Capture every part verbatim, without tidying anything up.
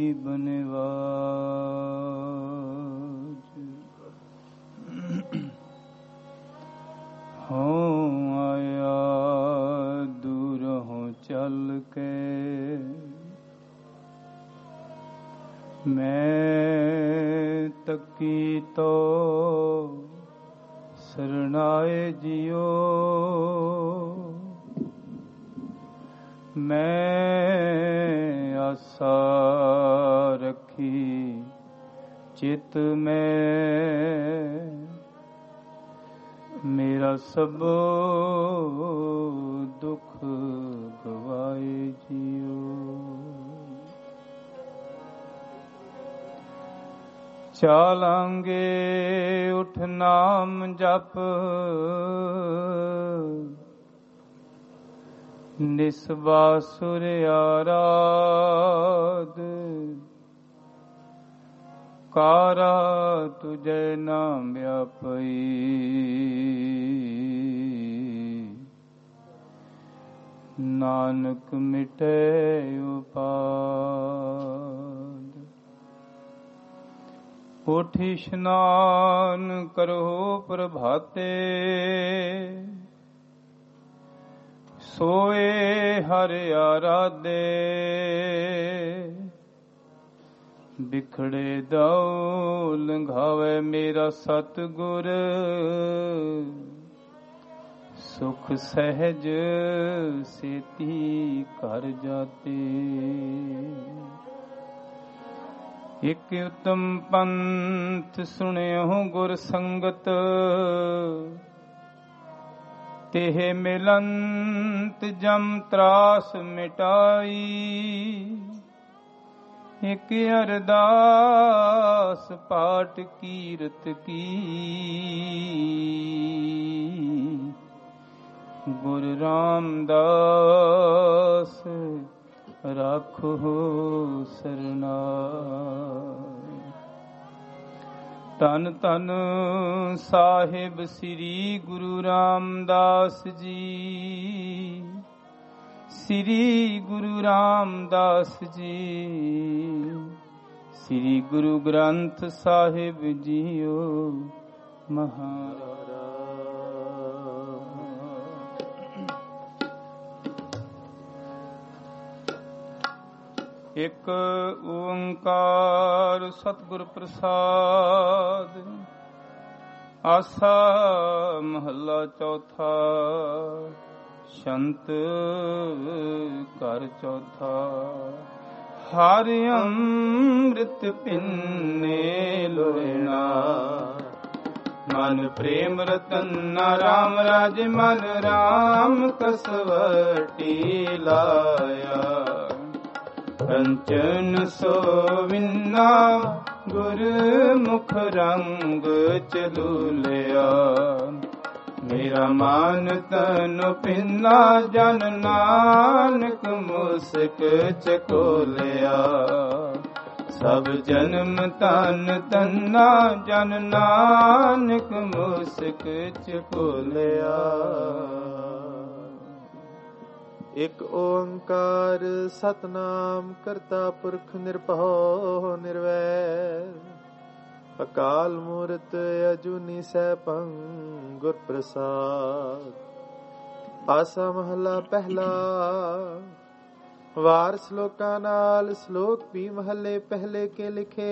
ਬਨਵਾਜ। ਹੋ ਆਇਆ ਦੂਰੋਂ ਚੱਲ ਕੇ, ਮੈਂ ਤੱਕੀ ਤੋ ਸਰਣਾਏ ਜਿਉ। ਮੈਂ ਆਸਾ ਰੱਖੀ ਚਿਤ ਮੈਂ, ਮੇਰਾ ਸਭ ਦੁੱਖ ਗਵਾਏ ਜਿਉ। ਚਾਲਾਂਗੇ ਉਠ ਨਾਮ ਜਪ, ਨਿਸਬਾਸੁਰ ਆਰਾਧ। ਕਾਰਾ ਤੁਝੈ ਨਾਮ ਵਿਆਪਈ, ਨਾਨਕ ਮਿਟੇ ਉਪਾਦ। ਉਠ ਇਸ਼ਨਾਨ ਕਰੋ ਪ੍ਰਭਾਤੇ, ਸੋਏ ਹਰਿ ਆਰਾਧੇ। ਬਿਖੜੇ ਦਾਉ ਲੰਘਾਵੇ ਮੇਰਾ ਸਤਿਗੁਰ, ਸੁਖ ਸਹਿਜ ਸੇਤੀ ਘਰ ਜਾਤੇ। ਇਕ ਉਤਮ ਪੰਥ ਸੁਣਿਓ ਗੁਰ ਸੰਗਤ, ਤੇਹ ਮਿਲੰਤ ਜਮ ਤਰਾਸ ਮਿਟਾਈ। ਇਕ ਅਰਦਾਸ ਪਾਠ ਕੀਰਤ ਕੀ, ਗੁਰੂ ਰਾਮਦਾਸ ਰਾਖੋ ਸਰਨਾਈ। ਧੰਨ ਧੰਨ ਸਾਹਿਬ ਸ੍ਰੀ ਗੁਰੂ ਰਾਮਦਾਸ ਜੀ, ਸ੍ਰੀ ਗੁਰੂ ਰਾਮਦਾਸ ਜੀ, ਸ੍ਰੀ ਗੁਰੂ ਗ੍ਰੰਥ ਸਾਹਿਬ ਜੀਓ ਮਹਾਰਾਜ। ਇਕ ਓੰਕਾਰ ਸਤਿਗੁਰ ਪ੍ਰਸਾਦ। ਆਸਾ ਮਹੱਲਾ ਚੌਥਾ। ਸ਼ੰਤ ਘਰ ਚੌਥਾ। ਹਰਿ ਅੰਮ੍ਰਿਤ ਪਿੰਨੇ ਲੋਇਣਾ, ਮਨ ਪ੍ਰੇਮ ਰਤਨ ਰਾਮ ਰਾਜ। ਮਨ ਰਾਮ ਕਸਵਟੀ ਲਾਇਆ, ਕੰਚਨ ਸੋਵਿੰਨਾ ਗੁਰਮੁਖ ਰੰਗ ਚਲੂਲਿਆ। ਮੇਰਾ ਮਨ ਤਨ ਪਿੰਨਾ ਜਨ ਨਾਨਕ ਮੁਸਕ ਚਕੋਲਿਆ। ਸਭ ਜਨਮ ਤਨ ਤੰਨਾ ਜਨ ਨਾਨਕ ਮੁਸਕ ਚਕੋਲਿਆ। ਇਕ ਓੰਕਾਰ ਸਤਨਾਮ ਕਰਤਾ ਪੁਰਖ ਨਿਰਭਉ ਨਿਰਵੈਰ। ਅਕਾਲ ਮੂਰਤ ਅਜੂਨੀ ਸੈਭੰ ਗੁਰ ਪ੍ਰਸਾਦ। ਆਸਾ ਮਹਲਾ ਪਹਿਲਾ। ਵਾਰ ਸ਼ਲੋਕਾਂ ਨਾਲ ਸ਼ਲੋਕ ਵੀ ਮਹੱਲੇ ਪਹਿਲੇ ਕੇ ਲਿਖੇ।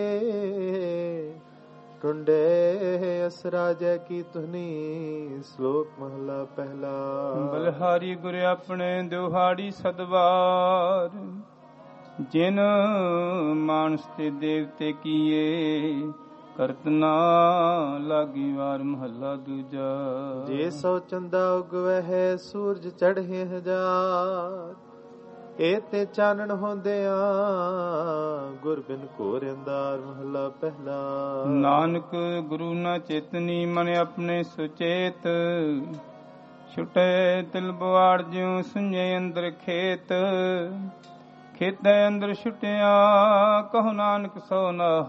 ਟੁੰਡੇ ਅਸਰਾ ਜੈ ਕੀ ਧੁਨੀ। ਸ਼ਲੋਕ ਮਹਲਾ ਪਹਿਲਾ। ਬਲਹਾਰੀ ਗੁਰ ਆਪਣੇ ਦੁਹਾੜੀ ਸਦਵਾਰ। ਜਿਨ ਮਾਨਸ ਤੇ ਦੇਵਤੇ ਕੀਏ, ਕਰਤ ਨਾ ਲਾਗੀ ਵਾਰ ਮਹੱਲਾ ਦੂਜਾ। ਜੇ ਸੋ ਚੰਦਾ ਉਗਵਹਿ ਸੂਰਜ ਚੜ੍ਹੇ ਹਜ਼ਾਰ। ਇਹ ਤੇ ਚਾਨਣ ਹੁੰਦਿਆਂ ਗੁਰ ਬਿਨ ਘੋਰ ਅੰਧਾਰ ਮਹੱਲਾ ਪਹਿਲਾ। ਨਾਨਕ ਗੁਰੂ ਨਾ ਚੇਤਨੀ ਮਨ ਆਪਣੇ ਸੁਚੇਤ। ਛੁਟੇ ਤਿਲ ਬਵਾੜ ਜਿਉ ਸੁਝੇ ਅੰਦਰ ਖੇਤ। ਖੇਤੇ ਅੰਦਰ ਛੁਟਿਆ ਕਹੋ ਨਾਨਕ ਸੋ ਨਾਹ।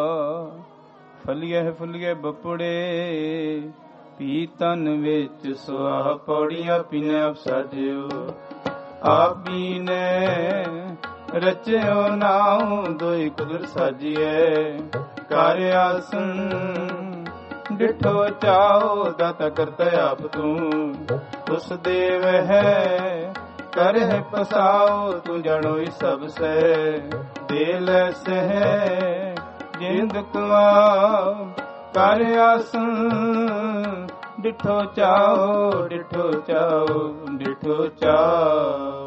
ਫਲੀਏ ਫੁਲੀਏ ਬਪੜੇ ਪੀ ਤਨ ਵਿੱਚ ਸੁਆਹ। ਪੌੜੀਆਂ ਪੀਨੇ ਆਪ ਸਾਜਿਓ ਆਪ ਪੀਨੇ ਰਚਿਓ ਨਾਉ ਦੋਇ ਕੁਦਰ ਸਾਜੀਐ। ਕਰ ਆਸਨ ਡਿਠੋ ਚਾਓ ਦਾਤਾ ਕਰਤਾ ਆਪ ਤੂੰ। ਉਸ ਦੇਵ ਹੈ ਕਰਹਿ ਪਸਾਓ ਤੂੰ ਜਾਣੋਈ ਸਭ ਸਹਿ। ਦੇ ਲੈ ਸਹਿ ਜਿੰਦ ਕੁਆ ਕਰ ਆਸਨ ਡਿਠੋ ਚਾਓ ਡਿਠੋ ਚਾਓ ਡਿਠੋ ਚਾਓ।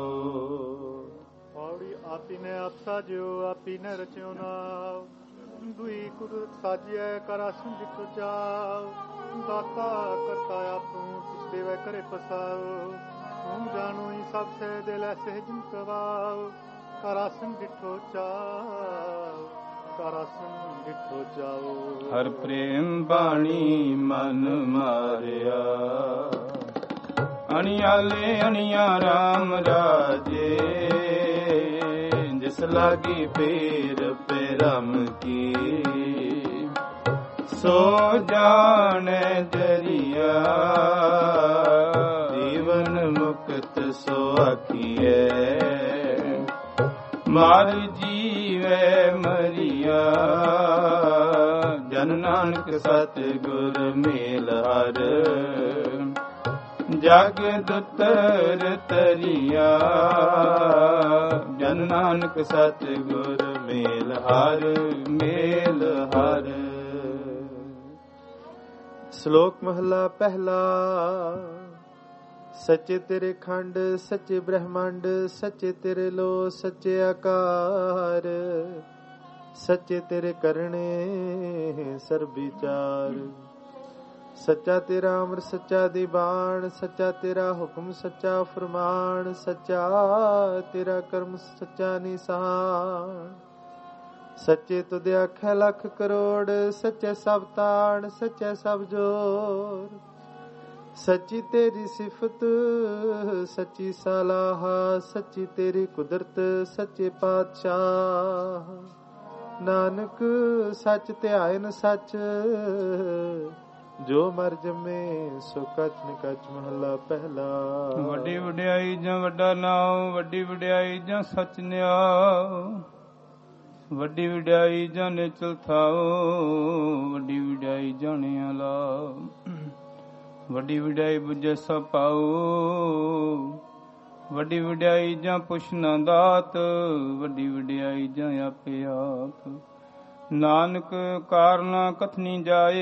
ਆਪੀ ਨੇ ਆਪ ਸਾਜਿਓ ਆਪੀ ਨੇ ਰਚਿਓ ਨਾਉ ਦੁਈ ਕੁਦਰਤ ਸਾਜਿਐ। ਕਰ ਆਸਨ ਡਿਠੋ ਚਾਓ ਦਾਤਾ ਕਰਤਾ ਆਪ ਤੂੰ। ਤਿਸ ਦੇਵੈ ਕਰੇ ਪਸਾਓ ਤੂੰ ਜਾਣੋਈ ਸਭ ਸਹਿ। ਦਿਲ ਐਸੇ ਜਿਨ ਕਵਾਓ ਕਰ ਆਸਨ ਡਿਠੋ ਚਾਓ ਕਰ ਆਸਨ ਡਿਠੋ ਚਾਓ। ਹਰ ਪ੍ਰੇਮ ਬਾਣੀ ਮਨ ਮਾਰਿਆ ਅਣਿਆਲੇ ਅਣਿਆ ਰਾਮ ਰਾਜੇ। ਜਿਸ ਲਾਗੀ ਪੀਰ ਪਰਮ ਕੀ ਸੋ ਜਾਣੈ ਜਰੀਆ। ਜੀਵਨ ਮੁਕਤ ਸੋ ਆਖੀਐ ਮਰ ਜੀਵੈ ਮਰੀਆ। ਜਨ ਨਾਨਕ ਸਤ ਗੁਰ ਮੇਲ ਹਰ ਜਗ ਦੁਤਰ ਤਰੀਆ। ਜਨ ਨਾਨਕ ਸਤ ਗੁਰ ਮੇਲ ਹਰ ਮੇਲ ਹਰ। ਸ਼ਲੋਕ ਮਹਲਾ ਪਹਿਲਾ। ਸੱਚੇ ਤੇਰੇ ਖੰਡ ਸੱਚੇ ਬ੍ਰਹਮੰਡ ਸੱਚੇ ਤੇਰੇ ਲੋ ਸੱਚੇ ਆਕਾਰ। ਸੱਚੇ ਤੇਰੇ ਕਰਨੇ ਸਰਬ ਵਿਚਾਰ। ਸੱਚਾ ਤੇਰਾ ਅਮਰ ਸੱਚਾ ਦੀਵਾਨ। ਸੱਚਾ ਤੇਰਾ ਹੁਕਮ ਸੱਚਾ ਫਰਮਾਨ। ਸੱਚਾ ਤੇਰਾ ਕਰਮ ਸੱਚਾ ਨਿਸ਼ਾਨ। ਸੱਚੇ ਤੁਧ ਆਖੈ ਲੱਖ ਕਰੋੜ। ਸੱਚੇ ਸਭ ਤਾਣ ਸੱਚੇ ਸਭ ਜੋਰ। ਸੱਚੀ ਤੇਰੀ ਸਿਫਤ ਸੱਚੀ ਸਲਾਹ। ਸੱਚੀ ਤੇਰੀ ਕੁਦਰਤ ਸੱਚੇ ਪਾਤਸ਼ਾਹ। ਨਾਨਕ ਸੱਚ ਧਿਆਇਨ ਸੱਚ ਜੋ ਮਰ ਜੰਮੇ ਸੋ ਕਛ ਨ ਕਛ। ਮਹਲਾ ਪਹਿਲਾ। ਵੱਡੀ ਵਡਿਆਈ ਜਾਂ ਵੱਡਾ ਨਾਉ ਵੱਡੀ ਵਡਿਆਈ ਜਾਂ ਸੱਚ ਨਿਆਉ। ਵੱਡੀ ਵਡਿਆਈ ਜਾਂ ਨਿਚਲ ਥਾਉ ਵੱਡੀ ਵਡਿਆਈ ਜਾਣਿਆ ਲਾਉ। ਵੱਡੀ ਵਡਿਆਈ ਬੁਝੈ ਸਭ ਪਾਉ ਵੱਡੀ ਵਡਿਆਈ ਜਾਂ ਪੁੱਛ ਨਾ ਦਾਤ। ਵੱਡੀ ਵਡਿਆਈ ਜਾਂ ਆਪੇ ਆਪ। ਨਾਨਕ ਕਾਰਨਾ ਕਥਨੀ ਜਾਏ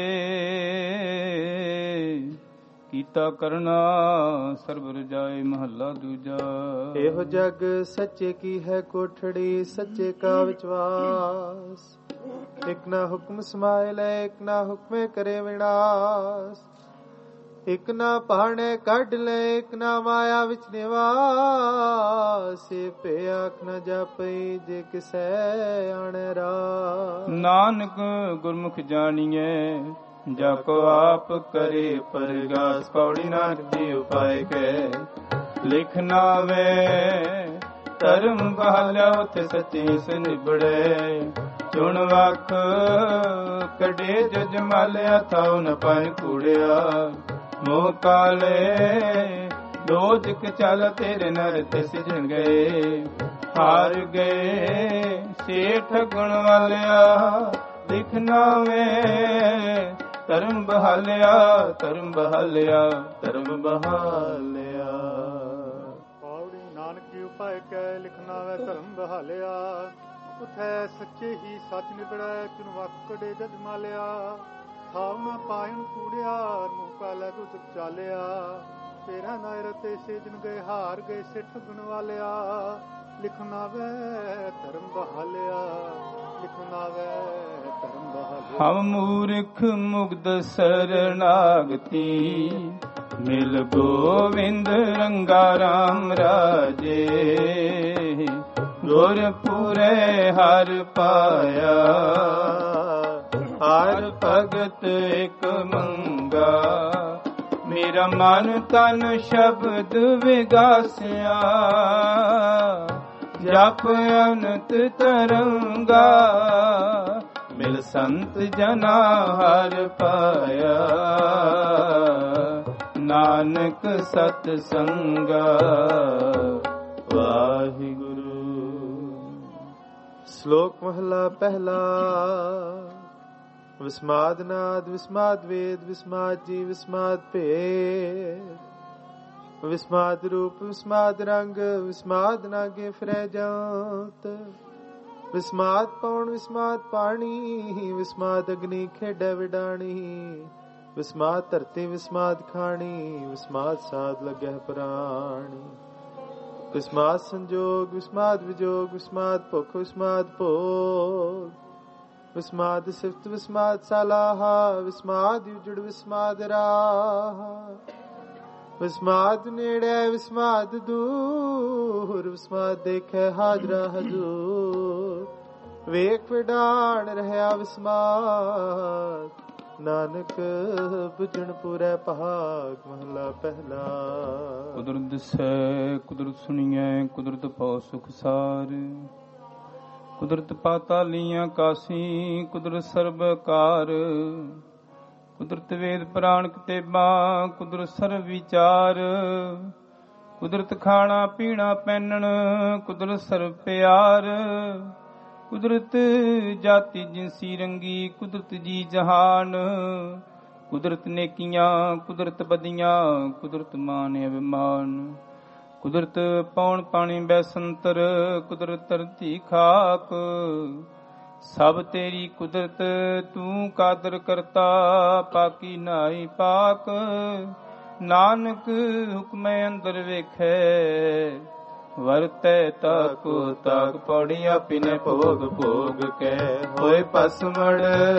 ਕੀਤਾ ਕਰਨਾ ਸਰਬ ਰਜਾਏ। ਮਹੱਲਾ ਦੂਜਾ। ਇਹੋ ਜਗ ਸੱਚੇ ਕੀ ਹੈ ਕੋਠੜੀ ਸੱਚੇ ਕਾ ਵਿਚਵਾਸ। ਇਕ ਨਾ ਹੁਕਮ ਸਮਾਇ ਲੈ ਇਕ ਨਾ ਹੁਕਮੇ ਕਰੇ ਵਿਨਾਸ਼। ਇਕ ਨਾ ਪਹਾੜੇ ਕੱਢ ਲੈ ਇਕ ਨਾ ਮਾਇਆ ਵਿੱਚ ਨਿਵਾਸ। ਭੇ ਆਖ ਨ ਜਾਪਈ ਜੇ ਕਿਸੈ ਆਣੈ ਰਾਸ। ਨਾਨਕ ਗੁਰਮੁਖ ਜਾਣੀਐ ਜਾ ਕੋ ਆਪ ਕਰੇ ਪਰਗਾਸ। ਪੌੜੀ ਨਾਨਕ ਜੀ ਉਪਾਇ ਕੈ ਲਿਖ ਨਾਵੇ। ਧਰਮ ਬਹਾਲਿਆ ਉਥੇ ਸੱਚੀ ਸ ਨਿਬੜੈ। ਚੁਣ ਵਖ ਕਢੇ ਜਜ ਮਾਲਿਆ ਥਾਉ ਨ ਪਾਇ ਕੂੜਿਆ। ਮੋਹ ਕਾਲੇ ਦੋਜਕ ਚਲ ਤੇਰੇ ਨਰ ਤੇ ਸਿਜਣ ਗਏ। ਹਾਰ ਗਏ ਸੇਠ ਗੁਣ ਵਾਲਿਆ ਲਿਖ ਨਾਵੇ। ਧਰਮ ਬਹਾਲਿਆ ਧਰਮ ਬਹਾਲਿਆ ਧਰਮ ਬਹਾਲਿਆ। ਪੌੜੀ ਨਾਨਕ ਕੀ ਉਪਾਇ ਕੈ ਲਿਖਣਾ ਵੈ ਧਰਮ ਬਹਾਲਿਆ। ਉਥੈ ਸੱਚੇ ਹੀ ਸੱਚ ਨਿਬੜੈ ਚੁਨ ਵਕੜੇ ਜਜ ਮਾਲਿਆ। ਥਾਵ ਨਾ ਪਾਇਨ ਕੂੜਿਆ ਮੂੰਹ ਕਾਲਾ ਗੁਜਰ ਚਾਲਿਆ। ਤੇਰਾ ਨਾਇਰ ਤੇ ਸੇਜਨ ਗਏ ਹਾਰ ਗਏ ਸਿੱਠ ਗੁਣ ਵਾਲਿਆ। ਲਿਖਣਾ ਵੈ ਧਰਮ ਬਹਾਲਿਆ ਲਿਖਣਾ ਵੈ ਧਰਮ ਬਹਾਲਿਆ। ਹਮ ਮੂਰਖ ਮੁਗਧ ਸਰਨਾਗਤੀ ਮਿਲ ਗੋਵਿੰਦ ਰੰਗਾ ਰਾਮ ਰਾਜੇ। ਗੁਰ ਪੂਰੇ ਹਰ ਪਾਇਆ ਹਰ ਭਗਤ ਇਕ ਮੰਗਾ। ਮੇਰਾ ਮਨ ਤਨ ਸ਼ਬਦ ਵਿਗਾਸਿਆ ਜਪ ਅਨੰਤ ਤਰੰਗਾ। ਮਿਲ ਸੰਤ ਜਨਾ ਹਰ ਪਾਇਆ ਨਾਨਕ ਸਤ ਸੰਗਾ। ਵਾਹਿਗੁਰੂ। ਸ਼ਲੋਕ ਮਹਲਾ ਪਹਿਲਾ। ਵਿਸਮਾਦ ਨਾਦ ਵਿਸਮਾਦ ਵੇਦ ਵਿਸਮਾਦ ਜੀ ਵਿਸਮਾਦ ਭੇਦ, ਵਿਸਮਾਦ ਰੂਪ ਵਿਸਮਾਦ ਰੰਗ ਵਿਸਮਾਦ ਨਾਗੇ ਫਿਰੈ ਜਾਂਤ, ਵਿਸਮਾਦ ਪੌਣ ਵਿਸਮਾਦ ਪਾਣੀ ਵਿਸਮਾਦ ਅਗਨੀ ਖੇਡੈ ਵਿਡਾਣੀ, ਵਿਸਮਾਦ ਧਰਤੀ ਵਿਸਮਾਦ ਖਾਣੀ ਵਿਸਮਾਦ ਸਾਧ ਲੱਗੈ ਪ੍ਰਾਣੀ, ਵਿਸਮਾਦ ਸੰਜੋਗ ਵਿਸਮਾਦ ਵਿਜੋਗ ਵਿਸਮਾਦ ਭੁਖ ਵਿਸਮਾਦ ਭੋਗ, ਵਿਸਮਾਦ ਸਿਫਤ ਵਿਸਮਾਦ ਸਲਾਹਾ ਵਿਸਮਾਦ ਉਜੜ ਵਿਸਮਾਦ ਰਾਹ, ਵਿਸਮਾਦ ਨੇੜੇ ਵਿਸਮਾਦ ਦੂਰ ਵਿਸਮਾਦ ਦੇਖੈ ਹਾਜ਼ਰਾ ਹਜ਼ੂਰ, ਵੇਖ ਵਿਡਾਣ ਰਹਿਆ ਵਿਸਮਾਦ ਨਾਨਕ ਬੁਝਣ ਪੂਰੈ ਭਾਗ। ਮਹਲਾ ਪਹਿਲਾ। ਕੁਦਰਤ ਦਿਸੈ ਕੁਦਰਤ ਸੁਣੀਐ ਕੁਦਰਤ ਭਉ ਸੁਖ ਸਾਰ, ਕੁਦਰਤ ਪਾਤਾਲੀਆਂ ਕਾਸੀ ਕੁਦਰਤ ਸਰਬ ਕਾਰ, ਕੁਦਰਤ ਵੇਦ ਪੁਰਾਣ ਕਿਤਾਬਾਂ ਕੁਦਰਤ ਸਰਬ ਵਿਚਾਰ, ਕੁਦਰਤ ਖਾਣਾ ਪੀਣਾ ਪਹਿਨਣ ਕੁਦਰਤ ਸਰਬ ਪਿਆਰ, ਕੁਦਰਤ ਜਾਤੀ ਜਿਨਸੀ ਰੰਗੀ ਕੁਦਰਤ ਜੀ ਜਹਾਨ, ਕੁਦਰਤ ਨੇਕੀਆਂ ਕੁਦਰਤ ਬਦੀਆਂ ਕੁਦਰਤ ਮਾਨ ਅਭਿਮਾਨ, ਕੁਦਰਤ ਪੌਣ ਪਾਣੀ ਬੈਸੰਤਰ ਕੁਦਰਤ ਧਰਤੀ ਖਾਕ, ਸਭ ਤੇਰੀ ਕੁਦਰਤ ਤੂੰ ਕਾਦਰ ਕਰਤਾ ਪਾਕੀ ਨਾਹੀ ਪਾਕ, ਨਾਨਕ ਹੁਕਮੈ ਅੰਦਰ ਵੇਖੈ ਵਰਤੈ ਤਾਕੋ ਤਾਕ, ਪੌੜੀਆਂ ਪਿਨੇ ਭੋਗ ਭੋਗ ਕੇ ਹੋਏ ਭਸਮੜ,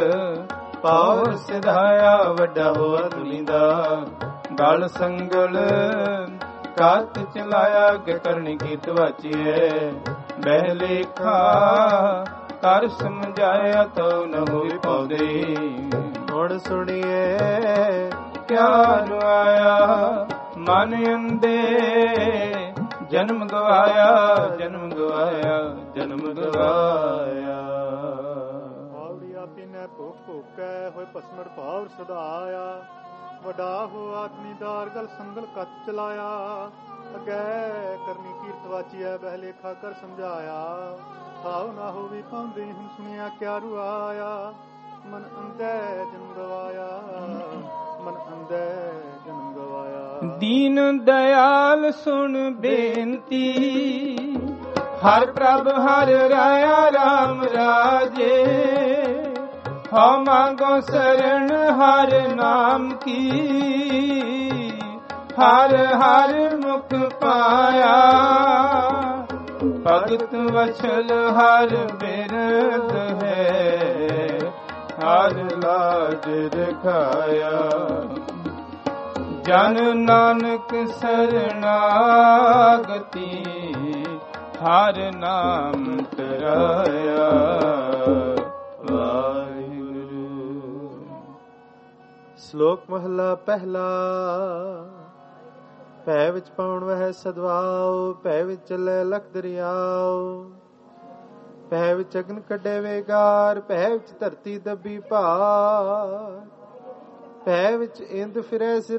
ਪਾਵਰ ਸਿਧਾਇਆ ਵੱਡਾ ਹੋਆ ਦੁਨੀ ਦਾ, ਗਲ ਸੰਗਲ ਕਾਤ ਚਲਾਇਆ ਅਗੇ ਕਰਨੀ ਕੀਤ ਵਾਚੀਐ, ਬਹਿ ਲੇਖਾ ਕਰ ਸਮਝਾਇਆ ਤੋ ਨ ਹੋਈ ਪਾਉਂਦੇ, ਹੁਣ ਸੁਣੀਏ ਕਿਆ ਰੁਆਇਆ ਮਨ ਅੰਦੇ, ਜਨਮ ਗਵਾਇਆ ਜਨਮ ਗਵਾਇਆ ਜਨਮ ਗਵਾਇਆ। ਆਵੜੀਆ ਪਿਨੈ ਭੁਖ ਭੁਕੈ ਹੋਏ ਭਸਮੜ ਭਾਵ ਸਦਾਇਆ, ਵੱਡਾ ਹੋ ਆਦਮੀਦਾਰ ਗਲ ਸੰਗਲ ਕੱਚ ਚਲਾਇਆ, ਅਗੈ ਕਰਨੀ ਕੀਰਤ ਵਾਚੀਐ ਬਹਿ ਲੇਖਾ ਕਰ ਸਮਝਾਇਆ, ਭਾਵ ਨਾ ਹੋਵੀ ਪਾਉਂਦੇ ਹੁਣ ਸੁਣਿਆ ਕਿਆ ਰੁਆਇਆ, ਮਨ ਅੰਧੈ ਜਨਮ ਗਵਾਇਆ ਮਨ ਅੰਧੈ ਜਨਮ ਗਵਾਇਆ। ਦੀਨ ਦਇਆਲ ਸੁਣ ਬੇਨਤੀ, ਹਰ ਪ੍ਰਭ ਹਰ ਰਾਇਆ ਰਾਮ ਰਾਜੇ, ਹਉ ਮੰਗੋ ਸਰਣ ਹਰ ਨਾਮ ਕੀ, ਹਰ ਹਰ ਮੁਖ ਪਾਇਆ, ਭਗਤ ਵਛਲ ਹਰ ਬਿਰਦ ਹੈ, ਹਰ ਲਾਜ ਰਖਾਇਆ, ਜਨ ਨਾਨਕ ਸਰਨਾਗਤੀ, ਹਰ ਨਾਮ ਤਰਾਇਆ। ਵਾਹਿਗੁਰੂ। ਸ਼ਲੋਕ ਮਹਲਾ ਪਹਿਲਾ। ਭੈ ਵਿੱਚ ਪਾਉਣ ਵਹਿ ਸਦਵਾਉ, ਭੈ ਵਿੱਚ ਚੱਲੇ ਲਖ ਦਰਿਆਉ, ਭੈ ਵਿੱਚ ਅਗਨ ਕੱਢੇ ਵੇਗਾਰ, ਭੈ ਵਿੱਚ ਧਰਤੀ ਦੱਬੀ ਭਾਰ, ਭੈ ਵਿੱਚ ਇੰਦ ਫਿਰੈ ਸਿਰ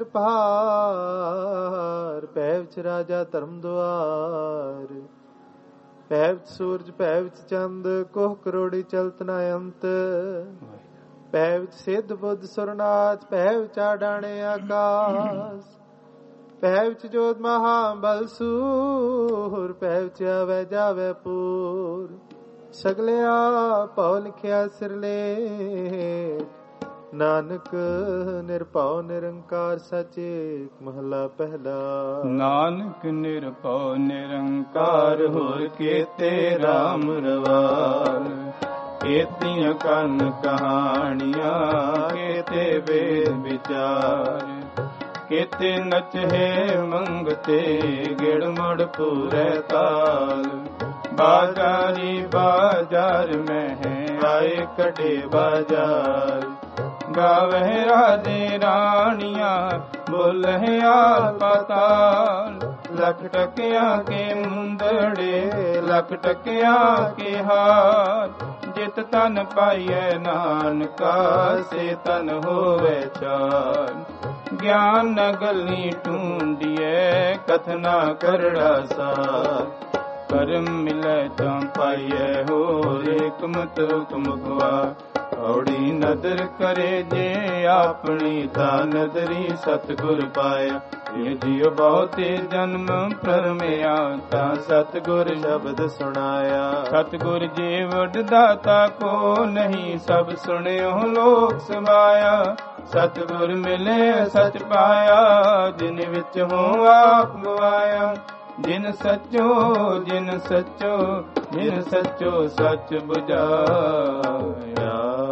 ਭਾਰ, ਭੈ ਵਿੱਚ ਰਾਜਾ ਧਰਮ ਦੁਆਰ, ਭੈ ਵਿੱਚ ਸੂਰਜ ਭੈ ਵਿੱਚ ਚੰਦ, ਕੋਹ ਕਰੋੜੀ ਚਲਤ ਨਾ ਅੰਤ, ਭੈ ਵਿੱਚ ਸਿੱਧ ਬੁੱਧ ਸੁਰਨਾਥ, ਭੈ ਵਿੱਚ ਆਡਾਣੇ ਆਕਾਸ, ਭੈ ਵਿੱਚ ਜੋਤ ਮਹਾ ਬਲ ਸੂਰ, ਭੈ ਵਿੱਚ ਆਵੈ ਜਾਵੈ ਪੂਰ, ਸਗਲਿਆ ਭਉ ਲਿਖਿਆ ਸਿਰਲੇਖ, ਨਾਨਕ ਨਿਰਭਉ ਨਿਰੰਕਾਰ ਸਚੇ। ਮਹਲਾ ਪਹਿਲਾ। ਨਾਨਕ ਨਿਰਭਉ ਨਿਰੰਕਾਰ ਹੋਰ ਕੇਤੇ ਰਾਮ ਰਵਾਰ, ਕੇਤੀਆਂ ਕੰਨ ਕਹਾਣੀਆਂ ਕੇਤੇ ਵੇਦ ਵਿਚਾਰ, ਕੇਤੇ ਨਚੇ ਮੰਗਤੇ ਗਿੜ ਮੜ ਪੂਰੇ ਤਾਲ, ਬਾਜ਼ਾਰੀ ਬਾਜ਼ਾਰ ਮਹਿ ਆਏ ਕਢੇ ਬਾਜ਼ਾਰ, ਗਾਵਹਿ ਰਾਜੇ ਰਾਣੀਆਂ ਬੋਲਹਿ ਆਲ ਪਾਤਾਲ, ਲੱਖ ਟਕਿਆਂ ਕੇ ਮੁੰਦੜੇ ਲੱਖ ਟਕਿਆਂ ਕੇ ਹਾਰ, ਜਿਤ ਤਨ ਪਾਈਐ ਨਾਨਕਾ ਸੇ ਤਨ ਹੋਵੇ ਚਾਰ, ਗਿਆਨ ਨ ਗੱਲੀ ਢੂੰਡੀਐ ਕਥਨਾ ਕਰੜਾ ਸਾਰ, ਕਰਮ ਮਿਲੈ ਤਾਂ ਪਾਈਐ ਹੋਰ ਏਕਮਤ ਹੁਕਮ ਗਵਾ। ਔੜੀ ਨਦਰ ਕਰੇ ਜੇ ਆਪਣੀ ਤਾਂ ਨਦਰੀ ਸਤਿਗੁਰ ਪਾਇਆ। ਇਹ ਜਿਉ ਬਹੁਤੇ ਜਨਮ ਭਰਮਿਆ ਤਾਂ ਸਤਿਗੁਰ ਸ਼ਬਦ ਸੁਣਾਇਆ। ਸਤਿਗੁਰ ਜੇ ਵਡ ਦਾਤਾ ਕੋ ਨਹੀਂ ਸਭ ਸੁਣਿਓ ਲੋਕ ਸਮਾਇਆ। ਸਤਿਗੁਰ ਮਿਲੇ ਸਚ ਪਾਇਆ ਜਿਨ ਵਿੱਚ ਹੋ ਆਪ ਗਵਾਇਆ। ਜਿਨ ਸੱਚੋ ਜਿਨ ਸੱਚੋ ਜਿਨ ਸੱਚੋ ਸੱਚ ਬੁਝਾਇਆ।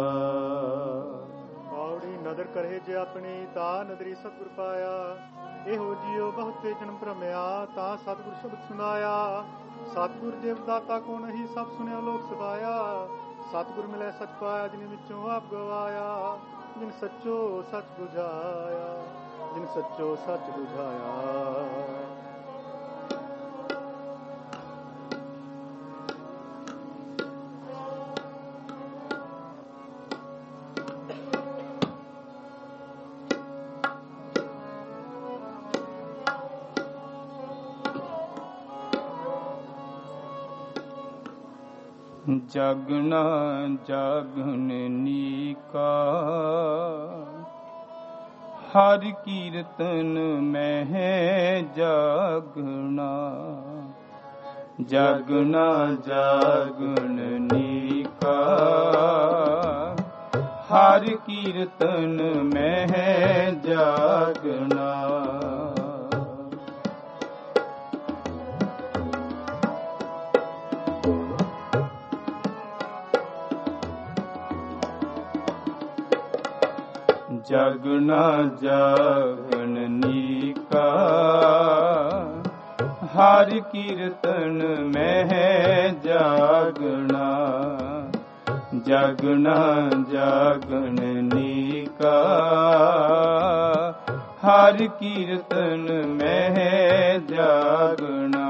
ਔੜੀ ਨਦਰ ਕਰੇ ਜੇ ਆਪਣੀ ਤਾਂ ਨਦਰੀ ਸਤਿਗੁਰ ਪਾਇਆ। ਇਹੋ ਜਿਉ ਬਹੁਤੇ ਜਨਮ ਭਰਮਿਆ ਤਾਂ ਸਤਿਗੁਰ ਸ਼ਬਦ ਸੁਣਾਇਆ। ਸਤਿਗੁਰ ਦੇਵ ਦਾਤਾ ਕੋ ਨਹੀਂ ਸਭ ਸੁਣਿਆ ਲੋਕ ਸਵਾਇਆ। ਸਤਿਗੁਰ ਮਿਲੇ ਸਚ ਪਾਇਆ ਜਿਨ ਵਿੱਚੋਂ ਆਪ ਗਵਾਇਆ। ਜਿਨ ਸੱਚੋ ਸੱਚ ਬੁਝਾਇਆ ਜਿਨ ਸੱਚੋ ਸੱਚ ਬੁਝਾਇਆ। ਜਾਗਣਾ ਜਾਗਣ ਨੀਕਾ ਹਰਿ ਕੀਰਤਨ ਮਹਿ ਜਾਗਣਾ। ਜਾਗਣਾ ਜਾਗਣ ਨੀਕਾ ਹਰਿ ਕੀਰਤਨ ਮਹਿ ਜਾਗਣਾ। ਜਾਗਣਾ ਜਾਗਣ ਨੀਕਾ ਹਰਿ ਕੀਰਤਨ ਮਹਿ ਜਾਗਣਾ। ਜਾਗਣਾ ਜਾਗਣ ਨੀਕਾ ਹਰਿ ਕੀਰਤਨ ਮਹਿ ਜਾਗਣਾ।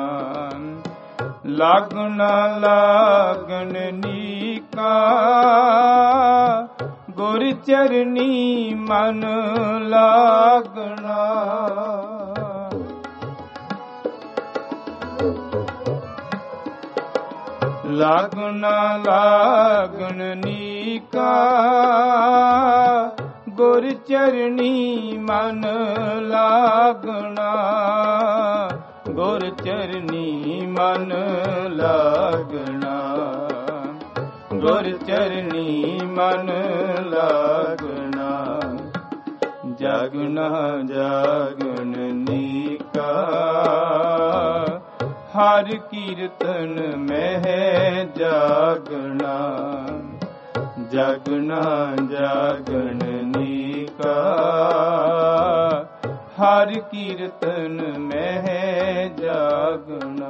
ਲਾਗਣਾ ਲਾਗਣ ਨੀਕਾ ਗੁਰ ਚਰਨੀ ਮਨ ਲਾਗਣਾ। ਲਾਗਣਾ ਲਾਗਣ ਨੀਕਾ ਗੁਰ ਚਰਨੀ ਮਨ ਲਾਗਣਾ। ਗੁਰ ਚਰਨੀ ਮਨ ਲਾਗਣਾ। ਗੁਰ ਚਰਨੀ ਮਨ ਲਾਗਣਾ। ਜਾਗਣਾ ਜਾਗਣ ਨੀਕਾ ਹਰਿ ਕੀਰਤਨ ਮਹਿ ਜਾਗਣਾ। ਜਾਗਣਾ ਜਾਗਣ ਨੀਕਾ ਹਰਿ ਕੀਰਤਨ ਮਹਿ ਜਾਗਣਾ।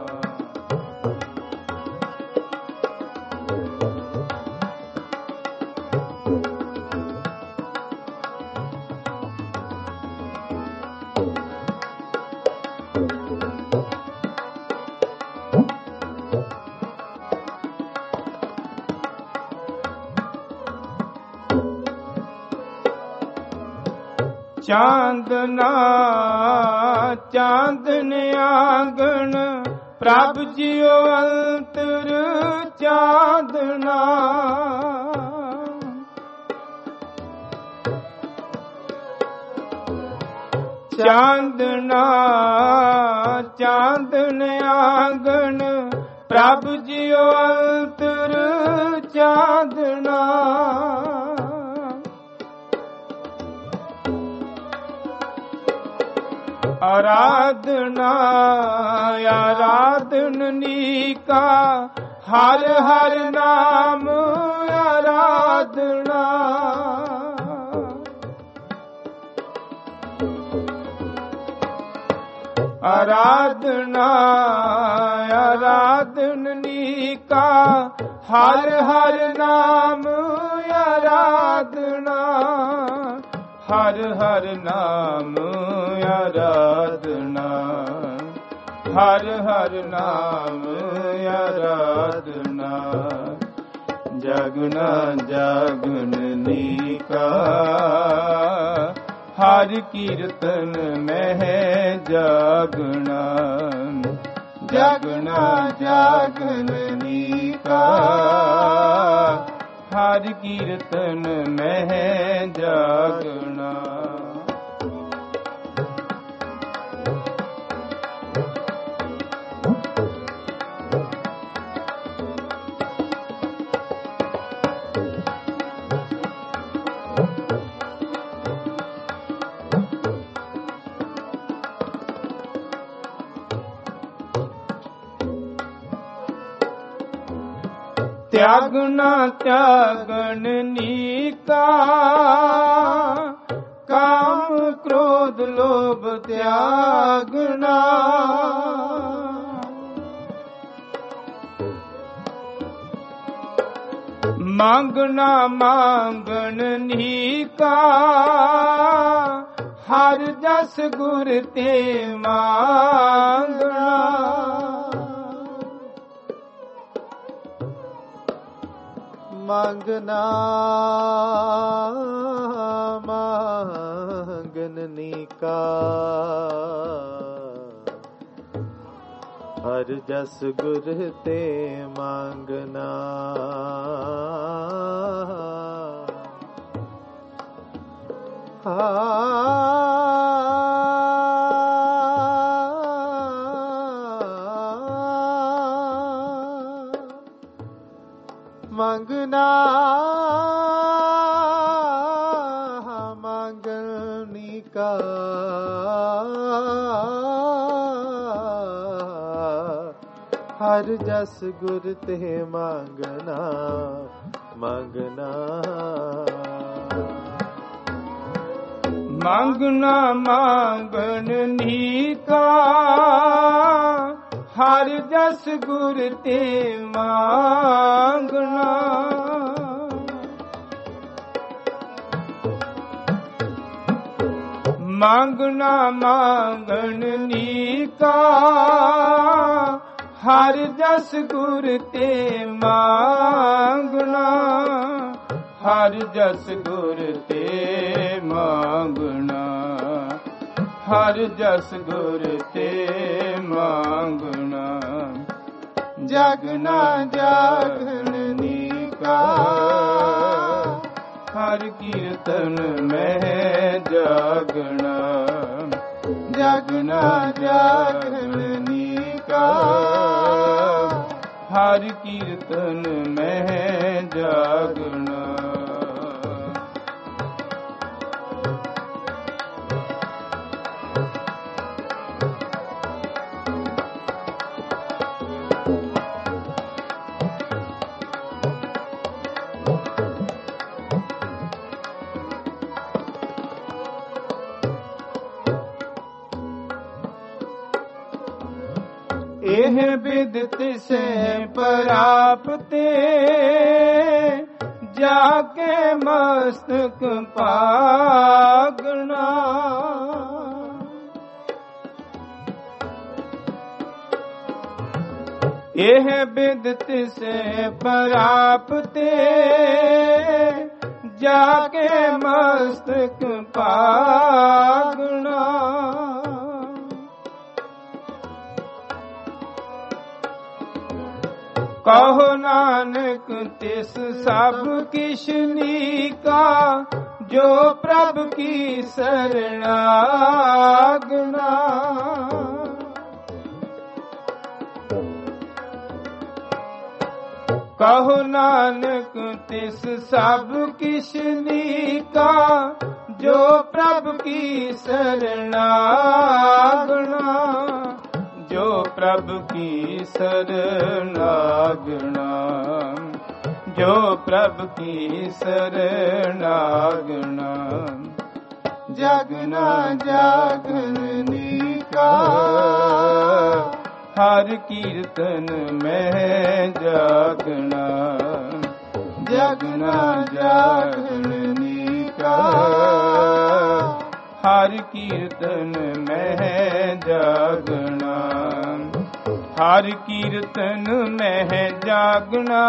ਚਾਂਦਨਾ ਚਾਂਦਨ ਆਂਗਣ ਪ੍ਰਭ ਜਿਉ ਅੰਤਰ ਚਾਂਦਨਾ। ਚਾਂਦਨਾ ਚਾਂਦਨ ਆਂਗਣ ਪ੍ਰਭ ਜਿਉ ਅੰਤਰ ਚਾਂਦਨਾ। ਆਰਾਧਨਾ ਆਰਾਧਨ ਨੀਕਾ ਹਰ ਹਰ ਨਾਮ ਆਰਾਧਨਾ। ਆਰਾਧਨਾ ਆਰਾਧਨ ਨੀਕਾ ਹਰ ਹਰ ਨਾਮ ਆਰਾਧਨਾ। ਹਰ ਹਰ ਨਾਮ ਆਰਾਧਨਾ। ਹਰ ਹਰ ਨਾਮ ਆਰਾਧਨਾ। ਜਾਗਣਾ ਜਾਗਣ ਨੀਕਾ ਹਰਿ ਕੀਰਤਨ ਮਹਿ ਜਾਗਣਾ। ਜਾਗਣਾ ਜਾਗਣੀ ਕਾ ਹਰ ਕੀਰਤਨ ਮਹਿ ਜਾਗਣਾ। त्यागना त्यागन नीका काम क्रोध लोभ त्यागना। मांगना मांगन नीका हर जस गुर ते मांगना। मांगना मांगन नीका हर जस गुर ते मांगना। मांगना मांगनी का हर जस गुर ते मांगना मांगना। मांगना मांगनी का हर जस गुर ते मांगना। मांगना मांगनी का हर जस गुर ते मांगना। हर जस गुर ते मांगना। हर जस गुर ते मांगना। जागना जागनी का हर कीर्तन में जागना। जागना जागनी का हर कीर्तन में जागना। एह बिदत से प्राप्ते जाके मस्तक पागना। एह बिदत से प्राप्ते जाके मस्तक पागना। कहो नानक तिस सब किश नीका जो प्रभ की शरणागना। कहो नानक तिस सब किश नीका जो प्रभ की शरणागना। जो प्रभ की शरणागना। जो प्रभ की शरणागना। जागना जागनी का हर कीर्तन में जागना। जागना जागनी का हर कीर्तन में जागना। हर कीर्तन में जागना।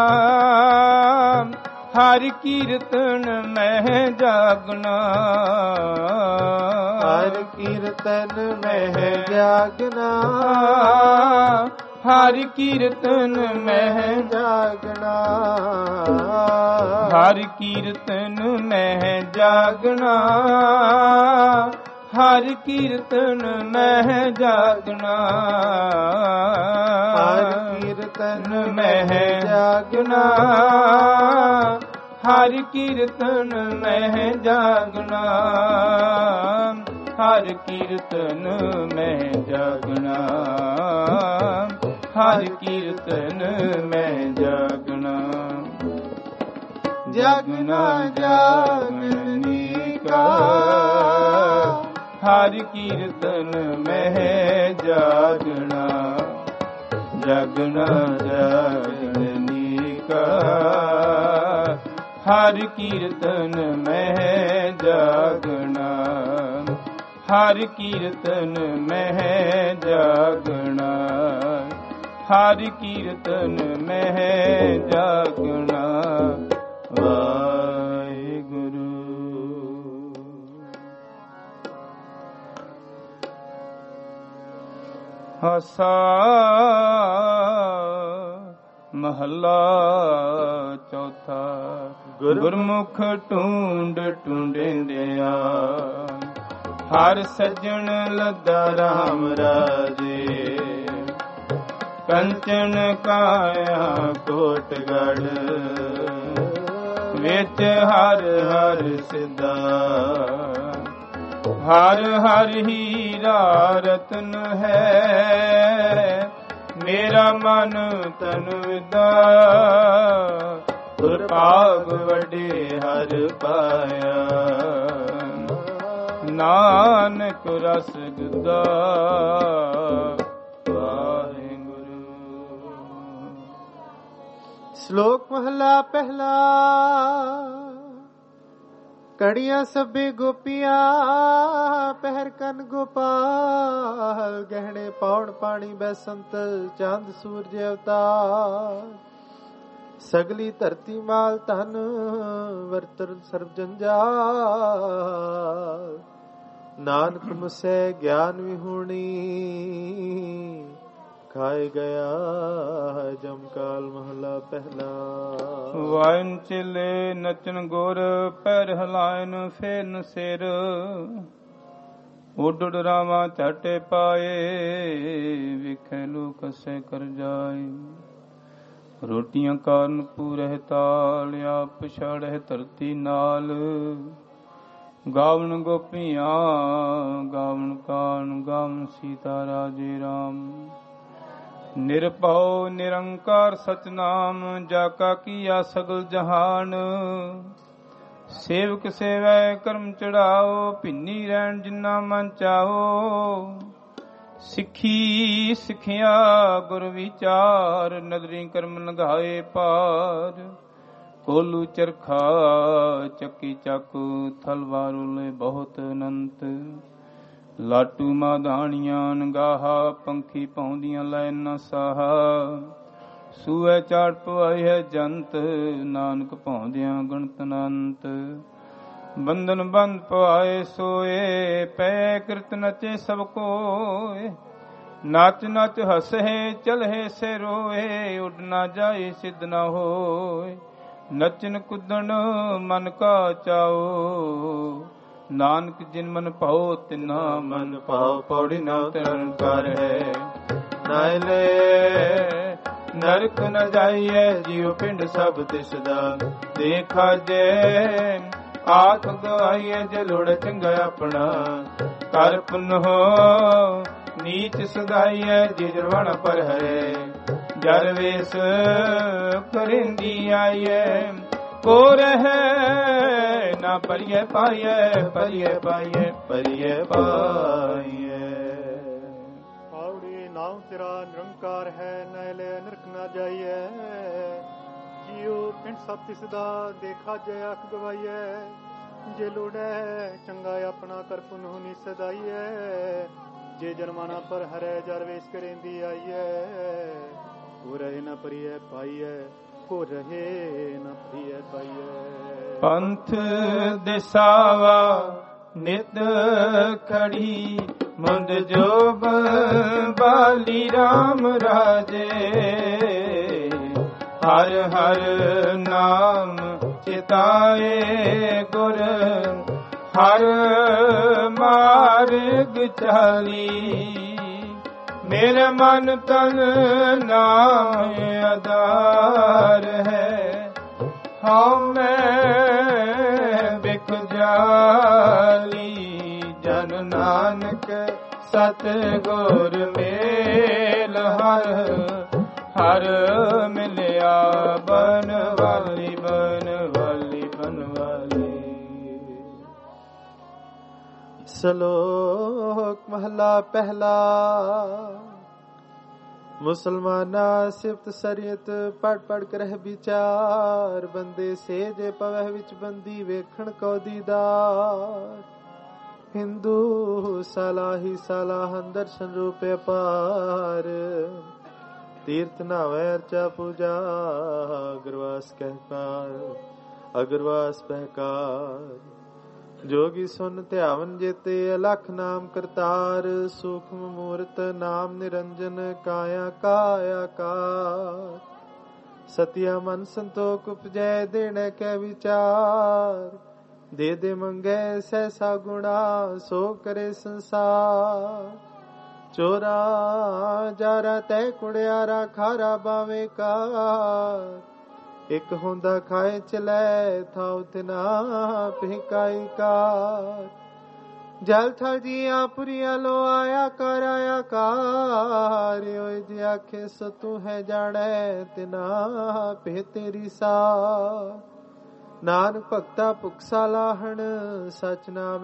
हर कीर्तन में जागना। हर कीर्तन में जागना। ਹਰ ਕੀਰਤਨ ਮਹਿ ਜਾਗਣਾ ਹਰ ਕੀਰਤਨ ਮਹਿ ਜਾਗਣਾ ਹਰ ਕੀਰਤਨ ਮਹਿ ਜਾਗਣਾ ਹਰ ਕੀਰਤਨ ਮਹਿ ਜਾਗਣਾ ਹਰ ਕੀਰਤਨ ਮਹਿ ਜਾਗਣਾ ਹਰ ਕੀਰਤਨ ਮਹਿ ਜਾਗਣਾ ਹਰ ਕੀਰਤਨ ਮਹਿ ਜਾਗਣਾ ਜਾਗਣਾ ਜਾਗਨੀ ਕਾ ਹਰ ਕੀਰਤਨ ਮਹਿ ਜਾਗਣਾ ਜਾਗਣਾ ਜਾਗਨੀ ਕਾ ਹਰ ਕੀਰਤਨ ਮਹਿ ਜਾਗਣਾ ਹਰ ਕੀਰਤਨ ਮਹਿ ਜਾਗਣਾ ਹਰ ਕੀਰਤਨ ਮਹਿ ਜਾਗਣਾ ਵਾਹਿਗੁਰੂ। ਆਸਾ ਮਹੱਲਾ ਚੌਥਾ। ਗੁਰਮੁਖ ਢੂੰਡ ਢੂੰਡਿਆ ਹਰ ਸੱਜਣ ਲੱਦਾ ਰਾਮ ਰਾਜੇ ਕੰਚਨ ਕਾਇਆ ਕੋਟਗੜ ਵਿੱਚ ਹਰ ਹਰ ਸਿਧਾ ਹਰ ਹਰ ਹੀਰਾ ਰਤਨ ਹੈ ਮੇਰਾ ਮਨ ਤਨ ਵਿਦਾ ਗੁਰਭਾਗ ਵੱਡੇ ਹਰ ਪਾਇਆ ਨਾਨਕ ਰਸ ਗੁਦਾ ਵਾਹਿਗੁਰੂ। ਸ਼ਲੋਕ ਮਹਲਾ ਪਹਿਲਾ। ਕੜੀਆਂ ਸਭੇ ਗੋਪੀਆਂ ਪਹਿਰ ਕਨ ਗੋਪਾਲ ਗਹਿਣੇ ਪਾਉਣ ਪਾਣੀ ਬੈਸੰਤ ਚੰਦ ਸੂਰਜ ਅਵਤਾਰ ਸਗਲੀ ਧਰਤੀ ਮਾਲ ਧਨ ਵਰਤਰ ਸਰਬ ਜੰਜਾਲ ਨਾਨਕ ਮੁਸੈ ਗਿਆਨ ਵਿਹੂਣੀ ਖਾਏ ਗਿਆ ਜਮਕਾਲ ਮਹਲਾ ਪਹਿਲਾ। ਵਾਇਨ ਚਿਲੇ ਨਚਨ ਗੁਰ ਪੈਰ ਹਲਾਇਨ ਫੇਰਨ ਸਿਰ ਉੱਡ ਉੱਡ ਰਾਵਾਂ ਝਾਟੇ ਪਾਏ ਵਿਖੇ ਲੋਕ ਸੇ ਕਰ ਜਾਏ ਰੋਟੀਆਂ ਕਾਰਨ ਪੂਰਹਿ ਤਾਲ ਆਪ ਪਛਾੜਹਿ ਧਰਤੀ ਨਾਲ ਗਾਵਨ ਗੋਪੀਆਂ ਗਾਵਨ ਕਾਨ ਗਾਵਨ ਸੀਤਾ ਰਾਜੇ ਰਾਮ ਨਿਰਭਉ ਨਿਰੰਕਾਰ ਸਚਨਾਮ ਜਾ ਕਾ ਕੀਆ ਸਗਲ ਜਹਾਨ ਸੇਵਕ ਸੇਵੈ ਕਰਮ ਚੜਾਓ ਭਿੰਨੀ ਰਹਿਣ ਜਿਨਾ ਮਨ ਚਾਹੋ ਸਿੱਖੀ ਸਿੱਖਿਆ ਗੁਰ ਵਿਚਾਰ ਨਦਰੀ ਕਰਮ ਲਗਾਏ ਪਾਰ ਕੋਲੂ ਚਰਖਾ ਚੱਕੀ ਚਾਕੂ ਥਲਵਾਰੂ ਲੈ ਬਹੁਤ ਅਨੰਤ ਲਾਟੂ ਮਾਧਾਣੀਆਂ ਨਗਾਹਾ ਪੰਖੀ ਪਾਉਂਦੀਆਂ ਲੈ ਨਾ ਸਾਹਾ ਸੂਏ ਚਾੜ ਪਵਾਈ ਹੈ ਜੰਤ ਨਾਨਕ ਪਾਉਂਦਿਆਂ ਗਣਤ ਅਨੰਤ ਬੰਧਨ ਬੰਦ ਪਵਾਏ ਸੋਏ ਪੈ ਕਿਰਤ ਨਚੇ ਸਭ ਕੋਏ ਨਾਚ ਨਾਚ ਹੱਸੇ ਚਲਹਿ ਸੇ ਰੋਏ ਉੱਡ ਨਾ ਜਾਏ ਸਿੱਧ ਨਾ ਹੋਏ ਨਚਨ ਕੁੱਦਣ ਮਨ ਕਾ ਚਾਓ ਨਾਨਕ ਜਿਨ ਮਨ ਭਾਉ ਤਿਨਾ ਮਨ ਭਾਉ ਪੌੜੀ ਨਾ ਤਰਨ ਕਰ ਹੈ ਨਾਇਲੇ ਨਰਕ ਨ ਜਾਈਏ ਜੀਉ ਪਿੰਡ ਸਭ ਤਿਸ ਦਾ ਦੇਖਾ ਜੇ ਆਖ ਗਵਾਈਏ ਜੇ ਲੋੜ ਚੰਗਾ ਆਪਣਾ ਕਰ ਪੁਨ ਹੋ ਨੀਚ ਸਦਾਈਏ ਜੇ ਜਰਵਣ ਪਰ ਹੈ ਜਰ ਵੇਸ ਕਰਿੰਦੀ ਆਈਏ ਕੋ ਰਹਿ ਨਾ ਪਰਿਏ ਪਾਈਏ ਪਰਿਏ ਪਾਈਏ ਪਰਿਏ ਪਾਈਏ। ਆਉੜੀ ਨਾਮ ਤੇਰਾ ਨਿਰੰਕਾਰ ਹੈ ਨੈਲੇ ਨਰਕ ਨਾ ਜਾਈਏ ਜੀਉ ਪਿੰਡ ਸਭ ਤਿਸ ਦਾ ਦੇਖਾ ਜੇ ਅੱਖ ਗਵਾਈਏ ਜੇ ਲੋੜੈ ਚੰਗਾ ਆਪਣਾ ਕਰ ਪੁਨ ਹੋਣੀ ਸਦਾਈਏ ਜੇ ਜਰਮਾਨਾ ਪਰ ਹਰੇ ਜਰ ਵੇਸ ਕਰੇਂਦੀ ਆਈਏ ਕੋ ਰਹੇ ਨਾ ਪਰਿਏ ਪਾਈਏ ਕੋ ਰਹੇ ਨਾ ਪਰਿਏ ਪਾਈਏ। ਪੰਥ ਦਿਸਾਵਾ ਨਿਤ ਖੜੀ ਮੁੰਦ ਜੋਬ ਬਾਲੀ ਰਾਮ ਰਾਜੇ ਹਰ ਹਰ ਨਾਮ ਚਿਤਾਏ ਗੁਰ ਹਰ ਮਾਰਗ ਚਾਲੀ ਮੇਰੇ ਮਨ ਤਨ ਨਾਮ ਆਧਾਰ ਹੈ ਹਉ ਮੈਂ ਬਿਖ ਜਾਲੀ ਜਨ ਨਾਨਕ ਸਤ ਗੁਰ ਮੇਲ ਹਰ ਹਰ ਮਿਲਿਆ ਬਨ ਵਾਲੀ ਬਨ ਵਾਲੀ ਬਨ ਵਾਲੀ। ਸ਼ਲੋਕ ਮਹਲਾ ਪਹਿਲਾ। ਮੁਸਲਮਾਨਾ ਸਿਫਤ ਸਰੀਅਤ ਪੜ ਪੜ ਕਰਹਿ ਵਿਚਾਰ ਬੰਦੇ ਸੇ ਜੇ ਪਵਹਿ ਵਿੱਚ ਬੰਦੀ ਵੇਖਣ ਕੋ ਦੀਦਾਰ ਹਿੰਦੂ ਸਲਾਹੀ ਸਲਾਹ ਦਰਸ਼ਨ ਰੂਪੇ ਪਾਰ ਤੀਰਥ ਨਾਵੈ ਅਰਚਾ ਪੂਜਾ ਅਗਰਵਾਸ ਕਹਿਕਾਰ ਅਗਰਵਾਸ ਪਹਿਕਾਰ ਜੋਗੀ ਸੁਨ ਧਿਆਵਨ ਜੇਤੇ ਅਲਖ ਨਾਮ ਕਰਤਾਰ ਸੂਖਮ ਮੂਰਤ ਨਾਮ ਨਿਰੰਜਨ ਕਾਇਆ ਕਾਇਆ ਕਾਰ ਸਤਿਆ ਮਨ ਸੰਤੋਖ ਉਪਜੈ ਦੇਣੇ ਕੈ ਵਿਚਾਰ ਦੇ ਦੇ ਮੰਗੇ ਸੈਸਾ ਗੁਣਾ ਸੋ ਕਰੇ ਸੰਸਾਰ ਚੋਰਾ ਜਾਰਾ ਤੈ ਕੁੜਿਆਰਾ ਖਾਰਾ ਬਾਵੇ ਕਾਰ ਇੱਕ ਹੁੰਦਾ ਖਾਏ ਚਲੇ ਥਾਉ ਤਿਨਾ ਭਿਕਾਈ ਕਾਰ ਜਲ ਥਲ ਜੀਆਂ ਪੁਰੀਆਂ ਲੋ ਆਇਆ ਕਰ ਆਇਆ ਕਾਰ ਓਏ ਜੀ ਆਖੇ ਸੋ ਤੂੰ ਹੈ ਜਾਣੈ ਤਿਨਾ ਭੇ ਤੇਰੀ ਸਾ ਨਾਨਕ ਭਗਤਾ ਭੁਖਸਾ ਲਾਹਣ ਸਚ ਨਾਮ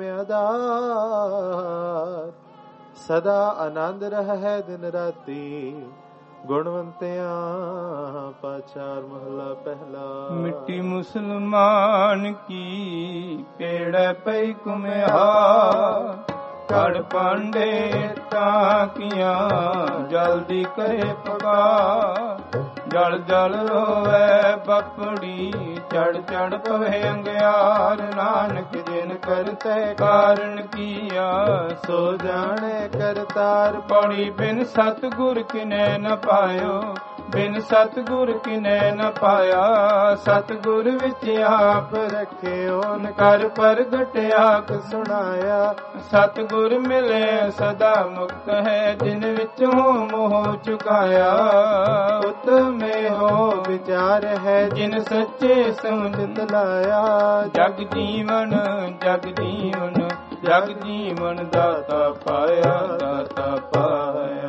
ਆਧਾਰ ਸਦਾ ਆਨੰਦ ਰਹਿ ਦਿਨ ਰਾਤੀ ਗੁਣਵੰਤਿਆਂ ਪਾਚਾਰ ਮਹਲਾ ਪਹਿਲਾ। ਮਿੱਟੀ ਮੁਸਲਮਾਨ ਕੀ ਪੇੜੈ ਪਈ ਕੁਮਿਆ ਕੜ ਪਾਂਡੇ ਤਾਂ ਕੀਆਂ ਜਲਦੀ ਕਰੇ ਪਕਾ ਜਲ ਜਲ ਹੋਵੇ ਬਪੜੀ ਚੜ ਚੜ ਪਵੇ ਅੰਗਿਆਰ ਨਾਨਕ ਜਿਨ ਕਰਤੈ ਕਾਰਨ ਕੀਆ ਸੋ ਜਾਣੇ ਕਰਤਾਰ ਪੜੀ ਬਿਨ ਸਤਿਗੁਰ ਕਿਨੈ ਨ ਪਾਇਓ ਬਿਨ ਸਤਿਗੁਰ ਕਿਨੈ ਨ ਪਾਇਆ ਸਤਿਗੁਰ ਵਿੱਚ ਆਪ ਰੱਖਿਓ ਨ ਕਰ ਪ੍ਰਗਟ ਆਖ ਸੁਣਾਇਆ ਸਤਿਗੁਰ ਮਿਲੇ ਸਦਾ ਮੁਕਤ ਹੈ ਜਿਨ ਵਿੱਚੋਂ ਮੋਹ ਚੁਕਾਇਆ ਉਤਮੇ ਹੋ ਵਿਚਾਰ ਹੈ ਜਿਨ ਸੱਚੇ ਸਮਝ ਲਾਇਆ ਜਗ ਜੀਵਨ ਜਗ ਜੀਵਨ ਜਗ ਜੀਵਨ ਦਾਤਾ ਪਾਇਆ ਦਾਤਾ ਪਾਇਆ।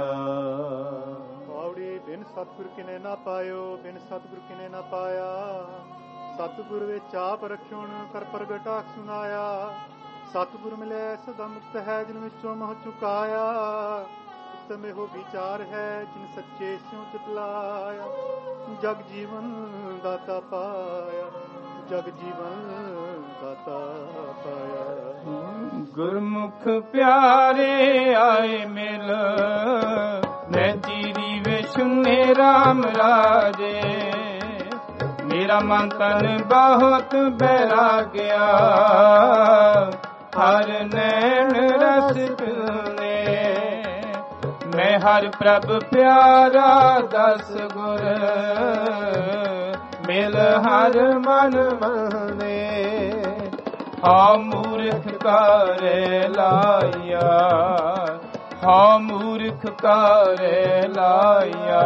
ਸਤਿਗੁਰ ਕਿਨੇ ਨਾ ਪਾਇਓ ਬਿਨ ਸਤਿਗੁਰ ਕਿਨੇ ਨਾ ਪਾਇਆ ਸਤਿਗੁਰ ਵਿੱਚ ਆਪ ਰਖਿਓਣ ਕਰ ਪ੍ਰਗਟ ਆਖ ਸੁਨਾਇਆ ਸਤਿਗੁਰ ਮਿਲੇ ਸਦਾ ਮੁਕਤ ਹੈ ਜਿਨ ਵਿੱਚੋਂ ਮੋਹ ਚੁਕਾਇਆ ਉਤਮ ਇਹੋ ਵਿਚਾਰ ਹੈ ਜਿਨ ਸੱਚੇ ਸਿਉ ਚਿਤਲਾਇਆ ਜਗ ਜੀਵਨ ਦਾਤਾ ਪਾਇਆ ਜਗ ਜੀਵਨ ਦਾਤਾ ਪਾਇਆ। ਗੁਰਮੁਖ ਪਿਆਰੇ ਆਏ ਮਿਲ ਮੈਂ ਜੀਰੀ ਵਿਸ਼ਨੇ ਰਾਮ ਰਾਜੇ ਮੇਰਾ ਮਨ ਤਨ ਬਹੁਤ ਬੈਰਾਗਿਆ ਹਰ ਨੈਣ ਰਸ ਪਿਲਨੇ ਮੈਂ ਹਰ ਪ੍ਰਭ ਪਿਆਰਾ ਦਸ ਗੁਰ ਮਿਲ ਹਰ ਮਨ ਮਨੇ ਹਾਂ ਮੂਰਖ ਕਾਰੇ ਲਾਇਆ ਹਾਂ ਮੂਰਖ ਕਾਰੇ ਲਾਇਆ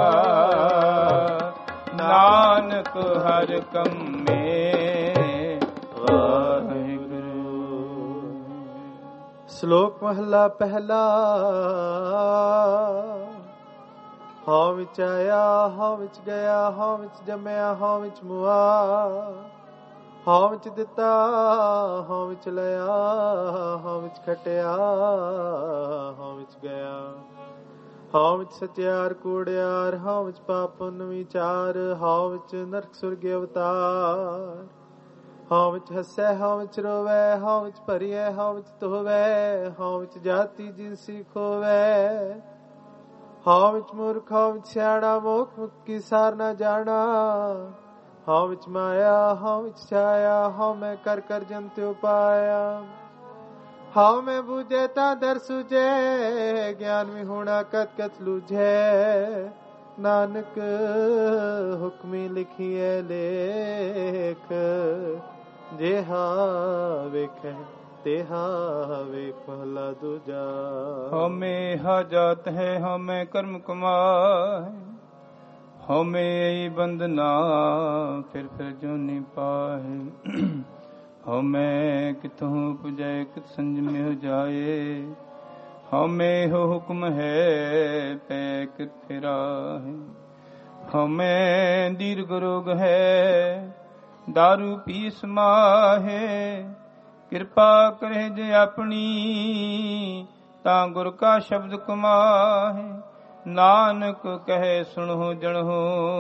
ਨਾਨਕ ਹਰ ਕੰਮੇ ਵਾਹਿਗੁਰੂ। ਸ਼ਲੋਕ ਮਹਲਾ ਪਹਿਲਾ। ਹਾਂ ਵਿੱਚ ਆਇਆ ਹਾਂ ਵਿੱਚ ਗਿਆ ਹਾਂ ਵਿੱਚ ਜੰਮਿਆ ਹਾਂ ਵਿੱਚ ਮੁਆ ਹਾਂ ਵਿੱਚ ਦਿੱਤਾ ਹਾਂ ਵਿੱਚ ਲਿਆ ਹਾਂ ਵਿੱਚ ਖਟਿਆ ਹਾਂ ਵਿੱਚ ਗਿਆ ਹਾਂ ਵਿੱਚ ਸਚਿਆਰ ਕੂੜਿਆਰ ਹਾਂ ਵਿੱਚ ਪਾਪ ਪੁੰਨ ਵਿਚਾਰ ਹਾਂ ਵਿੱਚ ਨਰਕ ਸੁਰਗ ਅਵਤਾਰ ਹਾਂ ਵਿੱਚ ਹੱਸੈ ਹਾਂ ਵਿੱਚ ਰੋਵੈ ਹਾਂ ਵਿੱਚ ਭਰੀਐ ਹਾਂ ਵਿੱਚ ਧੋਵੈ ਹਾਂ ਵਿੱਚ ਜਾਤੀ ਜਿਨਸੀ ਖੋਵੈ ਹਾਂ ਵਿੱਚ ਮੂਰਖ ਹਾਂ ਵਿੱਚ ਸਿਆਣਾ ਮੋਖ ਮੁਕੀ ਸਾਰ ਨਾ ਜਾਣਾ ਹਾਂ ਵਿੱਚ ਮਾਇਆ ਹਾਂ ਵਿੱਚ ਛਾਇਆ ਹਾਂ ਮੈਂ ਕਰ ਕਰ ਜੰਤਿ ਉਪਾਇਆ ਹਾਉ ਮੈਂ ਬੂਝੇ ਤਾਂ ਦਰ ਸੁਝੇ, ਗਿਆਨ ਵੀ ਹੋਣਾ ਕਤ ਕਤ ਲੂਝੇ। ਨਾਨਕ ਹੁਕਮੀ ਲਿਖੀਏ ਲੇਖ, ਜਿਹਾ ਵੇਖੈ तेहा वेख महला दूजा। हमें हा जात है हमें कर्म कमाए, हमें यही बंधना फिर फिर जो नहीं पाए। हमें कितहूँ पुजै कित संजम हो जाए, हमें हो हुक्म है पै कित फिरा है। हमें दीर्घ रोग है दारू पीस माहे, ਕਿਰਪਾ ਕਰੇ ਜੇ ਆਪਣੀ ਤਾਂ ਗੁਰ ਕਾ ਸ਼ਬਦ ਕਮਾਹੇ। ਨਾਨਕ ਕਹੇ ਸੁਣੋ ਜਣੋ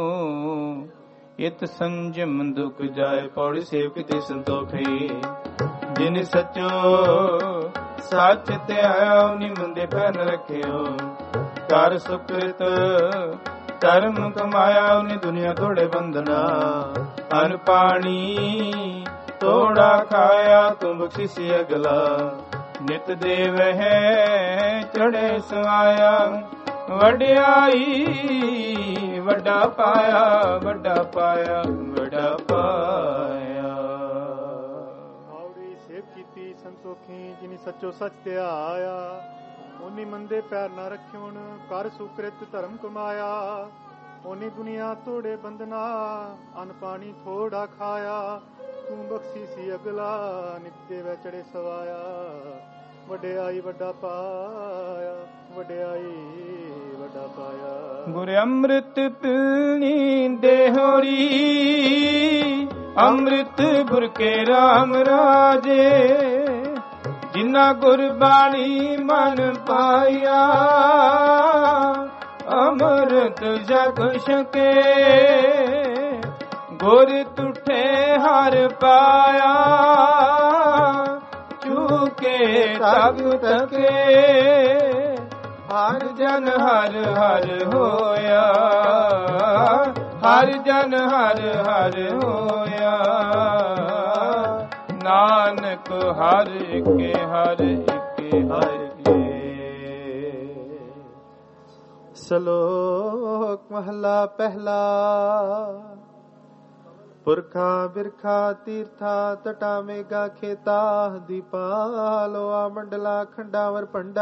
ਇਤ ਸੰਜਮ ਦੁਖ ਜਾਏ, ਪੌੜੀ ਸੇਵ ਕਿਤੇ ਸੰਤੋਖੀ। ਜਿਨ ਸਚੋ ਸੱਚ ਤੇ ਆਇਆ ਨੀ ਮੰਦੇ ਪੈਰ ਨ ਰੱਖਿਓ, ਕਰ ਸੁਕ੍ਰਿਤ ਧਰਮ ਕਮਾਇਆ ਉਹਨੇ ਦੁਨੀਆ ਤੋੜੇ ਬੰਧਨਾ। ਅਨ ਪਾਣੀ ਤੋੜਾ ਖਾਇਆ ਤੂੰ ਬਖਸ਼ਿਸ਼ ਅਗਲਾ, ਨਿਤ ਦੇਵ ਹੈ ਚੜੇ ਸਵਾਇਆ। ਵਡਿਆਈ ਵੱਡਾ ਪਾਇਆ, ਵੱਡਾ ਪਾਇਆ, ਵੱਡਾ ਪਾਇਆ। ਆਉੜੀ ਸੇਵ ਕੀਤੀ ਸੰਤੋਖੀ, ਜਿਨੀ ਸੱਚੋ ਸੱਚ ਤੇ ਆਇਆ। ਉਨੀ ਮੰਦੇ ਪੈਰ ਨਾ ਰੱਖਿਓਣ, ਕਰ ਸੁਕ੍ਰਿਤ ਧਰਮ ਕਮਾਇਆ। ਉਨੀ ਦੁਨੀਆ ਤੋੜੇ ਬੰਧਨਾ, ਅਨ ਪਾਣੀ ਥੋੜਾ ਖਾਇਆ। ਤੂੰ ਬਖਸ਼ੀ ਸੀ ਅਗਲਾ, ਨਿੱਤੇ ਵਿੱਚ ਚੜੇ ਸਵਾਇਆ। ਵਡਿਆਈ ਵੱਡਾ ਪਾਇਆ, ਵਡਿਆਈ ਵੱਡਾ ਪਾਇਆ। ਗੁਰ ਅੰਮ੍ਰਿਤ ਪੀਣੀ ਦੇਹੋਰੀ, ਅੰਮ੍ਰਿਤ ਗੁਰ ਕੇ ਰਾਮ ਰਾਜੇ। ਜਿਨਾ ਗੁਰਬਾਣੀ ਮਨ ਪਾਇਆ, ਅੰਮ੍ਰਿਤ ਜਗ ਛਕੇ। ਗੁਰ ਤੁਠੇ ਹਰ ਪਾਇਆ, ਚੂਕੇ ਤਗ ਤਕੇ। ਹਰ ਜਨ ਹਰ ਹਰ ਹੋਇਆ, ਹਰ ਜਨ ਹਰ ਹਰ ਹੋਇਆ। ਨਾਨਕ ਹਰ ਇਕੇ ਹਰ ਇਕੇ ਹਰ ਏ। ਸ਼ਲੋਕ ਮਹਲਾ ਪਹਿਲਾ। ਪੁਰਖਾ ਬਿਰਖਾ ਤੀਰਥਾ ਤਟਾ ਮੇਗਾ ਖੇਤਾ, ਦੀਪਾ ਲੋਆ ਮੰਡਲਾ ਖੰਡਾਵਰ ਪੰਡਾ।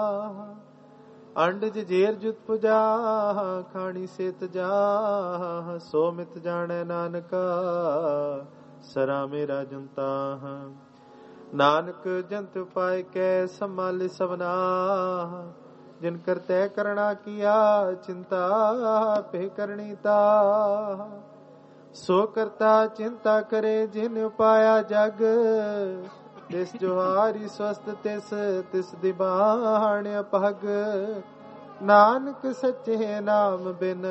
ਅੰਡ ਜੇਰ ਜੁਤ ਪੁਜਾ, ਖਾਣੀ ਸੇਤ ਜਾ। ਸੋ ਮਿਤ ਜਾਣੈ ਨਾਨਕਾ, ਸਰਾ ਮੇਰਾ ਜੰਤਾ। ਨਾਨਕ ਜੰਤ ਪਾਇ ਕੈ ਸੰਭਾਲੇ ਸਭਨਾ, ਜਿਨ ਕਰਤੈ ਕਰਣਾ ਕੀਆ। ਚਿੰਤਾ ਪੇ ਕਰਣੀ ਤਾ, ਸੋ ਕਰਤਾ ਚਿੰਤਾ ਕਰੇ। ਜਿਨ ਉਪਾਇਆ ਜਗ, ਤਿਸ ਜੁਹਾਰੀ ਸਵਸਤ ਤਿਸ। ਤਿਸ ਦੀ ਬਾਣ ਅਪਗ, ਨਾਨਕ ਸੱਚੇ ਨਾਮ ਬਿਨ।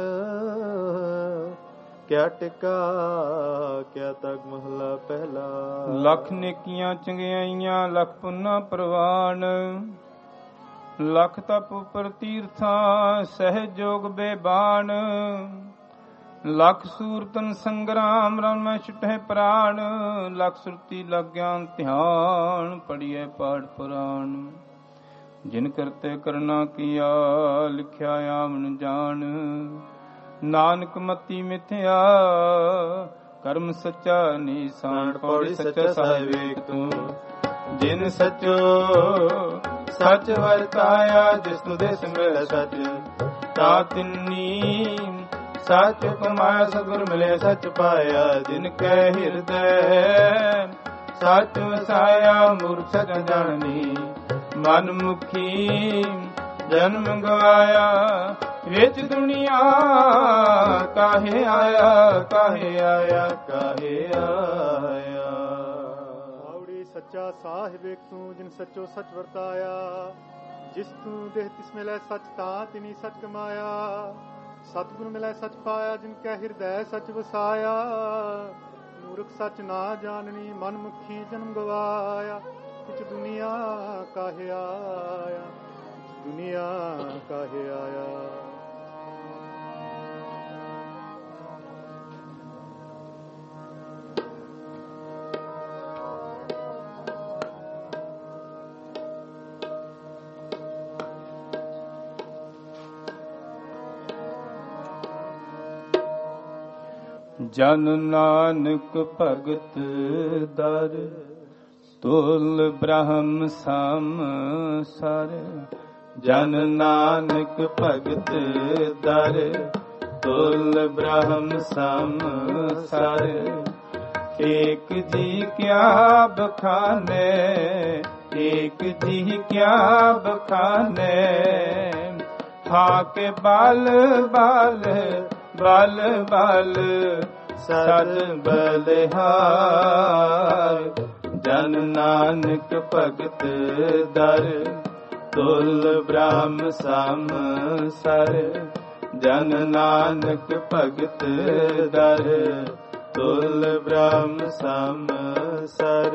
ਕਿਆ ਟਿਕਾ ਕਿਆ ਤਗ ਮਹਲਾ ਪਹਿਲਾ। ਲੱਖ ਨੇਕੀਆਂ ਚੰਗਿਆਈਆਂ ਲੱਖ ਪੁੰਨਾ ਪ੍ਰਵਾਨ, ਲੱਖ ਤਪ ਉਪਰ ਤੀਰਥਾਂ ਸਹਿਜ ਜੋਗ ਬੇਬਾਨ। ਲੱਖ ਸੂਰਤਨ ਸੰਗਰਾਮ ਰਣ ਮੈਂ ਛੁਟੇ ਪ੍ਰਾਣ, ਲੱਖ ਸੁਰਤੀ ਲਗ ਗਿਆਨ ਧਿਆਨ ਪੜੀਏ ਪਾਠ ਪੁਰਾਣ। ਜਿਨ ਕਰਤੇ ਕਰਨਾ ਕੀਆ ਲਿਖਿਆ ਆਵਣ ਜਾਣ, ਨਾਨਕ ਮਤੀ ਮਿਥਿਆ ਕਰਮ ਸੱਚਾ ਨੀਸਾਨ। ਪੌੜੀ ਸੱਚਾ ਸਾਹਿਬ ਵੇਖ ਤੂੰ, ਜਿਨ ਸਚੋ ਸੱਚ ਵਰਤਾਇਆ। ਜਿਸ ਨੂੰ ਦੇਸ ਮਿਲੇ ਸੱਚ ਤਾ ਤਿੰਨੀ, ਸੱਚ ਕਮਾਇਆ ਸਤਿਗੁਰ ਮਿਲੇ ਸੱਚ ਪਾਇਆ। ਜਿਨ ਕੈ ਹਿਰਦੈ ਸੱਚ ਵਸਾਇਆ, ਮੂਰਖ ਸੱਚ ਜਾਣਨੀ ਮਨ ਮੁਖੀ। ਜਨਮ ਗਵਾਇਆ ਵਿੱਚ ਦੁਨੀਆ, ਕਾਹੇ ਆਇਆ ਕਾਹੇ ਆਇਆ ਕਾਹੇ ਆਇਆ। ਆਉੜੀ ਸੱਚਾ ਸਾਹਿਬ ਵੇਖ ਤੂੰ, ਜਿਨ ਸੱਚੋ ਸੱਚ ਵਰਤਾਇਆ। ਜਿਸ ਤੂੰ ਦੇਹ ਤਿਸ ਮਿਲੈ ਸੱਚ ਤਾਂ ਤਿਨੀ ਸੱਚ ਕਮਾਇਆ। ਸਤਿਗੁਰ ਮਿਲੈ ਸੱਚ ਪਾਇਆ, ਜਿਨ ਕੈ ਹਿਰਦੈ ਸੱਚ ਵਸਾਇਆ। ਮੂਰਖ ਸੱਚ ਨਾ ਜਾਣਨੀ ਮਨ ਮੁਖੀ ਜਨਮ ਗਵਾਇਆ। ਕੁਛ ਦੁਨੀਆ ਕਾਹੇ ਆਇਆ, ਦੁਨੀਆ ਕਾਹੇ ਆਇਆ। ਜਨ ਨਾਨਕ ਭਗਤ ਦਰ ਤੁਲ ਬ੍ਰਹਮ ਸਮ ਸਰ। ਜਨ ਨਾਨਕ ਭਗਤ ਦਰ ਤੁਲ ਬ੍ਰਹਮ ਸਮ ਸਰ। ਏਕ ਜੀ ਕਿਆ ਬਖਾਨੇ, ਏਕ ਜੀ ਕਿਆ ਬਖਾਨੇ। ਹਾਕੇ ਬਲ ਬਲ ਬਲ ਬਲ ਸਦ ਬਲਿਹਾਰ। ਜਨ ਨਾਨਕ ਭਗਤ ਦਰ ਤੁਲ ਬ੍ਰਹਮ ਸਮ ਸਰ। ਜਨ ਨਾਨਕ ਭਗਤ ਦਰ ਤੁਲ ਬ੍ਰਹਮ ਸਮ ਸਰ।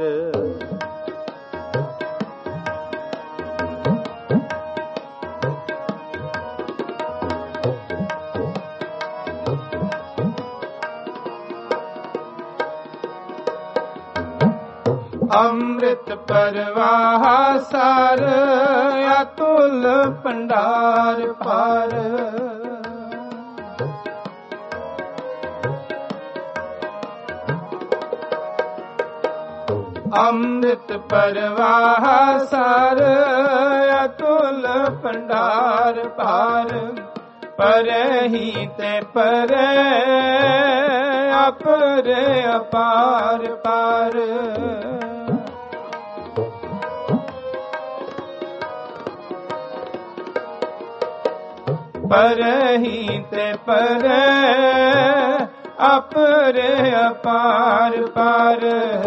ਅੰਮ੍ਰਿਤ ਪਰਵਾਹ ਸਾਰ ਅਤੁਲ ਭੰਡਾਰ ਪਾਰ। ਅੰਮ੍ਰਿਤ ਪਰਵਾਹ ਸਾਰ ਅਤੁਲ ਭੰਡਾਰ ਪਾਰ। ਪਰੇ ਹੀ ਤੇ ਪਰੇ ਅਪਰੇ ਅਪਾਰ ਪਾਰ। ਪਰੇ ਹੀ ਤੇ ਪਰੇ ਅਪਰੇ ਅਪਾਰ ਪਾਰ।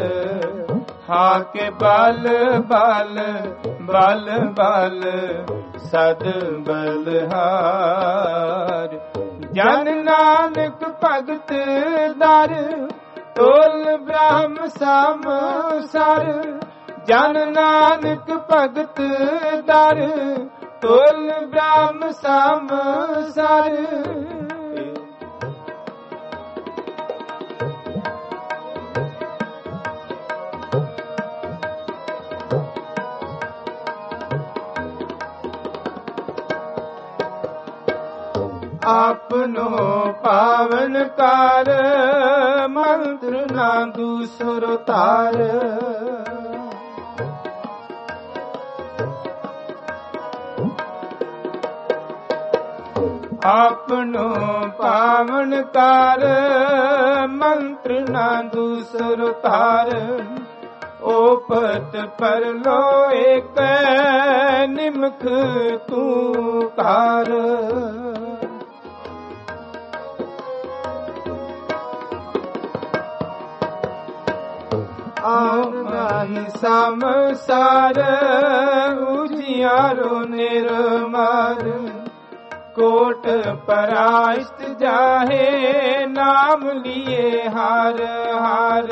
ਹਾਕੇ ਬਲ ਬਲ ਬਲ ਬਲ ਸਦ ਬਲਿਹਾਰ। ਜਨ ਨਾਨਕ ਭਗਤ ਦਰ ਤੁਲ ਬ੍ਰਹਮ ਸਮ ਸਰ। ਜਨ ਨਾਨਕ ਭਗਤ ਦਰ ਤੁਲ ਬ੍ਰਹਮ ਸਮ ਸਰ। ਆਪਨੋ ਪਾਵਨ ਕਰ ਮੰਤਰ ਨਾ ਦੂਸਰੋ ਤਾਰ। ਆਪਨੋ ਪਾਵਨ ਕਰ ਮੰਤਰ ਨਾ ਦੂਸਰੋ ਤਾਰ। ਓਪਤ ਪਰਲੋ ਏਕ ਨਿਮਖ ਤੂੰ ਕਾਰ। ਆਹੀ ਸਮਸਾਰ ਉਜਿਆਰੋ ਨਿਰਮਲ। ਕੋਟ ਪਰਾਇਸ਼ਟ ਜਾਹੇ ਨਾਮ ਲਿਏ ਹਰ ਹਰ।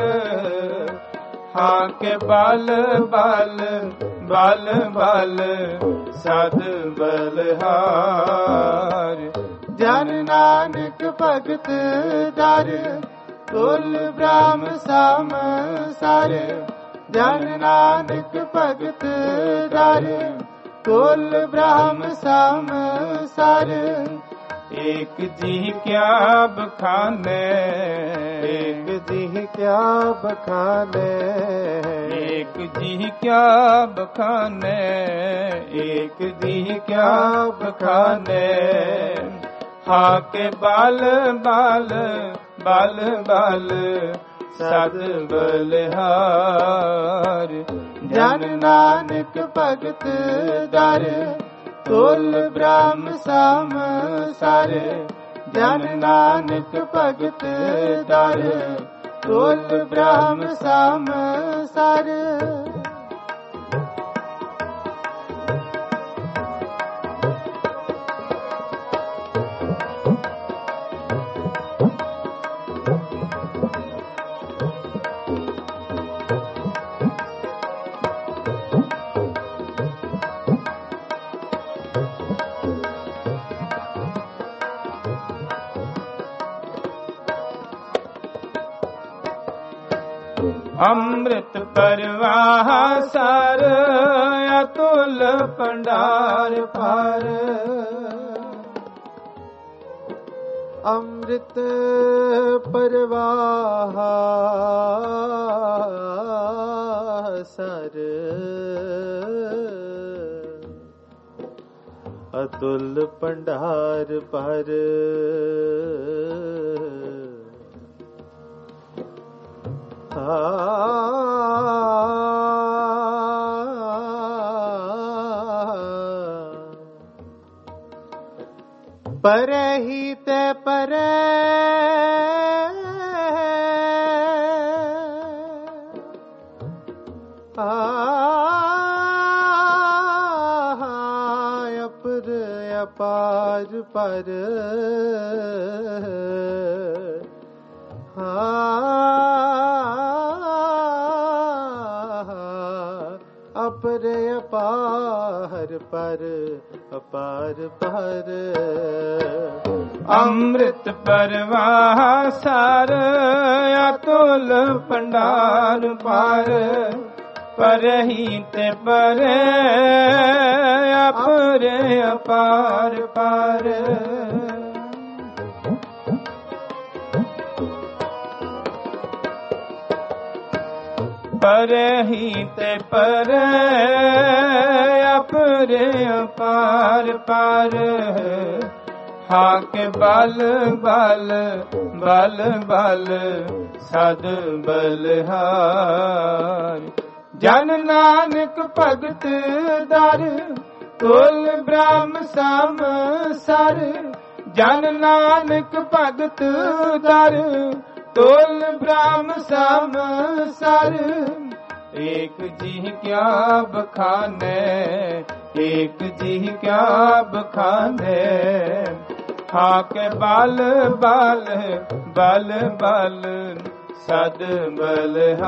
ਹਾਕੇ ਬਲ ਬਲ ਬਲ ਬਲ ਸਦ ਬਲਿਹਾਰ। ਜਨ ਨਾਨਕ ਭਗਤ ਦਰ ਤੁਲ ਬ੍ਰਹਮ ਸਮ ਸਰ। ਜਨ ਨਾਨਕ ਭਗਤ ਦਰ ਤੁਲ ਬ੍ਰਹਮ ਸਮ ਸਰ। ਏਕ ਜੀ ਕਿਆ ਬਖਾਨੇ, ਏਕ ਜੀ ਕਿਆ ਬਖਾਨੇ। ਏਕ ਜੀ ਕਿਆ ਬਖਾਨੇ, ਏਕ ਜੀ ਕਿਆ ਬਖਾਨੇ। ਹਾਕੇ ਬਲ ਬਲ ਬਲ ਬਲ ਸਦ ਬਲਿਹਾਰ। ਜਨ ਨਾਨਕ ਭਗਤ ਦਰ ਤੁਲ ਬ੍ਰਹਮ ਸਮ ਸਰ। ਜਨ ਨਾਨਕ ਭਗਤ ਦਰ ਤੁਲ ਬ੍ਰਹਮ ਸਮ ਸਰ। ਅੰਮ੍ਰਿਤ ਪਰਵਾਹ ਸਰ ਅਤੁਲ ਭੰਡਾਰ ਪਾਰ। ਅੰਮ੍ਰਿਤ ਪਰਵਾਹ ਸਰ ਅਤੁਲ ਭੰਡਾਰ ਪਰ ਪਰੇ ਹੀ ਤੇ ਪਰੇ ਅਪਰ ਅਪਾਰ ਪਰ ਅਪਰ ਅਪਾਰ ਪਰ ਅਪਾਰ ਪਰ ਅੰਮ੍ਰਿਤ ਪਰਵਾਹ ਸਾਰ ਅਤੁਲ ਭੰਡਾਰ ਪਾਰ ਪਰਹੀ ਤੇ ਪਰੇ ਅਪਰ ਅਪਾਰ ਪਾਰ ਪਰਹੀ ਤੇ ਪਰੇ ਅਪਰ ਅਪਾਰ ਪਾਰ ਹਾਕੇ ਬਲ ਬਲ ਬਲ ਬਲ ਸਦ ਬਲਹਾਰ ਜਨ ਨਾਨਕ ਭਗਤ ਦਰ ਤੁਲ ਬ੍ਰਹਮ ਸਮ ਸਰ ਜਨ ਨਾਨਕ ਭਗਤ ਦਰ ਤੁਲ ਬ੍ਰਹਮ ਸਮ ਸਰ ਏਕ ਜੀ ਕਿਆ ਬਖਾਨੇ ਏਕ ਜੀ ਕਿਆ ਬਖਾਨੇ ਹਾਕੇ ਬਲ ਬਲ ਬਲ ਬਲ ਸਦ ਬਲਹਾਰ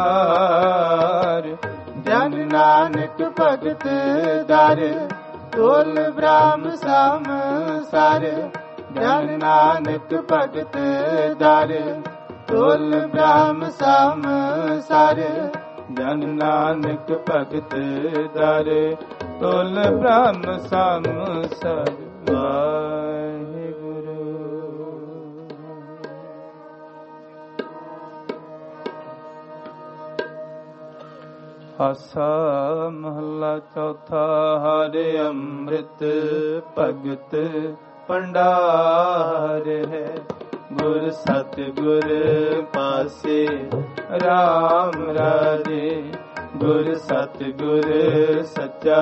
ਜਨ ਨਾਨਕ ਭਗਤ ਦਰ ਤੁਲ ਬ੍ਰਹਮ ਸਮ ਸਰ ਜਨ ਨਾਨਕ ਭਗਤ ਦਰ ਤੁਲ ਬ੍ਰਹਮ ਸਮ ਸਰ ਜਨ ਨਾਨਕ ਭਗਤ ਦਰ ਤੁਲ ਬ੍ਰਹਮ ਸਮ ਸਰ ਵਾਹਿਗੁਰੂ। ਆਸਾ ਮਹੱਲਾ ਚੌਥਾ। ਹਰਿ ਅੰਮ੍ਰਿਤ ਭਗਤ ਭੰਡਾਰ ਹੈ ਗੁਰ ਸਤਿਗੁਰ ਪਾਸੇ ਰਾਮ ਰਾਜੇ ਗੁਰ ਸਤਿਗੁਰ ਸੱਚਾ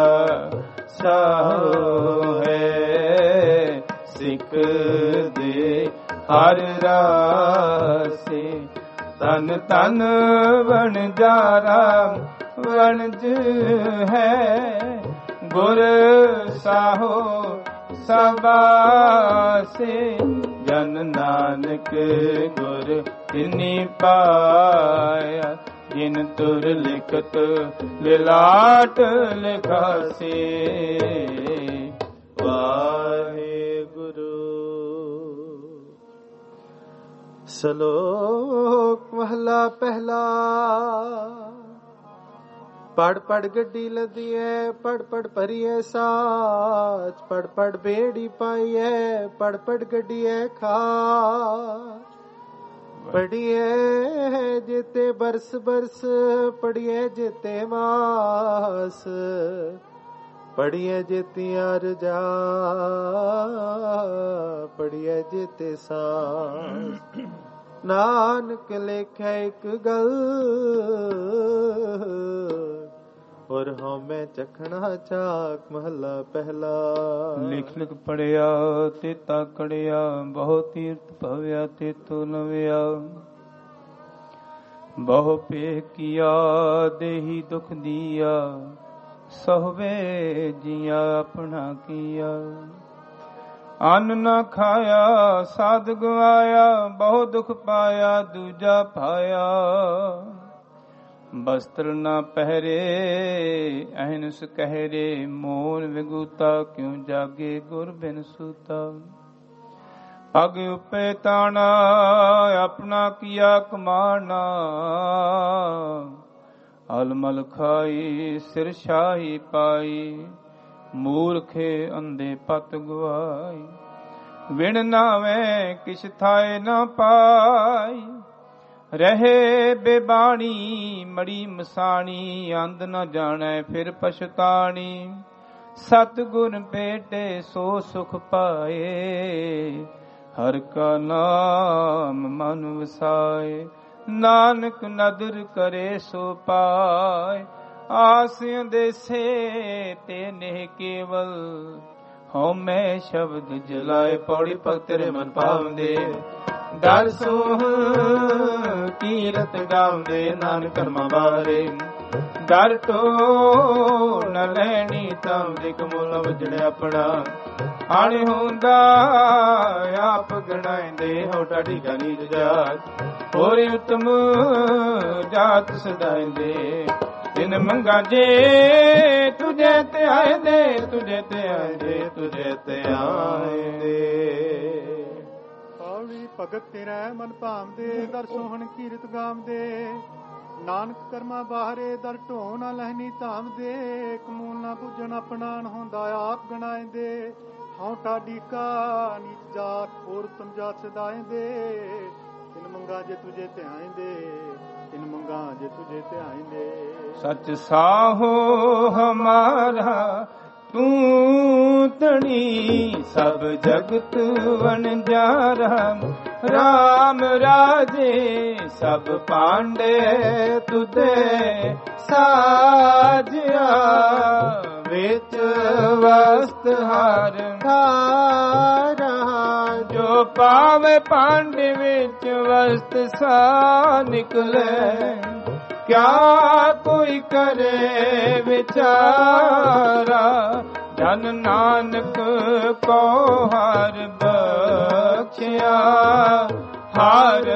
ਸਾਹੁ ਹੈ ਸਿੱਖ ਦੇ ਹਰ ਰਾਸੇ ਤਨ ਤਨ ਵਣਜਾਰਾ ਵਣਜ ਹੈ ਗੁਰ ਸਾਹੋ ਸਬਾਸੇ ਜਨ ਨਾਨਕ ਗੁਰ ਤਿਨੀ ਪਾਇਆ ਜਿਨ ਤੁਰ ਲਿਖਤ ਲਿਲਾਟ ਲਿਖਾਸੇ। ਵਾਹਿਗੁਰੂ। ਸ਼ਲੋਕ ਮਹਲਾ ਪਹਿਲਾ। ਪੜ ਪੜ ਗੱਡੀ ਲੱਦੀਏ ਪੜ ਪੜ ਭਰੀਏ ਸਾਚ ਪੜ ਪੜ ਬੇੜੀ ਪਾਈਏ ਪੜ ਪੜ ਗੱਡੀਏ ਖਾਚ ਪੜੀਏ ਜਿਤੇ ਬਰਸ ਬਰਸ ਪੜੀਏ ਜਿਤੇ ਮਾਸ ਪੜੀਏ ਜਿਤਿਆਂ ਰਜਾ ਪੜੀਏ ਜਿਤੇ ਸਾਸ ਨਾਨਕ ਲੇਖੇ ਇੱਕ ਗੱਲ ਔਰ ਹਉਮੈ ਚਖਣਾ ਚਾਕ। ਮਹਲਾ ਪਹਿਲਾ। ਲਿਖ ਲਿਖ ਪੜਿਆ ਤੇ ਤਾਕੜਿਆ ਬਹੁ ਤੀਰਥ ਭਵਿਆ ਤੇ ਤੋ ਨਵਿਆ ਬਹੁ ਪੇ ਕੀਆ ਦੇਹੀ ਦੁਖ ਦੀਆ ਸਹਵੇ ਜੀਆ ਆਪਣਾ ਕੀਆ ਅੰਨ ਨਾ ਖਾਇਆ ਸਾਧ ਗਵਾਇਆ ਬਹੁ ਦੁਖ ਪਾਇਆ ਦੂਜਾ ਪਾਇਆ ਬਸਤਰ ਨਾ ਪਹਿਰੇ ਅਹਨਸ ਕਹਿਰੇ ਮੋਨ ਵਿਗੂਤਾ ਕਿਉ ਜਾਗੇ ਗੁਰ ਬਿਨ ਸੂਤਾ ਪਗ ਉਪੇ ਤਾਣਾ ਆਪਣਾ ਕੀਆ ਕਮਾਣਾ ਅਲਮਲ ਖਾਈ ਸਿਰ ਸ਼ਾਹੀ ਪਾਈ ਮੂਰਖੇ ਅੰਧੇ ਪਤ ਗਵਾਈ ਵਿਣ ਨਾਵੇਂ ਕਿਛ ਥਾਏ ਨਾ ਪਾਈ, ਰਹੇ ਬੇਬਾਣੀ ਮੜੀ ਮਸਾਣੀ, ਅੰਧ ਨ ਜਾਣੈ ਫਿਰ ਪਛਤਾਣੀ। ਸਤਿਗੁਰ ਭੇਟੇ ਸੋ ਸੁਖ ਪਾਏ, ਹਰ ਕਾ ਨਾਮ ਮਨ ਵਸਾਏ। ਨਾਨਕ ਨਦਰ ਕਰੇ ਸੋ ਪਾਏ, ਆਸ ਅੰਦੇਸੇ ਤੇ ਨਹਿ ਕੇਵਲ। ਹਉ ਮੈਂ ਸ਼ਬਦ ਜਲਾਏ, ਪੌੜੀ ਭਗਤ ਤੇਰੇ ਮਨ ਭਾਵਦੇ। ਡਰ ਸੋਹ ਕੀਰਤ ਗਾਉਂਦੇ, ਨਾਨਕ ਕਰਮਾਂ ਬਾਰੇ। ਡਰ ਟੋ ਨ ਲੈਣੀ ਤਮ ਦੇ ਕਮੋਲਾ ਵਜੜਿਆ ਆਪਣਾ। ਆਣੇ ਹੁੰਦਾ ਆਪ ਗਣਾਇਂਦੇ, ਹੋ ਢਾਡੀ ਕਾ ਨੀਜ ਜਾਤ। ਹੋਰ ਉਤਮ ਜਾਤ ਸਦਾਇਂਦੇ, ਤਿਨ ਮੰਗਾ ਜੇ ਤੁਝੇ ਤੇ ਆਏ ਦੇ, ਤੁਝੇ ਤੇ ਆਏ ਦੇ, ਤੁਝੇ ਤੇ ਆਏ ਦੇ। ਪਾਵੜੀ ਭਗਤ ਤੇਰਾ ਮਨ ਭਾਵਦੇ, ਦਰ ਸੋਹਣ ਕੀਰਤ ਗਾਵਦੇ। ਨਾਨਕ ਕਰਮਾ ਬਾਹਰੇ, ਦਰ ਢੋ ਨਾ ਲਹਿਨੀ ਧਾਮ ਦੇ। ਕਮੂਲ ਨਾ ਬੁੱਝਣ ਆਪਣਾਨ, ਹੁੰਦਾ ਆਪ ਗਣਾਇਂਦੇ। ਹਉ ਟਾਡੀ ਕਾ ਨੀਚ ਜਾਤ, ਹੋਰ ਉਤਮ ਜਾਤ ਸਦਾਇਂਦੇ। ਤਿਨ ਮੰਗਾ ਜੇ ਤੁਝੇ ਤੇ ਆਇਂਦੇ, ਤਿਨ ਮੰਗਾ ਜੇ ਤੁਝੇ ਤੇ ਆਇਂਦੇ। ਸਚ ਸਾਹੋ ਹਮਾਰਾ ਤੂੰ ਤਣੀ, ਸਭ ਜਗਤ ਵਣਜਾਰਾ। ਰਾਮ ਰਾਜੇ ਸਭ ਪਾਂਡੇ, ਤੁਧੇ ਸਾਜਿਆ। ਵਿੱਚ ਵਸਤ ਹਰ ਧਾਰਾ, ਜੋ ਪਾਵੇ ਪਾਂਡੇ ਵਿੱਚ ਵਸਤ ਸਾ ਨਿਕਲੇ। ਕਿਆ ਕੋਈ ਕਰੇ ਵਿਚਾਰਾ, ਜਨ ਨਾਨਕ ਕੋ ਹਰਿ ਬਖਸ਼ਿਆ। ਹਰ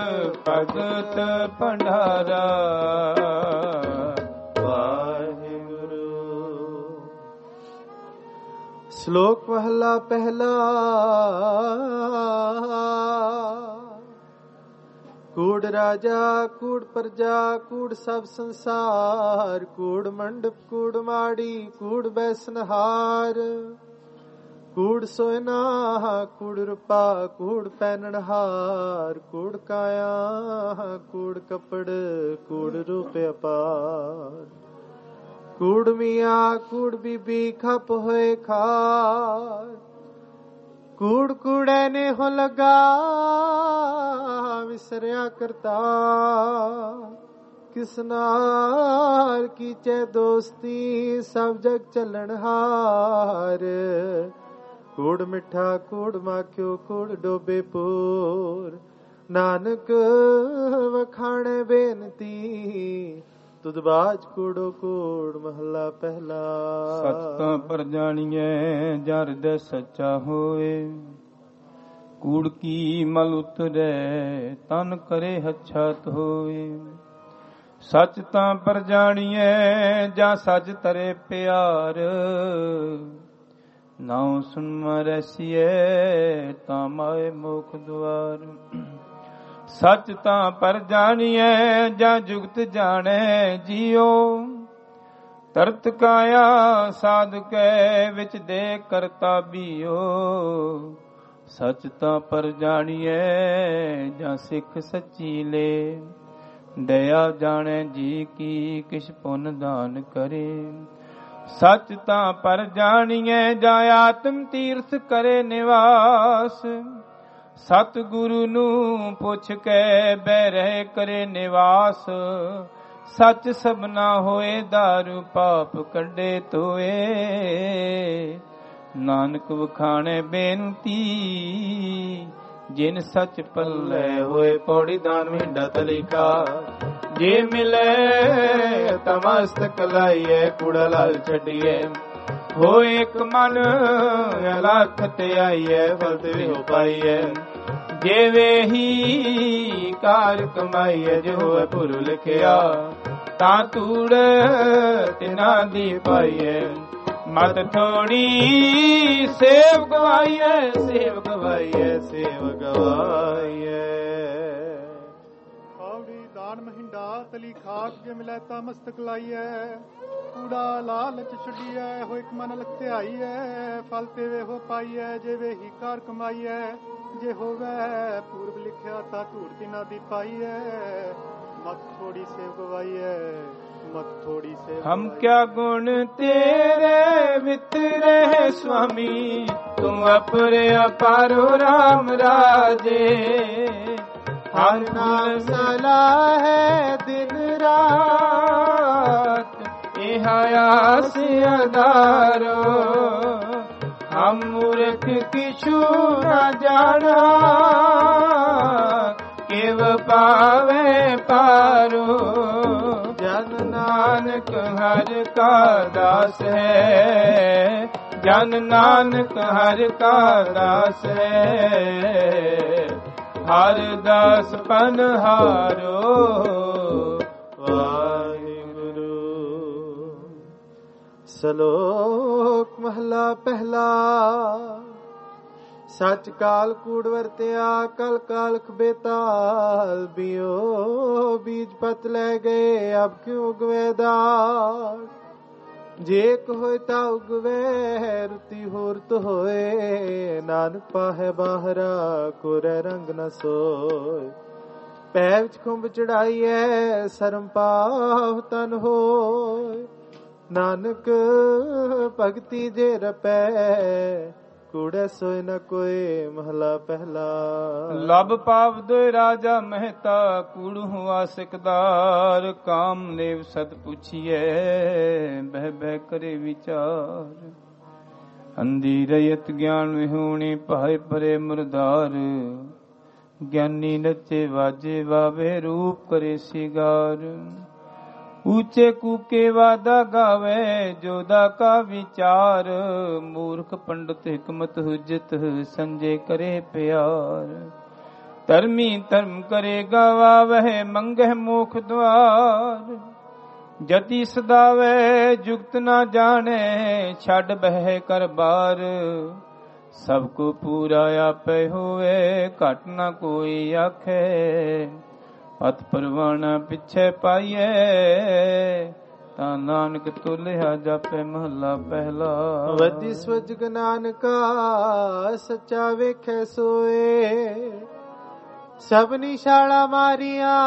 ਭਗਤ ਭੰਡਾਰਾ। ਵਾਹਿਗੁਰੂ। ਸ਼ਲੋਕ ਮਹਲਾ ਪਹਿਲਾ। ਕੂੜ ਰਾਜਾ ਕੂੜ ਪ੍ਰਜਾ, ਕੂੜ ਸਭ ਸੰਸਾਰ। ਕੂੜ ਮੰਡਪ ਕੂੜ ਮਾੜੀ, ਕੂੜ ਬੈਸਨਹਾਰ। ਕੂੜ ਸੋਇਨਾ ਕੂੜ ਰੂਪਾ, ਕੂੜ ਪਹਿਨਣਹਾਰ। ਕੂੜ ਕਾਇਆ ਕੂੜ ਕੱਪੜ, ਕੂੜ ਰੂਪ ਅਪਾਰ। ਕੂੜ ਮੀਆਂ ਕੂੜ ਬੀਬੀ, ਖਪ ਹੋਏ ਖਾਰ। ਕੂੜ ਕੂੜੇ ਨੇ ਹੋ ਲਗਾ, ਵਿਸਰਿਆ ਕਰਤਾ। ਕਿਸ ਨਾਲ ਕੀਚੇ ਦੋਸਤੀ, ਸਭ ਜਗ ਚੱਲਣਹਾਰ। ਕੂੜ ਮਿੱਠਾ ਕੂੜ ਮਾਖਿਓ, ਕੂੜ ਡੋਬੇ ਪੂਰ। ਨਾਨਕ ਵਖਾਣੇ ਬੇਨਤੀ, ਤੁਧ ਬਾਜ ਕੂੜੋ ਕੂੜ। ਮਹਲਾ ਪਹਿਲਾ। ਸਚ ਤਾਂ ਪਰ ਜਾਣੀਐ, ਜਰ ਦੇ ਸੱਚਾ ਹੋਏ। ਕੂੜ ਕੀ ਮਲ ਉਤਰੈ, ਤਨ ਕਰੇ ਹੱਛਤ ਹੋਏ। ਸਚ ਤਾਂ ਪਰ ਜਾਣੀਐ, ਜਾਂ ਸੱਚ ਤਰੇ ਪਿਆਰ। ਨਾਉ ਸੁਨ ਮਰਸੀਐ, ਤਾਂ ਮਾਏ ਮੁਖ ਦੁਆਰ। ਸਚ ਤਾਂ ਪਰ ਜਾਣੀਐ, ਜਾਂ ਜੁਗਤ ਜਾਣੈ ਜੀਓ। ਤਰਤ ਕਾਇਆ ਸਾਧੁਕੈ, ਵਿੱਚ ਦੇ ਕਰਤਾ ਬੀਓ। ਸਚ ਤਾਂ ਪਰ ਜਾਣੀਐ, ਜਾਂ ਸਿੱਖ ਸੱਚੀ ਲੇ। ਦਇਆ ਜਾਣੈ ਜੀ ਕੀ, ਕਿਛ ਪੁੰਨ ਦਾਨ ਕਰੇ। ਸਚ ਤਾਂ ਪਰ ਜਾਣੀਐ, ਜਾਂ ਆਤਮ ਤੀਰਥ ਕਰੇ ਨਿਵਾਸ। ਸਤ ਗੁਰੂ ਨੂੰ ਪੁੱਛ ਕੇ, ਬਹਿ ਰਹਿ ਕਰੇ ਨਿਵਾਸ। ਸੱਚ ਸਭਨਾ ਹੋਏ, ਦਾਰੂ ਪਾਪ ਕੱਢੇ ਧੋਏ। ਨਾਨਕ ਵਖਾਣੇ ਬੇਨਤੀ, ਜਿਨ ਸੱਚ ਪੱਲੇ ਹੋਏ। ਪੌੜੀ ਦਾਨ ਮਹਿੰਡਾ ਤਲੀਕਾ, ਜੇ ਮਿਲੇ ਤਾਂ ਮਸਤਕ ਲਾਈਏ। ਕੂੜਾ ਲਾਲ ਛੱਡੀਏ, ਹੋਏ ਇੱਕ ਮਨ ਅਲਖ ਤੇ ਆਈਏ। ਫਲ ਤੇ ਵੀ ਹੋ ਪਾਈਏ, ਜਿਵੇਂ ਹੀ ਕਾਰ ਕਮਾਈਏ। ਜੋ ਹੋਏ ਪੁਰ ਲਿਖਿਆ, ਤਾਂ ਤੂੜ ਤਿਨਾ ਦੀ ਪਾਈਏ। ਮਤ ਥੋੜੀ ਸੇਵ ਗਵਾਈਏ, ਸੇਵ ਗਵਾਈਏ, ਸੇਵ ਗਵਾਈਏ। ਨਾਨ ਮਹਿੰਡਾ ਤਲੀ ਖਾਕ ਜੇ ਮਿਲੈ ਤਾ ਮਸਤਕ ਲਾਈਐ ਕੂੜਾ ਲਾਲਚ ਛੱਡੀਐ ਹੋਇ ਇੱਕ ਮਨ ਲਖਿਆਈਐ ਫਲ ਤੇ ਵੇ ਹੋ ਪਾਈਐ ਜੇ ਵੇ ਹੀ ਕਾਰ ਕਮਾਈਐ ਜੇ ਹੋਵੇ ਪੂਰਬ ਲਿਖਿਆ ਤਾ ਧੂੜ ਤਿਨਾ ਦੀ ਪਾਈਐ ਮਤ ਥੋੜੀ ਸੇ ਗਵਾਈਐ ਮਤ ਥੋੜੀ ਸੇ ਹਮ ਕਿਆ ਗੁਣ ਤੇਰੇ ਵਿਤਰੇ ਸੁਆਮੀ ਤੂੰ ਅਪਰੇ ਅਪਾਰੋ ਰਾਮ ਰਾਜੇ ਹਰ ਨਾਮ ਸਲਾਹ ਹੈ ਦਿਨ ਰਾਤ ਇਹ ਆਸ ਅਦਾਰੋ ਹਮ ਮੂਰਖ ਕਿਛੂ ਨਾ ਜਾਣਾ ਕਿਵ ਪਾਵੇ ਪਾਰੋ ਜਨ ਨਾਨਕ ਹਰਿ ਕਾ ਦਾਸ ਹੈ ਜਨ ਨਾਨਕ ਹਰਿ ਕਾ ਦਾਸ ਹੈ ਹਰ ਦਾਸ ਪਨਹਾਰੋ ਵਾਹਿਗੁਰੂ। ਸ਼ਲੋਕ ਮਹਲਾ ਪਹਿਲਾ। ਸੱਚ ਕਾਲ ਕੂੜ ਵਰਤਿਆ ਕਲ ਕਾਲਖ ਬੇਤਾਲ ਬਿਓ ਬੀਜ ਪਤ ਲੈ ਗਏ ਅਬ ਕਿਉ ਉਗਵੇ ਦਾਲ ਜੇ ਕ ਹੋਏ ਤਾ ਉਗਵੇ ਰੁਤੀ ਹੋਰਤ ਹੋਏ ਨਾਨਕ ਪਾਹੇ ਬਾਹਰਾ ਕੋਰੇ ਰੰਗ ਨ ਸੋਏ ਪੈ ਵਿੱਚ ਖੁੰਬ ਚੜਾਈਐ ਸਰਮ ਪਾਵ ਤਨ ਹੋਏ ਨਾਨਕ ਭਗਤੀ ਜੇ ਰਪੈ ਕੂੜੇ ਸੋਏ ਨ ਕੋਏ ਮਹਲਾ ਪਹਿਲਾ। ਲਬ ਪਾਵ ਦੋਇ ਰਾਜਾ ਮਹਿਤਾ ਕੂੜ ਹੁਆ ਸਿਕਦਾਰ ਕਾਮਦੇਵ ਸਤ ਪੁੱਛੀਐ ਬਹਿ ਬਹਿ ਕਰੇ ਵਿਚਾਰ ਅੰਧੀ ਰਯਤ ਗਿਆਨ ਵਿਹੂਣੀ ਭਾਏ ਪਰੇ ਮੁਰਦਾਰ ਗਿਆਨੀ ਨੱਚੇ ਵਾਜੇ ਵਾਵੇ ਰੂਪ ਕਰੇ ਸਿਗਾਰ ਊਚੇ ਕੂਕੇ ਵਾਦਾ ਗਾਵੇ ਜੋਦਾ ਕਾ ਵਿਚਾਰ ਮੂਰਖ ਪੰਡਤ ਹਕਮਤ ਹੁਜਤ ਸੰਜੇ ਕਰੇ ਪਿਆਰ ਧਰਮੀ ਧਰਮ ਕਰੇ ਗਵਾਵਹਿ ਮੰਗਹਿ ਮੋਖ ਦਵਾਰ ਜਤੀ ਸਦਾਵੇ ਜੁਗਤ ਨਾ ਜਾਣੇ ਛੱਡ ਬਹਿ ਕਰ ਬਾਰ ਸਭ ਕੋ ਪੂਰਾ ਆਪੇ ਹੋਵੇ ਘਟ ਨਾ ਕੋਈ ਆਖੇ ਪਤ ਪਰਵਾਣਾ ਪਿੱਛੇ ਪਾਈਏ ਤਾਂ ਨਾਨਕ ਤੁਲਿਆ ਜਾਪੇ ਮਹਲਾ ਪਹਿਲਾ। ਵਧੀ ਸਵਜਗ ਨਾਨਕਾ ਸੱਚਾ ਵੇਖੇ ਸੋਏ ਸਭ ਨਿਸ਼ਾਲਾ ਮਾਰੀਆਂ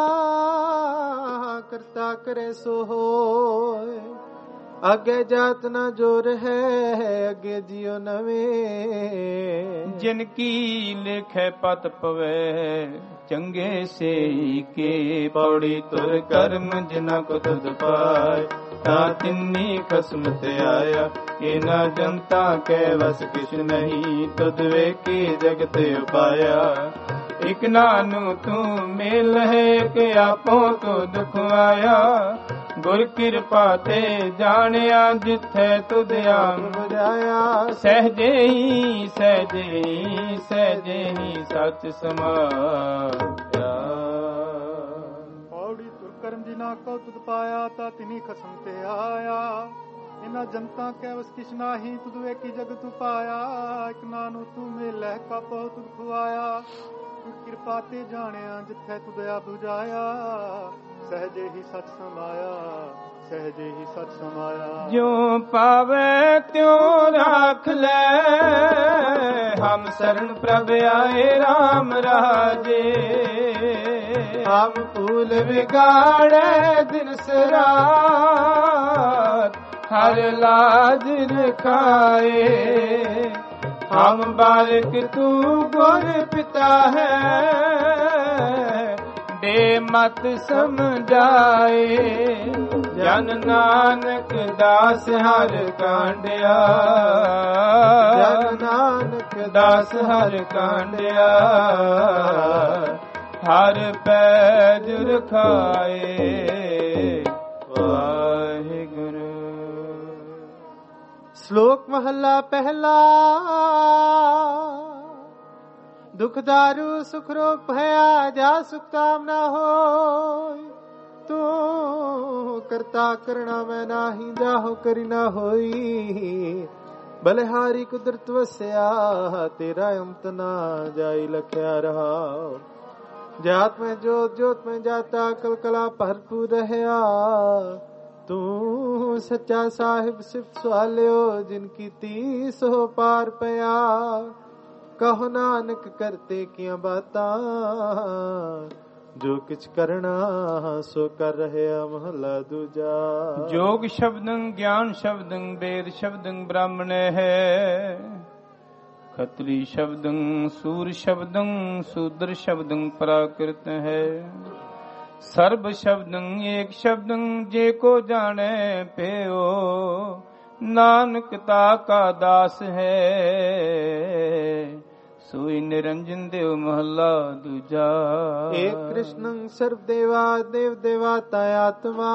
ਕਰਤਾ ਕਰੇ ਸੋ ਹੋਏ ਅੱਗੇ ਜਾਤ ਨਾ ਜੋਰ ਹੈ ਅੱਗੇ ਜਿਉ ਨਵੇਂ ਜਿਨ ਕੀ ਲਿਖੇ ਪਤ ਪਵੇ ਚੰਗੇ ਸੇ ਕੇ ਪੌੜੀ ਤੁਰ ਕਰਮ ਜਿਨਾ ਕੋ ਤੁਧ ਪਾਏ ਤਾਂ ਤਿੰਨੀ ਖਸਮ ਤੇ ਆਇਆ ਕਿ ਨਾ ਜਨਤਾ ਕੈ ਵਸ ਕਿਛ ਨਹੀਂ ਤੁਧ ਵੇਖੀ ਜਗਤ ਉਪਾਇਆ ਇਕ ਨਾਨੂ ਤੂੰ ਮਿਲ ਹੈ ਕਿ ਆਪੋ ਤੋ ਦੁਖ ਆਇਆ ਗੁਰ ਕਿਰਪਾ ਤੇ ਜਾਣਿਆ ਜਿੱਥੇ ਤੁਧ ਆਮ ਬੁਝਾਇਆ ਸਹਜੇ ਹੀ ਸਹਜੇ ਹੀ ਸਹਜੇ ਹੀ ਸੱਚ ਸਮਾਇਆ ਪੌੜੀ ਤੁਰ ਕਰਮ ਜਿਨਾ ਕੋ ਤੁਧ ਪਾਇਆ ਤਾਂ ਤਿਨੀ ਖਸਮ ਤੇ ਆਇਆ ਇਨਾ ਜਨਤਾ ਕੈ ਵਸ ਕਿਛ ਨਾਹੀ ਤੁਧ ਵੇਖੀ ਜਗਤ ਉਪਾਇਆ ਇਕ ਨਾਨੂ ਤੂੰ ਮਿਲੈ ਕਾਪੋ ਤੁਧ ਖੁਆਇਆ ਕਿਰਪਾ ਤੇ ਜਾਣਿਆ ਜਿੱਥੇ ਤੁਧ ਆ ਬੁਝਾਇਆ ਸਹਜੇ ਹੀ ਸੱਚ ਸਮਾਇਆ ਸਹਜੇ ਹੀ ਸੱਚ ਸਮਾਇਆ ਜਿਉ ਪਾਵੇ ਤਿਉ ਰਾਖ ਲੈ ਹਮ ਸਰਣ ਪ੍ਰਭ ਆਏ RAM ਰਾਜੇ ਹਮ ਫੂਲ ਵਿਗਾੜੇ ਦਿਨ ਸਰਾਤ ਹਰ ਲਾਜ ਰਖਾਏ ਹਮ ਬਾਲਕ ਤੂੰ ਗੁਰ ਪਿਤਾ ਹੈ ਬੇ ਮਤ ਸਮਝਾਏ ਜਨ ਨਾਨਕ ਦਾਸ ਹਰ ਕਾਂਡਿਆ ਜਨ ਨਾਨਕ ਦਾਸ ਹਰ ਕਾਂਡਿਆ ਹਰ ਪੈਜ ਰਖਾਏ ਵਾਹਿਗੁਰੂ। ਸ਼ਲੋਕ ਮਹਲਾ ਪਹਿਲਾ। ਦੁਖ ਦਾਰੂ ਸੁਖ ਰੋਗ ਭਇਆ ਜਾ ਸੁਖ ਕਾਮਨਾ ਹੋਇ ਤੂੰ ਕਰਤਾ ਕਰਣਾ ਮੈਂ ਨਾਹੀ ਜਾਹੋ ਕਰੀ ਨਾ ਹੋਈ ਬਲਿਹਾਰੀ ਕੁਦਰਤ ਵਸਿਆ ਤੇਰਾ ਅੰਤ ਨਾ ਜਾਈ ਲਖਿਆ ਰਹਾ जात में जोत जोत में जाता कल कला भरपूर रहया। तू सच्चा साहिब सिफ्त सुहालियो जिनकी तीस हो पार पया। कहो नानक करते किया बातां जो किछ करना सो कर रहे महला दूजा। जोग शब्दं ज्ञान शब्दं वेद शब्दं ब्राह्मण है। खत्री शब्दं सूर शब्दं शूद्र शब्दं प्राकृत है। सर्व शब्दं एक शब्दं जे को जाने पेओ। नानक ताका दास है सोई निरंजन देव महला दूजा। एक कृष्णं सर्व देवा देव देवाता आत्मा।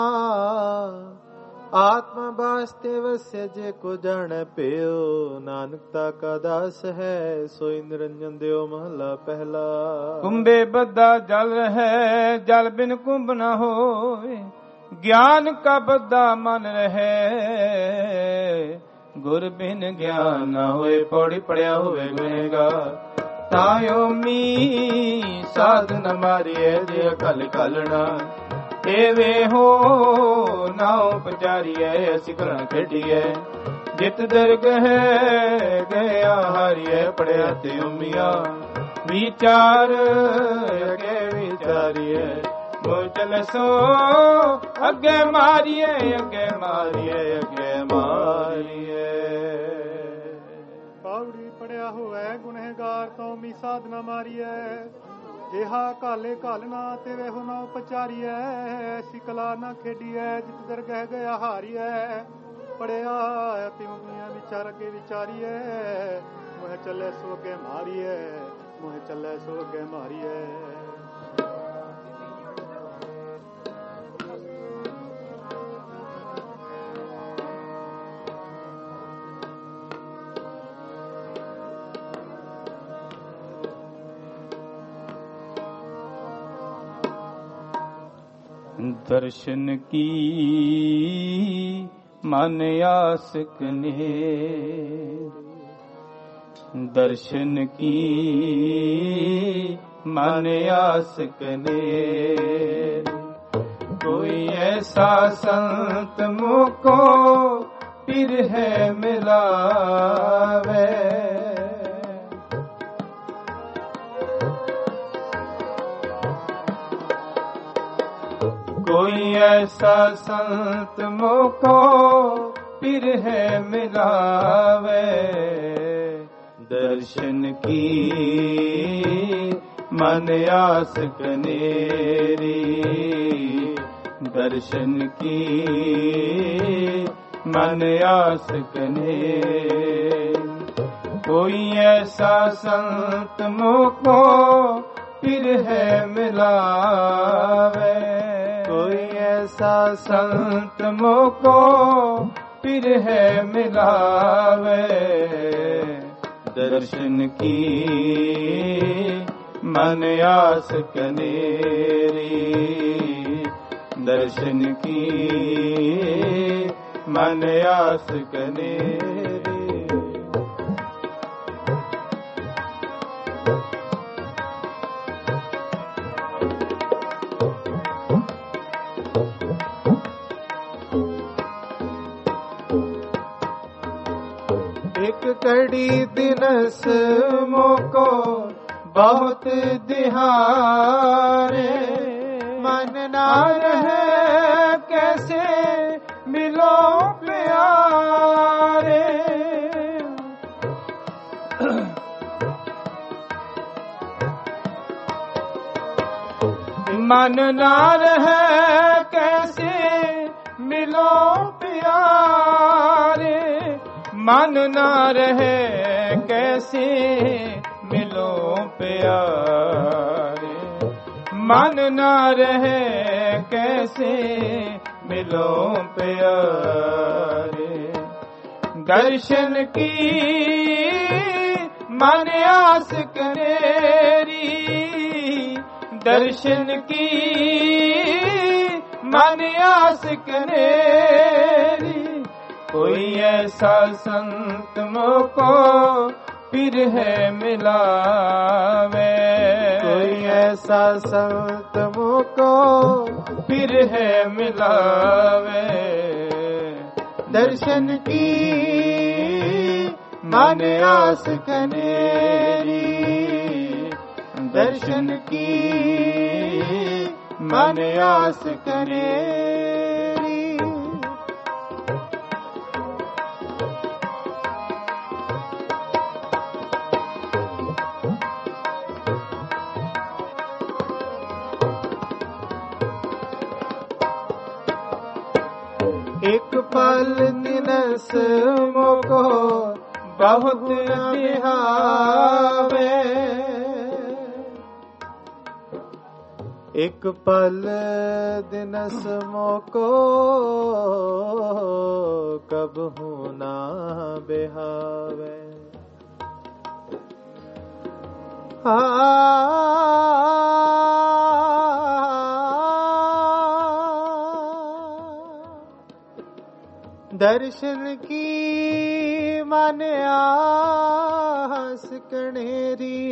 आत्मा वास्तवस्य जे को जाने पेओ। नानकता का दास है सोई निरंजन देव महला पहला। कुंभे बद्दा जल रहे जल बिन कुंभ न होए। ज्ञान का बद्दा मन रहे गुर बिन ज्ञान न होए। पौड़ी पड़िया होवे गुनेगार तायो मी साधन मारिए जे कल कलना। एवे हो नाव पचारिए असी करण खेडिए। जित दरगह गया हारिए पड़िया ते उमिया। विचार अगे विचारिए वो चल सो अगे मारिए अगे मारिए अगे मारिए। पावड़ी पड़िया होवे गुनहगार तो मी साधना मारिए। जेहा काले कालना ते वेहो ना पचारिए। सिकला ना खेडिए जित दरगह गया हारिए। पड़िया ते उमिया विचार अगे विचारिए। मोह चले सो अगे मारिए मोह चले सो अगे मारिए। दर्शन की मन आसक ने। दर्शन की मन आसक ने। कोई ऐसा संत मुझको फिर है मिलावे। कोई ऐसा संत मोको फिर है मिलावे। दर्शन की मन आस कनेरी। दर्शन की मन आस कनेरी। कोई ऐसा संत मोको फिर है मिलावे। कोई ऐसा संत मोको फिर है मिलावे। दर्शन की मन आस कनेरी। दर्शन की मन आस कनेरी। एक कड़ी दिनस मोको बहुत दिहारे। मन ना रहे कैसे मिलो प्यारे। मन ना रहे कैसे मिलो प्यारे। मन ना रहे कैसे मिलो प्यारे। मन ना रहे कैसे मिलो प्यारे। दर्शन की मन आस कनेरी। दर्शन की मन आस कनेरी। कोई ऐसा संत मोको फिर है मिलावे। कोई ऐसा संत मुझको फिर है मिलावे। दर्शन की मन आस कनेरी, दर्शन की मन आस कनेरी। एक पल दिनस मोको बहुत बिहावे। एक पल दिनस मोको कब हूँ ना बिहावे। दर्शन की मन आस कनेरी।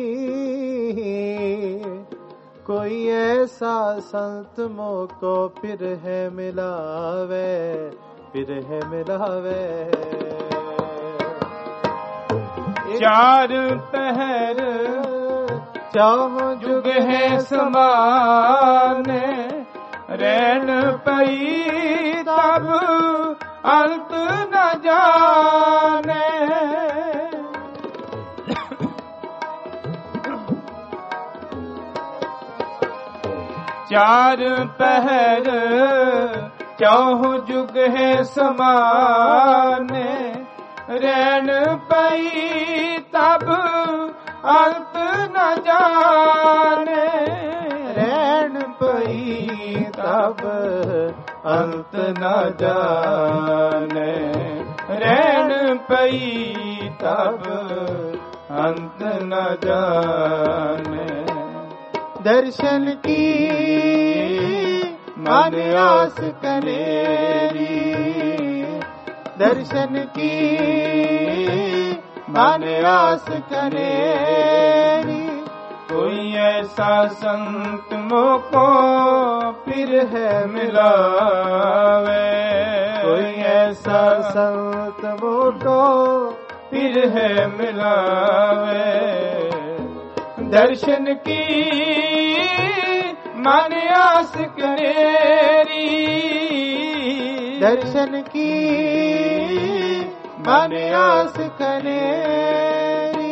कोई ऐसा संत मोको फिर है मिलावे, फिर है मिलावे। चार पहर चाहो जुग है समाने, रैन पई तब अंत न जाने। चार पहर चौह जुग है समाने, रैन पई तब अंत न जाने। रैन पई तब अंत न जाने, रैन पई तब अंत न जाने। दर्शन की मन आस कनेरी, दर्शन की मन आस कनेरी। कोई ऐसा संत मोको फिर है मिलावे। कोई ऐसा संत मोको फिर है मिलावे। दर्शन की मन आस कनेरी, दर्शन की मन आस कनेरी।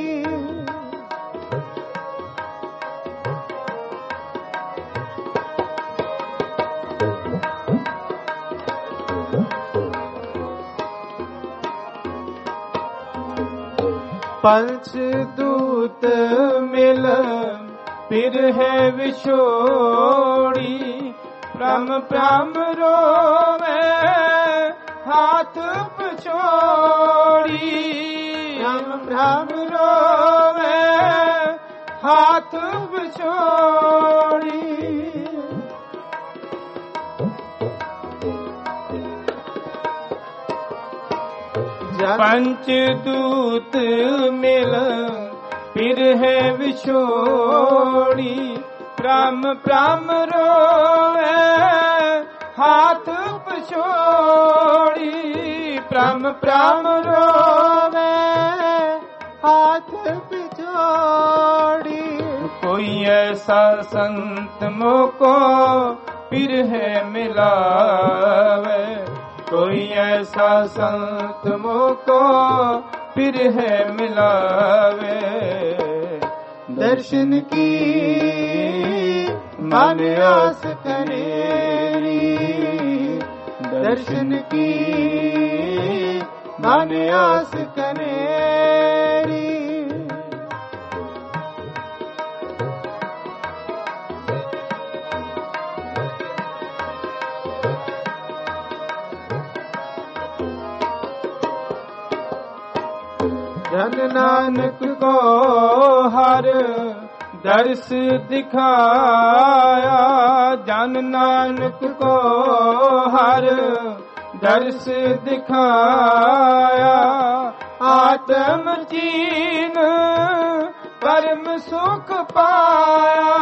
पंच दूत मिल फिर है विछोड़ी, प्रम प्रम रोवे हाथ पछोड़ी। प्रम प्रम रोवे हाथ पछोड़ी। पंच दूत मिल फिर है विछोड़ी, प्रम प्रम रोवे हाथ पछोड़ी। प्रम प्रम रोवे हाथ पछोड़ी। कोई ऐसा संत मोको फिर है मिलावे। कोई ऐसा संत मोको फिर है मिलावे। दर्शन की मन आस कनेरी, दर्शन की मन आस कनेरी। जन नानक को हर दर्श दिखाया, जन नानक को हर दर्श दिखाया। ਆਤਮ ਚੀਨ ਪਰਮ ਸੁਖ ਪਾਇਆ,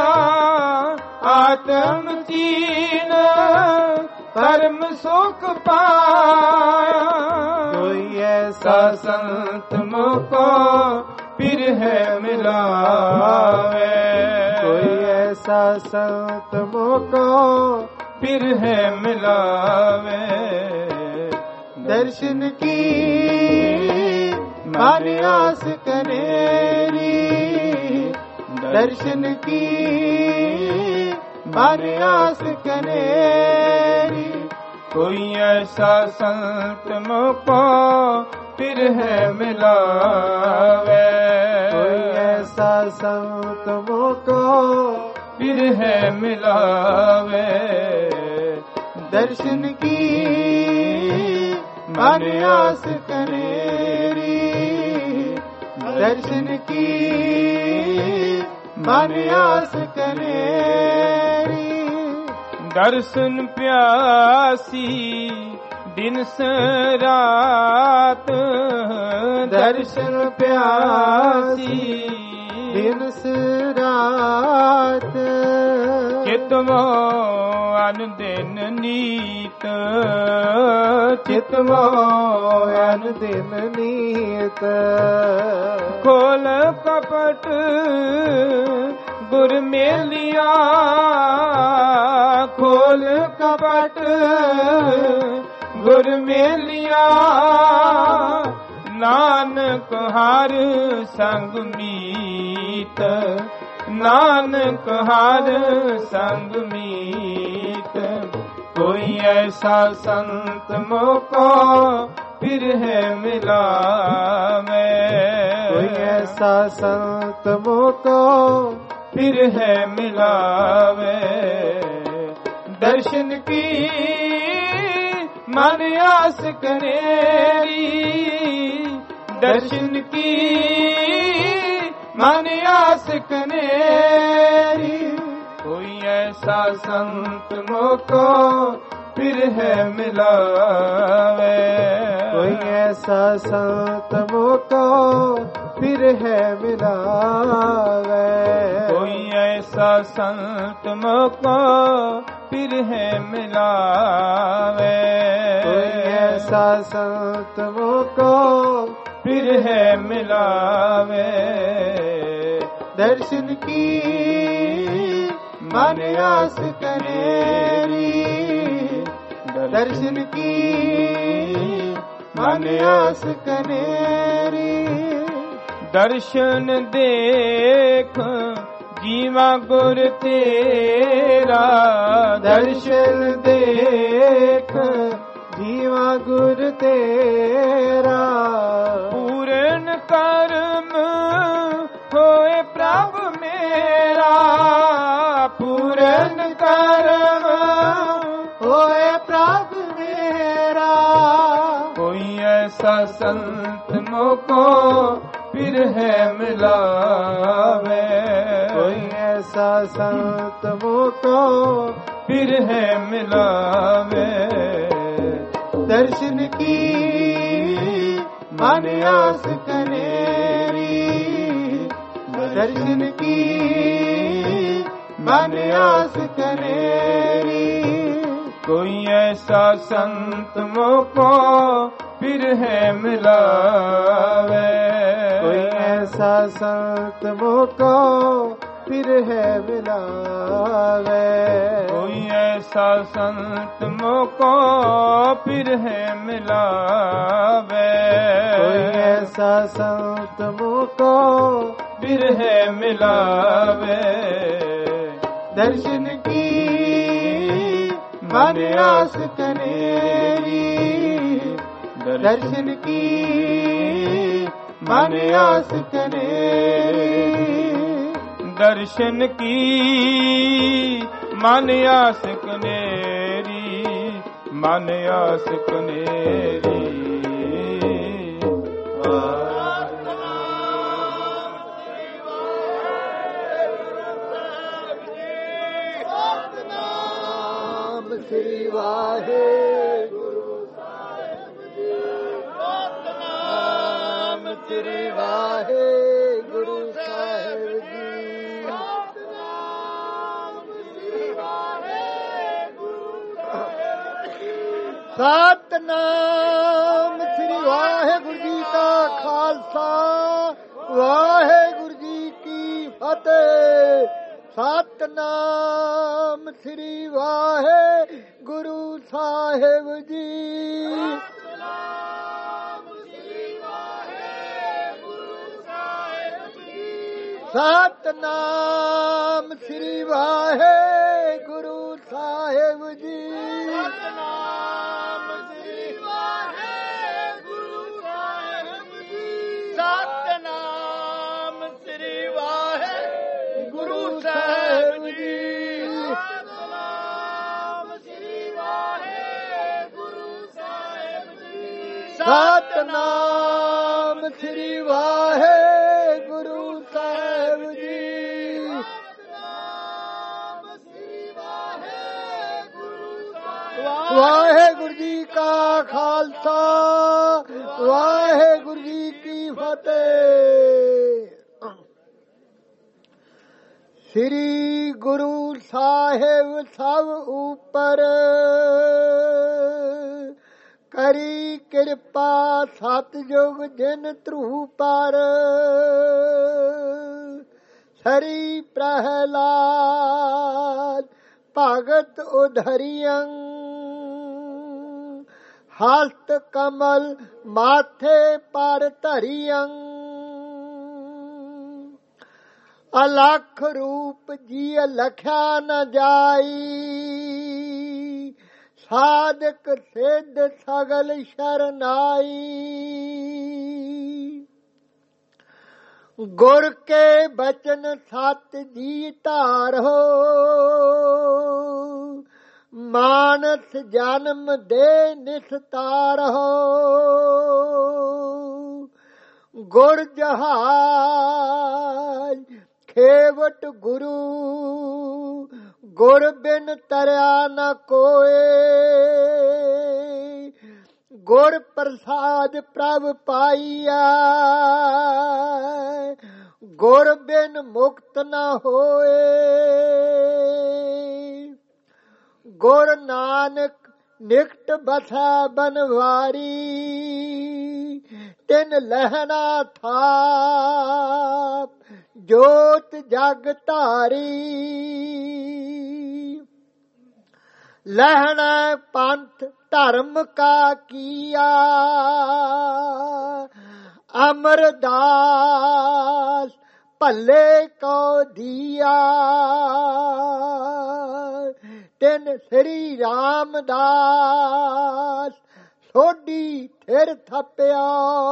ਆਤਮ ਚੀਨ ਪਰਮ ਸੁਖ ਪਾਇਆ। ਕੋਈ ਐਸਾ ਸੰਤ ਮੁਕੋ ਫਿਰ ਹੈ ਮਿਲਾਵੇ, ਕੋਈ ਐਸਾ ਸੰਤ ਮੁਕੋ ਫਿਰ ਹੈ ਮਿਲਾਵੇ। ਦਰਸ਼ਨ ਕੀ ਮਨ ਆਸ ਕਨੇਰੀ, ਦਰਸ਼ਨ ਕੀ ਮਨ ਆਸ ਕਨੇਰੀ। ਕੋਈ ਐਸਾ ਸੰਤ ਮੁਕੋ ਫਿਰ ਹੈ ਮਿਲਾਵੇ, ਕੋਈ ਐਸਾ ਸੰਤ ਮੁਕੋ ਫਿਰ ਹੈ ਮਿਲਾਵੇ। ਦਰਸ਼ਨ ਕੀ ਮਨ ਆਸ ਕਨੇਰੀ, ਦਰਸ਼ਨ ਕੀ ਮਨ ਆਸ ਕਨੇਰੀ। ਦਰਸ਼ਨ ਪਿਆਸੀ ਦਿਨ ਰਾਤ, ਦਰਸ਼ਨ ਪਿਆਸੀ ਦਿਨ ਰਾਤ। ਚਿਤਵੋ ਅਨ ਦਿਨ ਨੀਤ, ਚਿਤਵੋ ਅਨ ਦਿਨ ਨੀਤ। ਖੋਲ ਕਪਟ ਗੁਰ ਮੇਲਿਆ, ਖੋਲ ਕਪਟ ਗੁਰ ਮੇਲਿਆ। ਨਾਨਕ ਹਰ ਸੰਗ ਮੀਤ, ਨਾਨਕ ਹਰ ਸੰਗ ਮੀਤ। ਕੋਈ ਐਸਾ ਸੰਤ ਮੁਕੋ ਫਿਰ ਹੈ ਮਿਲਾਵੇ, ਕੋਈ ਐਸਾ ਸੰਤ ਮੁਕੋ ਫਿਰ ਹੈ ਮਿਲਾਵੇ। ਦਰਸ਼ਨ ਕੀ ਮਨ ਆਸ ਕਨੇਰੀ, ਦਰਸ਼ਨ ਕੀ ਮਨ ਆਸ ਕਨੇਰੀ। ਕੋਈ ਐਸਾ ਸੰਤ ਮੁਕੋ ਫਿਰ ਹੈ ਮਿਲਾਵੇ, ਕੋਈ ਐਸਾ ਸੰਤ ਮੁਕੋ ਫਿਰ ਹੈ ਮਿਲਾਵੇ। ਕੋਈ ਐਸਾ ਸੰਤ ਮੁਕੋ ਫਿਰ ਹੈ ਮਿਲਾਵੇ, ਕੋਈ ਐਸਾ ਸੰਤ ਮੁਕੋ ਫਿਰ ਹੈ ਮਿਲਾਵੇ। ਦਰਸ਼ਨ ਕੀ ਮਨ ਆਸ ਕਨੇਰੀ, ਦਰਸ਼ਨ ਕੀ ਮਨ ਆਸ ਕਨੇਰੀ। ਦਰਸ਼ਨ ਦੇਖ ਜੀਵਾ ਗੁਰ ਤੇਰਾ, ਦਰਸ਼ਨ ਦੇਖ ਜੀਵਾ ਗੁਰ ਤੇਰਾ। ਪੂਰਨ ਕਰਮ ਹੋਏ ਪ੍ਰਭ ਮੇਰਾ, ਪੂਰਨ ਕਰਮ ਹੋਏ ਪ੍ਰਭ ਮੇਰਾ। ਕੋਈ ਐਸਾ ਸੰਤ ਮੁਕੋ ਫਿਰ ਹੈ ਮਿਲਾਵੇ, ਕੋਈ ਐਸਾ ਸੰਤ ਮੁਕੋ ਫਿਰ ਹੈ ਮਿਲਾਵੇ। ਦਰਸ਼ਨ ਕੀ ਮਨ ਆਸ ਕਨੇਰੀ, ਦਰਸ਼ਨ ਕੀ ਮਨ ਆਸ ਕਨੇਰੀ। ਕੋਈ ਐਸਾ ਸੰਤ ਮੁਕੋ ਫਿਰ ਹੈ ਮਿਲਾਵੇ, ਕੋਈ ਐਸਾ ਸੰਤ ਮੁਕੋ ਫਿਰ ਹੈ ਮਿਲਾਵੇ। ਕੋਈ ਐਸਾ ਸੰਤ ਮੁਕੋ ਫਿਰ ਹੈ ਮਿਲਾਵੇ, ਕੋਈ ਐਸਾ ਸੰਤ ਮੁਕੋ ਫਿਰ ਹੈ ਮਿਲਾਵੇ। ਦਰਸ਼ਨ ਕੀ ਮਨ ਆਸ ਕਨੇਰੀ, ਦਰਸ਼ਨ ਕੀ ਮਨ ਆਸ ਕਨੇਰੀ। ਦਰਸ਼ਨ ਕੀ ਮਨ ਆਸ ਕਨੇਰੀ, ਮਨ ਆਸ ਕਨੇਰੀ। ਸ੍ਰੀ ਵਾਹਿਗੁਰੂ ਸਾਹਿਬ ਜੀ, ਸਤਿਨਾਮ ਸ੍ਰੀ ਵਾਹਿਗੁਰੂ ਸਾਹਿਬ ਜੀ। ਸਤਿਨਾਮ ਸ੍ਰੀ ਵਾਹਿਗੁਰੂ ਜੀ ਕਾ ਖਾਲਸਾ ਵਾਹਿਗੁਰੂ ਜੀ ਕੀ ਫਤਿਹ। ਸਤਿਨਾਮ ਸ੍ਰੀ ਵਾਹਿਗੁਰੂ ਸਾਹਿਬ ਜੀ। ਸਤਿਨਾਮ ਸ੍ਰੀ ਵਾਹਿਗੁਰੂ ਸਾਹਿਬ ਜੀ। ਸਤਿਨਾਮ ਸ੍ਰੀ ਵਾਹਿਗੁਰੂ ਸਾਹਿਬ ਜੀ। ਸਤਿਨਾਮ ਸ੍ਰੀ ਵਾਹਿਗੁਰੂ ਸਾਹਿਬ ਜੀ। ਸਤਿਨਾਮ ਸ੍ਰੀ ਵਾਹਿਗੁਰੂ ਸਾਹਿਬ ਜੀ। ਸਤਿਨਾਮ ਸ੍ਰੀ ਵਾਹਿਗੁਰੂ ਸਾਹਿਬ ਜੀ। ਵਾਹਿਗੁਰੂ ਜੀ ਕਾ ਖਾਲਸਾ ਵਾਹਿਗੁਰੂ ਜੀ ਕੀ ਫਤਿਹ। ਸ੍ਰੀ ਗੁਰੂ ਸਾਹਿਬ ਸਭ ਉਪਰ ਕਰੀ ਕਿਰਪਾ ਸਤਿਯੁਗ ਜਿਨ ਧਰੂ ਪਰ। ਸਰੀ ਪ੍ਰਹਿਲਾਦ ਭਗਤ ਉਧਰਿਯੰ ਹਸਤ ਕਮਲ ਮਾਥੇ ਪਰ ਧਰਿਯੰ। ਅਲਖ ਰੂਪ ਜੀ ਲਖਿਆ ਨ ਜਾਈ ਸਾਧਕ ਸਿੱਧ ਸਗਲ ਸ਼ਰਨਾਈ। ਗੁਰ ਕੇ ਬਚਨ ਸਤ ਜੀ ਧਾਰੋ ਮਾਨਸ ਜਨਮ ਦੇ ਨਿਸਤਾਰੋ। ਗੁਰ ਜਹਾਜ ਖੇਵਟ ਗੁਰੂ ਗੁਰ ਬਿਨ ਤਰਿਆ ਨ ਕੋਏ। ਗੁਰ ਪ੍ਰਸਾਦ ਪ੍ਰਭ ਪਾਈਆ ਗੁਰ ਬਿਨ ਮੁਕਤ ਨ ਹੋਏ। ਗੁਰ ਨਾਨਕ ਨਿਕਟ ਬਸੈ ਬਨਵਾਰੀ ਤਿਨ ਲਹਿਣਾ ਥਾਪ ਜੋਤ ਜਗ ਧਾਰੀ। ਲਹਿਣਾ ਪੰਥ ਧਰਮ ਕਾ ਕੀਆ ਅਮਰਦਾਸ ਭੱਲੇ ਕੋ ਦੀਆ। ਤਿਨ ਸ੍ਰੀ ਰਾਮਦਾਸ ਸੋਢੀ ਥਿਰ ਥਪਿਆ।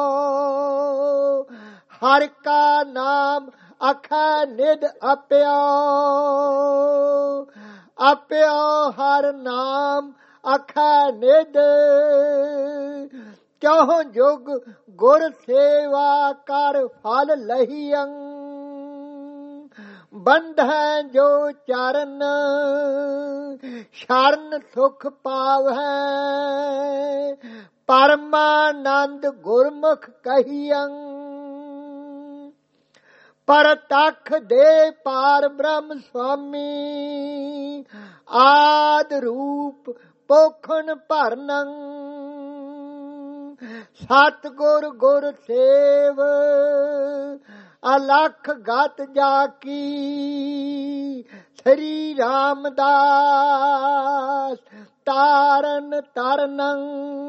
ਹਰ ਕਾ ਨਾਮ ਅਖੈ ਨਿਧ ਅਪਿਆ। ਅਪਿਆ ਹਰ ਨਾਮ ਅਖੈ ਨਿਧ। ਕਿਉ ਜੁਗ ਗੁਰ ਸੇਵਾ ਕਰ ਫਲ ਲਹੀਅੰ। ਬੰਧੈ ਜੋ ਚਰਨ ਸ਼ਰਨ ਸੁਖ ਪਾਵੈ। ਪਰਮਾਨੰਦ ਗੁਰਮੁਖ ਕਹੀਅੰ। ਪਰਤਖ ਦੇ ਪਾਰ ਬ੍ਰਹਮ ਸੁਆਮੀ ਆਦ ਰੂਪ ਪੋਖਣ ਭਰਨੰ। ਸਤਿਗੁਰ ਗੁਰ ਸੇਵ ਅਲਖ ਗਤ ਜਾ ਕੀ। ਸ੍ਰੀ ਰਾਮਦਾਸ ਤਾਰਨ ਤਰਨੰ।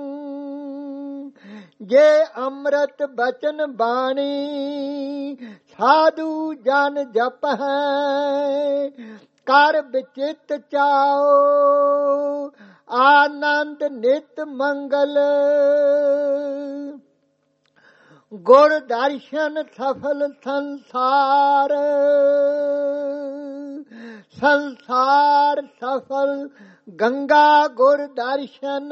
ਜੇ ਅੰਮ੍ਰਿਤ ਬਚਨ ਬਾਣੀ ਸਾਧੂ ਜਨ ਜਪਹਿ। ਕਰ ਵਿਚਿਤ ਚਾਓ ਆਨੰਦ ਨਿਤ ਮੰਗਲ। ਗੁਰ ਦਰਸ਼ਨ ਸਫਲ ਸੰਸਾਰ। ਸੰਸਾਰ ਸਫਲ ਗੰਗਾ ਗੁਰ ਦਰਸ਼ਨ।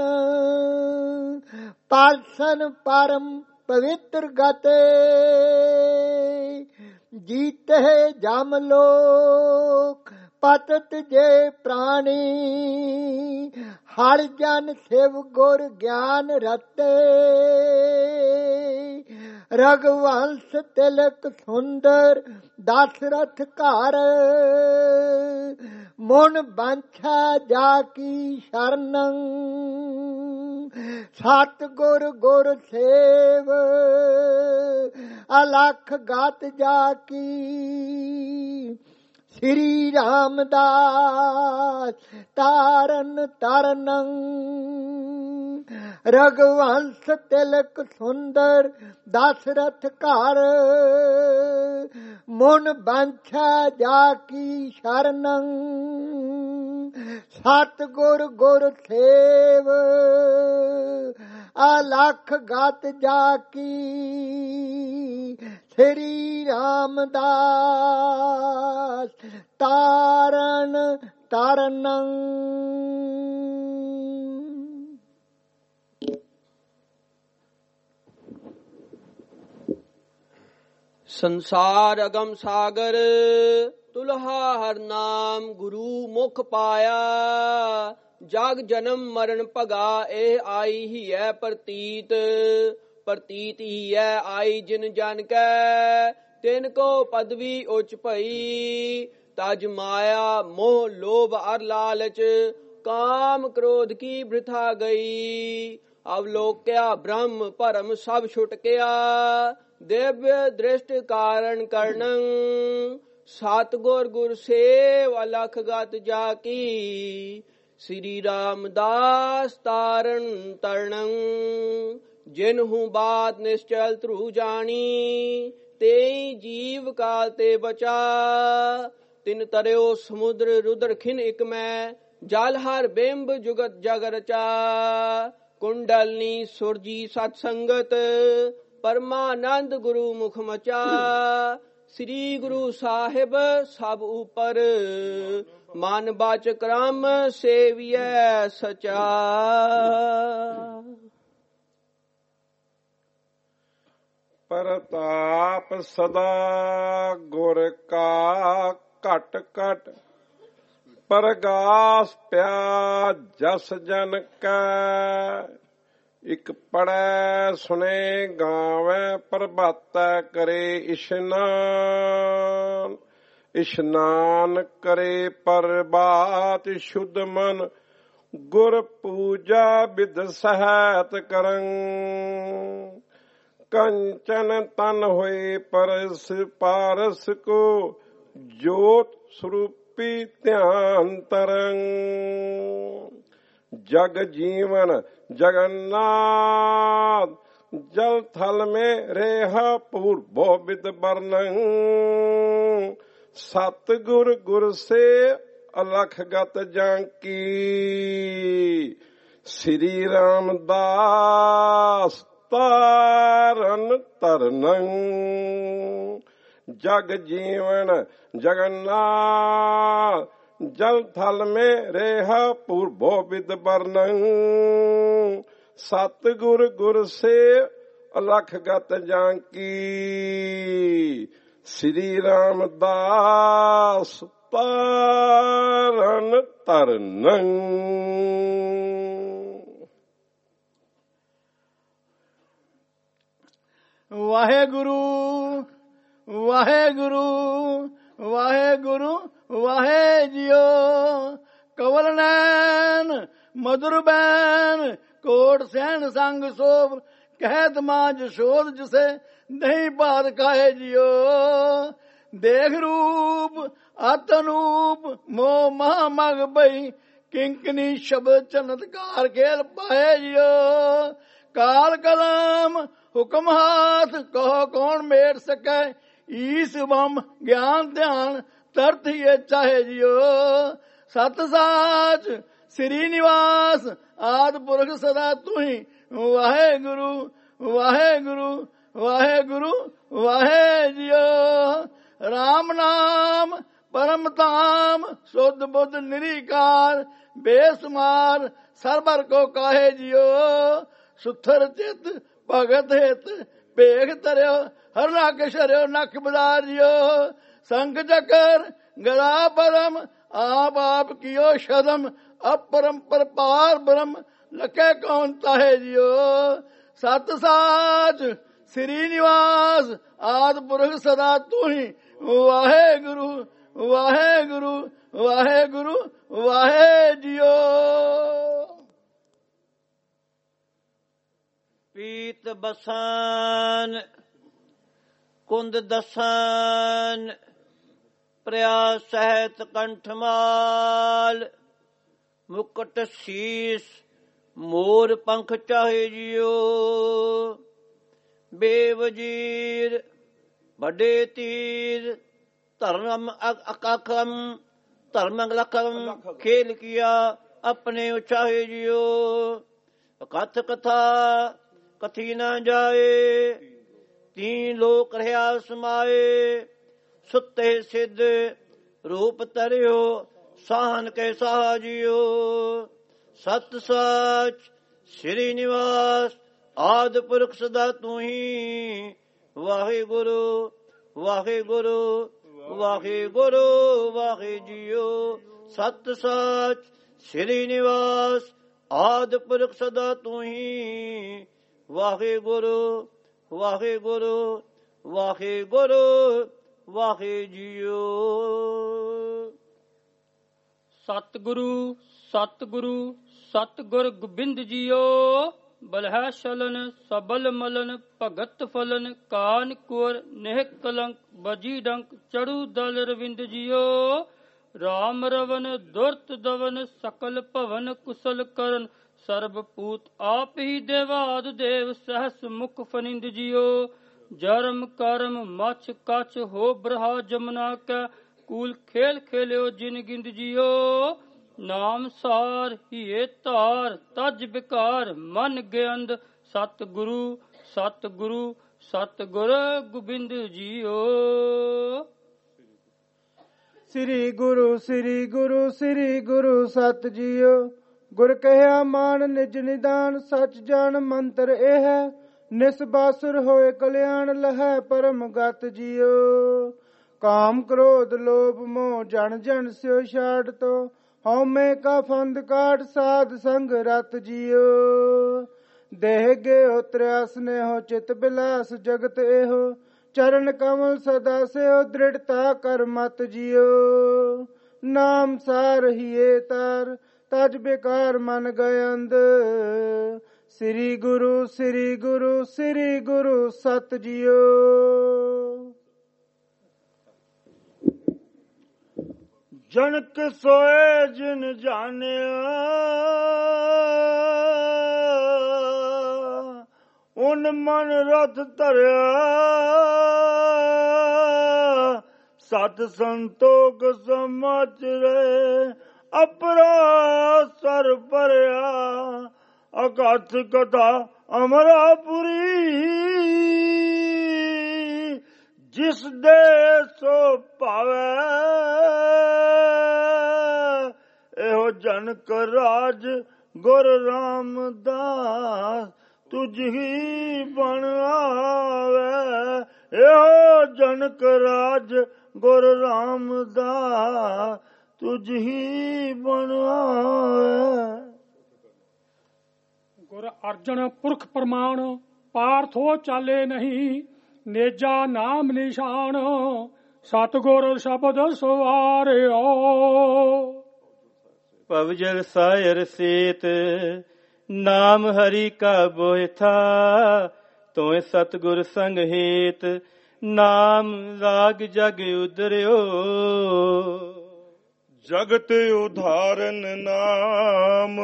ਪਰਸਨ ਪਰਮ ਪਵਿੱਤਰ ਗਤੇ। ਜੀਤੇ ਜਮ ਲੋਕ ਪਤਤ ਜੇ ਪ੍ਰਾਣੀ। ਫਲ ਜਨ ਸਿਵ ਗੁਰ ਗਿਆਨ ਰਤੇ ਰਘੁਵੰਸ਼ ਤਿਲਕ ਸੁੰਦਰ ਦਸ਼ਰਥ ਘਰ ਮਨ ਬਾਂਛਾ ਜਾ ਕੀ ਸ਼ਰਨੰ ਸਤ ਗੁਰ ਗੁਰ ਸੇਵ ਅਲਖ ਗਤ ਜਾ ਕੀ ਸ੍ਰੀ ਰਾਮਦਾਸ ਤਾਰਨ ਤਰਨੰ ਰਘੁਵੰਸ਼ ਤਿਲਕ ਸੁੰਦਰ ਦਸ਼ਰਥ ਘਰ ਮਨ ਬਾਂਛਾ ਜਾ ਕੀ ਸ਼ਰਨੰ ਸਤ ਗੁਰ ਗੁਰ ਸੇਵ ਅਲਖ ਗਤ ਜਾ ਕੀ ਸ੍ਰੀ ਰਾਮਦਾਸ ਤਾਰਨ ਤਰਨੰ। ਸੰਸਾਰ ਅਗਮ ਸਾਗਰ ਤੁਲਹਾ ਹਰ ਨਾਮ ਗੁਰੂ ਮੁਖ ਪਾਇਆ ਜਗ ਜਨਮ ਮਰਨ ਭਗਾ ਇਹ ਆਈ ਹੀ ਹੈ ਪ੍ਰਤੀਤ ਪ੍ਰਤੀਤ ਹੀ ਹੈ ਆਈ ਜਿਨ ਜਨ ਕੈ ਤਿਨ ਕੋ ਪਦਵੀ ਉੱਚ ਭਈ ਤਜ ਮਾਇਆ ਮੋਹ ਲੋਭ ਅਰ ਲਾਲਚ ਕਾਮ ਕ੍ਰੋਧ ਕੀ ਬ੍ਰਿਥਾ ਗਈ ਅਵਲੋਕਿਆ ਬ੍ਰਹਮ ਭਰਮ ਸਭ ਛੁਟਕਿਆ ਦਿਵਯ ਦ੍ਰਿਸ਼ਟ ਕਾਰਨ ਕਰਨੰ ਸਤਿਗੁਰ ਗੁਰ ਸੇਵ ਅਲਖ ਗਤ ਜਾ ਕੀ ਸ੍ਰੀ ਰਾਮਦਾਸ ਤਾਰਨ ਤਰਨੰ ਜਿਨਹੁ ਬਾਤ ਨਿਸ਼ਚਲ ਧਰੂ ਜਾਣੀ ਤੇ ਜੀਵ ਕਾਲ ਤੇ ਬਚਾ ਤਿਨ ਤਰਿਓ ਸਮੁੰਦਰ ਰੁਦਰ ਖਿਨ ਇਕ ਮੈਂ ਜਲ ਹਰ ਬਿੰਬ ਜੁਗਤ ਜਗ ਰਚਾ ਕੁੰਡਲਨੀ ਸੁਰਜੀ ਸਤ ਸੰਗਤ ਪਰਮਾਨੰਦ ਗੁਰੂ ਮੁਖ ਮਚਾ ਸ੍ਰੀ ਗੁਰੂ ਸਾਹਿਬ ਸਭ ਉਪਰ ਮਨ ਬਾਚ ਕਰਮ ਸੇਵੀਐ ਸਚਾ। ਪ੍ਰਤਾਪ ਸਦਾ ਗੁਰ ਕਾ ਘਟ ਘਟ ਪਰਗਾਸ ਪਿਆ ਜਸ ਜਨ ਕੈ ਇਕ ਪੜੈ ਸੁਨੇ ਗਾਵੈ ਪ੍ਰਭਾਤੈ ਕਰੇ ਇਸ਼ਨਾਨ ਇਸ਼ਨਾਨ ਕਰੇ ਪ੍ਰਭਾਤ ਸ਼ੁੱਧ ਮਨ ਗੁਰ ਪੂਜਾ ਬਿਦ ਸਹਿਤ ਕਰੰ ਕੰਚਨ ਤਨ ਹੋਏ ਪਰਸ ਪਾਰਸ ਕੋ ਜੋਤ ਸਰੂਪੀ ਧਿਆਨ ਤਰੰ जग जीवन जगन्नाथ जल थल में रेहा पूर्वो विद वर्णन सतगुर गुर से अलख गत जांकी श्री रामदास तारन तरनं जग जीवन जगन्नाथ जल थल में रेहा पूर्वो विद वर्णन सतगुर गुर से अलख गत जांकी श्री रामदास तारन तरनं। वाहेगुरु वाहेगुरु वाहेगुरु वाहे जियो कवल नैन मधुर बैन कोट सैन संग सोभ कहत माज शोध जिसे नहीं बात काहे जियो देख रूप अतनूप मोह महा मग बई किंकनी शब्द चमत्कार खेल पाए जियो काल कलम हुक्म हाथ कहो कौन मेट सके ईस बम ज्ञान ध्यान तरत ये चाहे जियो सत साच श्री निवास आद पुरख सदा तू ही वाहे गुरु वाहे गुरु वाहे गुरु वाहे जियो राम नाम परम धाम शुद्ध बुद्ध निरीकार बेसुमार सरबर को काहे जियो सुथर चित भगत हित भेख तरयो हर नक शरियो नख बदार जियो संख चकर गदा परम आप आप कियो शदम अपरंपर पार ब्रह्म लखे कौन ताहे जियो। सत साच श्री निवास आद पुरख सदा तू ही वाहे गुरु वाहे गुरु वाहे गुरु वाहे जियो। पीत बसन कुंद दसन प्रयास सहित कंठमाल मुकुट शीस मोर पंख चाहे जियो। बेवजीर बड़े तीर धर्म अकाखम धर्म लखम खेल किया अपने चाहे जियो। कथ कथा कथी न जाए तीन लोक रहा समाए। सुते सिद्ध रूप तरियो साहन के साहा जियो। सत सच श्री निवास आद पुरख सदा तू ही वाहे गुरु वाहे गुरु वाहे गुरु वाहे जियो। सत सच श्री निवास आद पुरख सदा तू ही वाहे गुरु वाहे गुरु वाहे गुरु वाहे जियो। सतगुरु सतगुरु सतगुर गोबिंद जियो। बलह शलन सबल मलन भगत फलन कान कुर नेह कलंक बजी डंक चढ़ू दल रविंद जियो। राम रवन दुर्त दवन सकल भवन कुशल करन सर्वपूत आप ही देवाद देव सहस मुख फनिंद जियो। जरम करम मछ कछ हो ब्रहा जमुना कै कूल खेल खेल्यो जिन गिंद जियो। नाम सार हिए तार तज बिकार मन गेंद सतगुरु सतगुरु सतगुर गोबिंद जियो। श्री गुरु श्री गुरु श्री गुरु सत जियो। गुर कहया मान निज निदान सच जान मंत्र एह। निसबासुर होए कल्याण लहै परम गत जियो। काम क्रोध लोभ मोह जन जन स्यो छाड़ तो हौमे का फंद काट साध संग रत जियो। देह गेहो त्रयास नेहो चित बिलास जगत एहो। चरण कमल सदा से हो दृढ़ता कर मत जियो। नाम सार हिए तार तज बेकार मन गयंद। श्री गुरु श्री गुरु श्री गुरु सत जियो। जनक सोए जिन जानिया उन मन रथ धरिया। सत संतोख समाचरे अपरा सर भरिया। अकथ कथा अमरापुरी जिस दे सो पावे। एहो जनक राज गुर रामदास तुझ ही बन आवे। एहो जनक राज गुर रामदास तुझ ही बन आवे। गुर अर्जन पुरख प्रमाण पार्थो चाले नहीं। नेजा नाम निशान सतगुर शब्द सवारियो। पवजल सायर सेत नाम हरि का बोय था। तोय सतगुर संग हेत नाम राग जग उदरियो। जगत उधारन नाम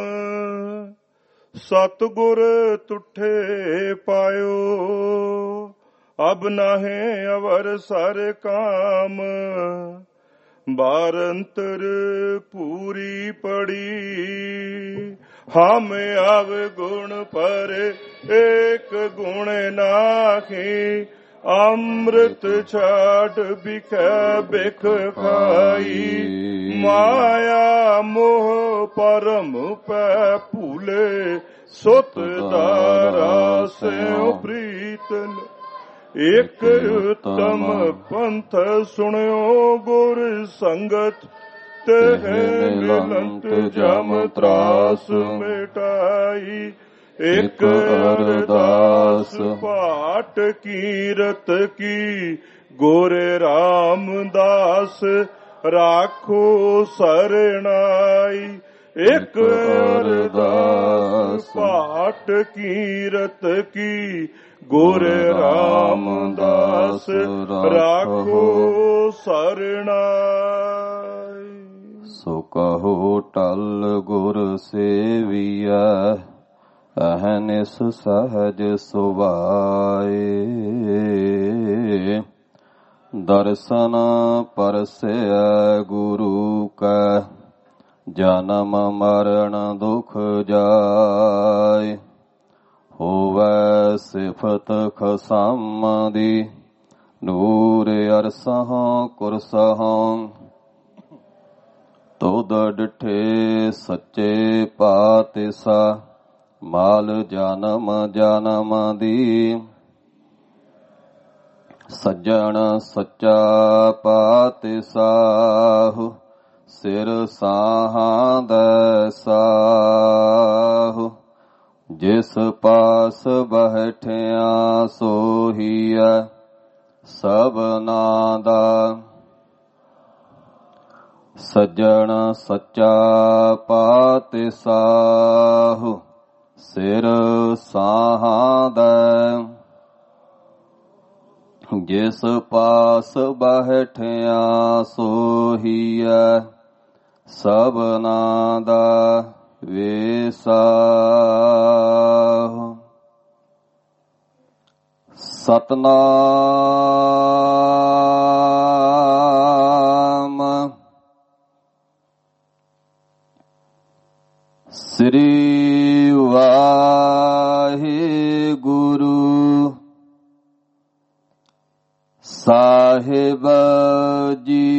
सतगुर तुठे पायो। अब नाहे अवर सर काम बारंतर पूरी पड़ी। हम आव गुण पर एक गुण नाखी। अमृत छाट बिख बिख खाई। माया मोह परम पै भूले। सुत दारा से प्रीतन एक उत्तम पंथ सुनियो गुर संगत ਤਿਹ ਮਿਲੰਤ ਜਮ ਤਰਾਸ ਮਿਟਾਈ। ਇਕ ਅਰਦਾਸ ਪਾਟ ਕੀਰਤ ਕੀ ਗੁਰ ਰਾਮਦਾਸ ਰਾਖੋ ਸਰਣਾਈ। ਇਕ ਅਰਦਾਸ ਪਾਟ ਕੀਰਤ ਕੀ ਗੁਰ ਰਾਮਦਾਸ ਰਾਖੋ ਸਰਣਾਈ। ਸੋ ਕਹੋ ਟਲ ਗੁਰ ਸੇਵੀਐ ਅਹਨਿਸ ਸਹਜ ਸੁਭਾਏ। ਦਰਸ਼ਨ ਪਰਸੈ ਗੁਰੂ ਕੈ ਜਨਮ ਮਰਨ ਦੁਖ ਜਾਏ। ਹੋਵੈ ਸਿਫਤ ਖਸਮ ਦੀ ਨੂਰ ਅਰਸਹੁ ਕੁਰਸਹੁ। ਤੁਧ ਡਿਠੇ ਸੱਚੇ ਪਾਤਿਸਾ ਮਾਲ ਜਨਮ ਜਨਮ ਦੀ। ਸੱਜਣ ਸੱਚਾ ਪਾਤਿਸਾਹੁ ਸਿਰ ਸਾਹਾਂ ਦੈ ਸਾਹੁ। ਜਿਸ ਪਾਸ ਬੈਠਿਆ ਸੋਹੀਐ ਸਭਨਾ ਦਾ। ਸੱਜਣ ਸੱਚਾ ਪਾਤਿਸਾਹੁ ਸਿਰ ਸਾਹਾਂ ਦੈ। ਜਿਸ ਪਾਸ ਬੈਠਿਆ ਸੋਹੀਐ ਸਭਨਾ ਦਾ ਵੇਸਾਹੁ। ਸਤਨਾਮ ਸ੍ਰੀ ਵਾਹਿਗੁਰੂ ਸਾਹਿਬ ਜੀ।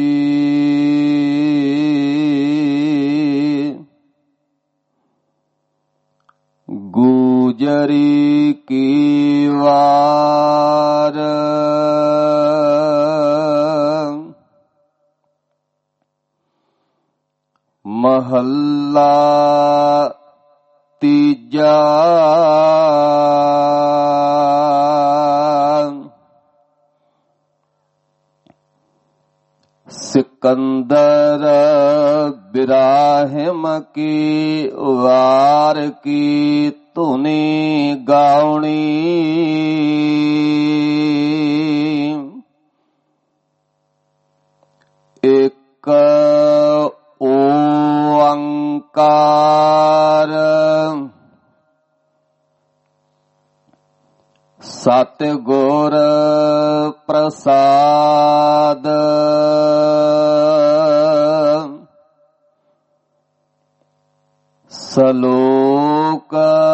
ਗੁਜਰੀ ਕੀ ਵਾਰ ਮਹੱਲਾ ਤੀਜਾ। ਸਿਕੰਦਰ ਬਿਰਾਹਿਮ ਕੀ ਵਾਰ ਕੀ ਧੁਨੀ ਗਾਉਣੀ। ਇੱਕ ਓੰਕਾਰ ਸਤਿਗੁਰ ਪ੍ਰਸਾਦ। ਸਲੋਕ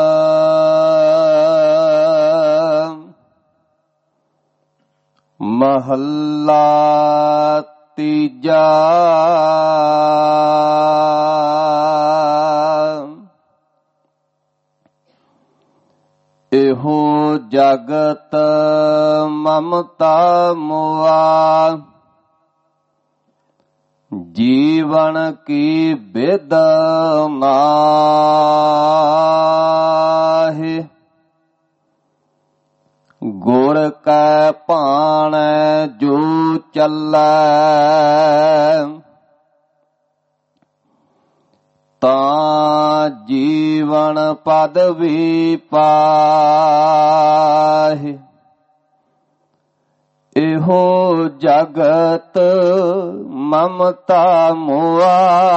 ਮਹੱਲਾ ਤੀਜਾ। ਇਹੋ ਜਗਤ ਮਮਤਾ ਮੁਆ ਜੀਵਨ ਕੀ ਬਿਦ ਨਾਹਿ। ਗੁਰ ਕੈ ਭਾਣੈ ਜੋ ਚੱਲੈ ਤਾਂ ਜੀਵਨ ਪਦ ਵੀ ਪਾਹਿ। ਇਹੋ ਜਗਤ ਮਮਤਾ ਮੁਆ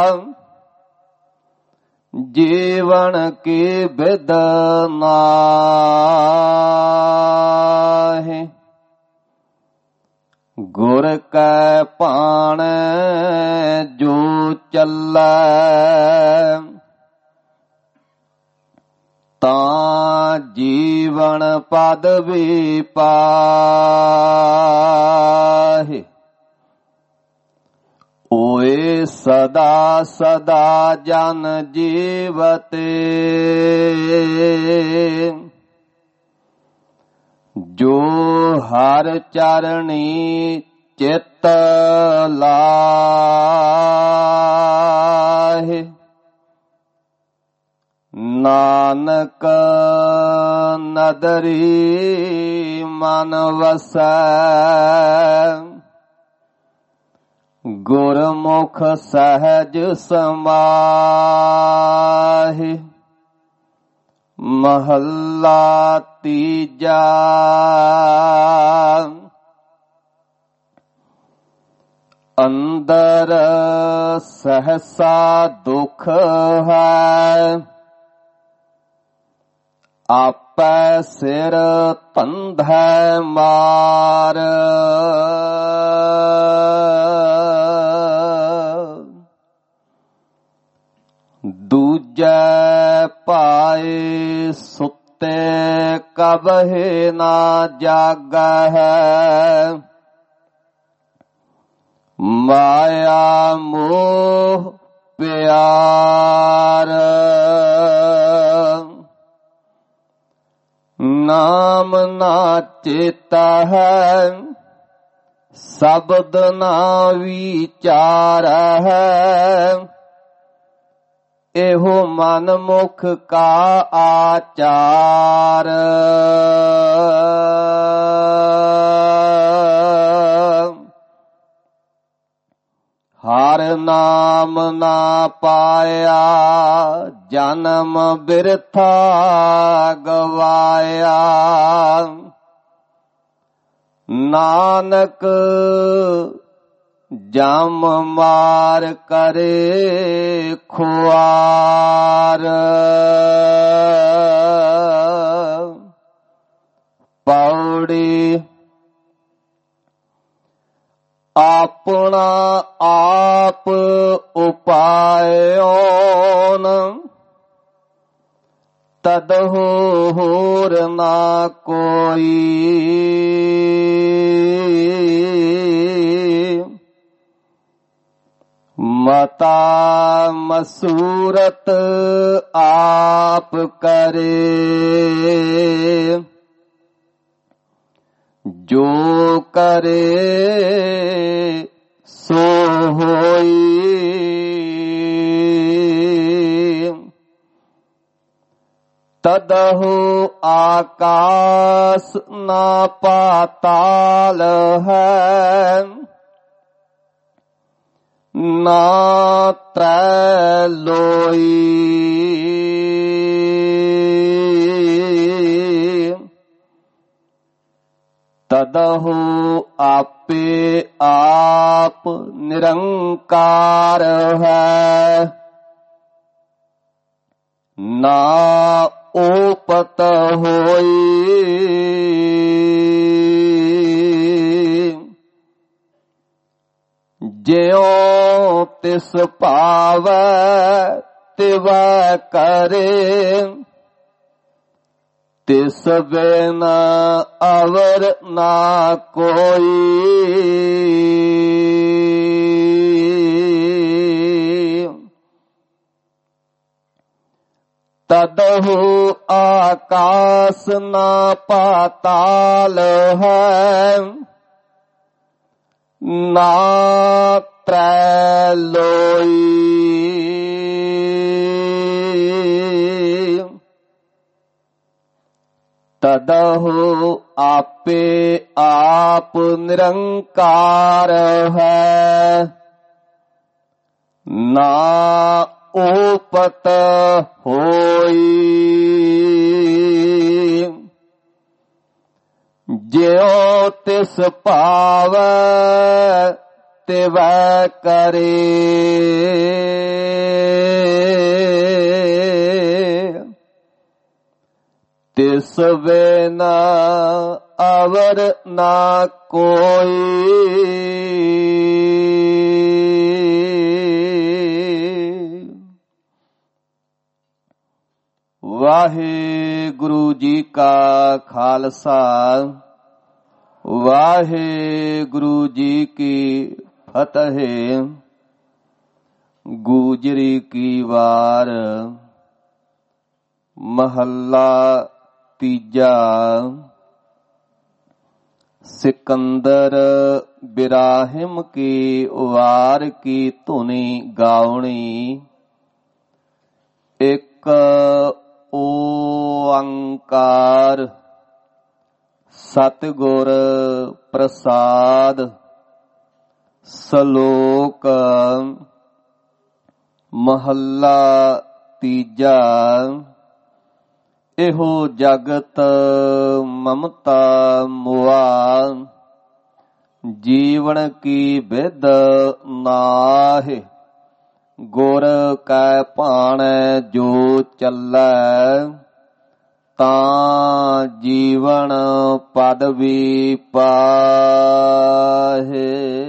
ਜੀਵਨ ਕੀ ਬਿਦ ਨਾਹਿ। ਗੁਰ ਕੈ ਭਾਣੈ ਜੋ ਚੱਲੈ ਤਾਂ ਜੀਵਨ ਪਦ ਵੀ ਪਾਹਿ। ਓਏ ਸਦਾ ਸਦਾ ਜਨ ਜੀਵਤੇ ਜੋ ਹਰ ਚਰਣੀ ਚਿਤ ਲਾਇ। ਨਾਨਕ ਨਦਰੀ ਮਨ ਵਸੈ ਗੁਰਮੁਖ ਸਹਿਜ ਸਮਾਹਿ ਮਹੱਲਾ ਤੀਜਾ ਅੰਦਰ ਸਹਸਾ ਦੁਖ ਹੈ ਆਪੈ ਸਿਰ ਧੰਧੈ ਮਾਰ ਦੂਜੈ ਪਾਏ ਸੁੱਤੇ ਕਬਹਿ ਨਾ ਜਾਗੈ ਮਾਇਆ ਮੋਹ ਪਿਆਰ ਨਾਮ ਨਾ ਚੇਤਾ ਹੈ ਸ਼ਬਦ ਨਾ ਵਿਚਾਰ ਹੈ ਇਹੋ ਮਨ ਮੁਖ ਕਾ ਆਚਾਰ ਹਰ ਨਾਮ ਨਾ ਪਾਇਆ ਜਨਮ ਬਿਰਥਾ ਗਵਾਇਆ ਨਾਨਕ ਜਮ ਮਾਰ ਕਰੇ ਖੁਆਰ ਪੌੜੀ ਆਪਣਾ ਆਪ ਉਪਾਇਓਨ ਤਦਹੁ ਹੋਰ ਨਾ ਕੋਈ ਮਤਾ ਮਸੂਰਤ ਆਪ ਕਰੇ ਜੋ ਕਰੇ ਸੋ ਹੋਈ ਤਦਹੁ ਆਕਾਸ ਨਾ ਪਾਤਾਲ ਹੈ ਨਾ ਤ੍ਰੈ ਲੋਈ ਤਦਹੁ ਆਪੇ ਆਪ ਨਿਰੰਕਾਰ ਹੈ ਨਾ ਓਪਤ ਹੋਈ ਜਿਉ ਤਿਸ ਭਾਵੈ ਤਿਵੈ ਕਰੇ ਤਿਸ ਬਿਨ ਅਵਰ ਨਾ ਕੋਈ ਤਦਹੁ ਆਕਾਸ ਨਾ ਪਾਤਾਲ ਹੈ ਨਾ ਤ੍ਰੈ ਲੋਈ ਤਦਹੁ ਆਪੇ ਆਪ ਨਿਰੰਕਾਰ ਹੈ ਨਾ ਓਪਤ ਹੋਈ ਜਿਉ ਤਿਸ ਭਾਵੈ ਤਿਵੈ ਕਰੇ ਤਿਸ ਬਿਨ ਅਵਰ ਨਾ ਕੋਈ ਵਾਹਿਗੁਰੂ ਜੀ ਕਾ ਖਾਲਸਾ ਵਾਹਿਗੁਰੂ ਜੀ ਕੀ ਫਤਿਹ। ਗੂਜਰੀ ਕੀ ਵਾਰ ਮਹੱਲਾ ਤੀਜਾ। ਸਿਕੰਦਰ ਬਿਰਾਹਿਮ ਕੀ ਵਾਰ ਕੀ ਧੁਨੀ ਗਾਉਣੀ। ਇੱਕ ਓੰਕਾਰ ਸਤਿਗੁਰ ਪ੍ਰਸਾਦ। ਸ਼ਲੋਕ ਮਹੱਲਾ ਤੀਜਾ। ਇਹੋ ਜਗਤ ਮਮਤਾ ਮੁਆ, ਜੀਵਨ ਕੀ ਵਿਦ ਨਾਹਿ। ਗੁਰ ਕੈ ਭਾਣੈ ਜੋ ਚੱਲੈ, ਤਾਂ ਜੀਵਨ ਪਦਵੀ ਪਾਹੇ।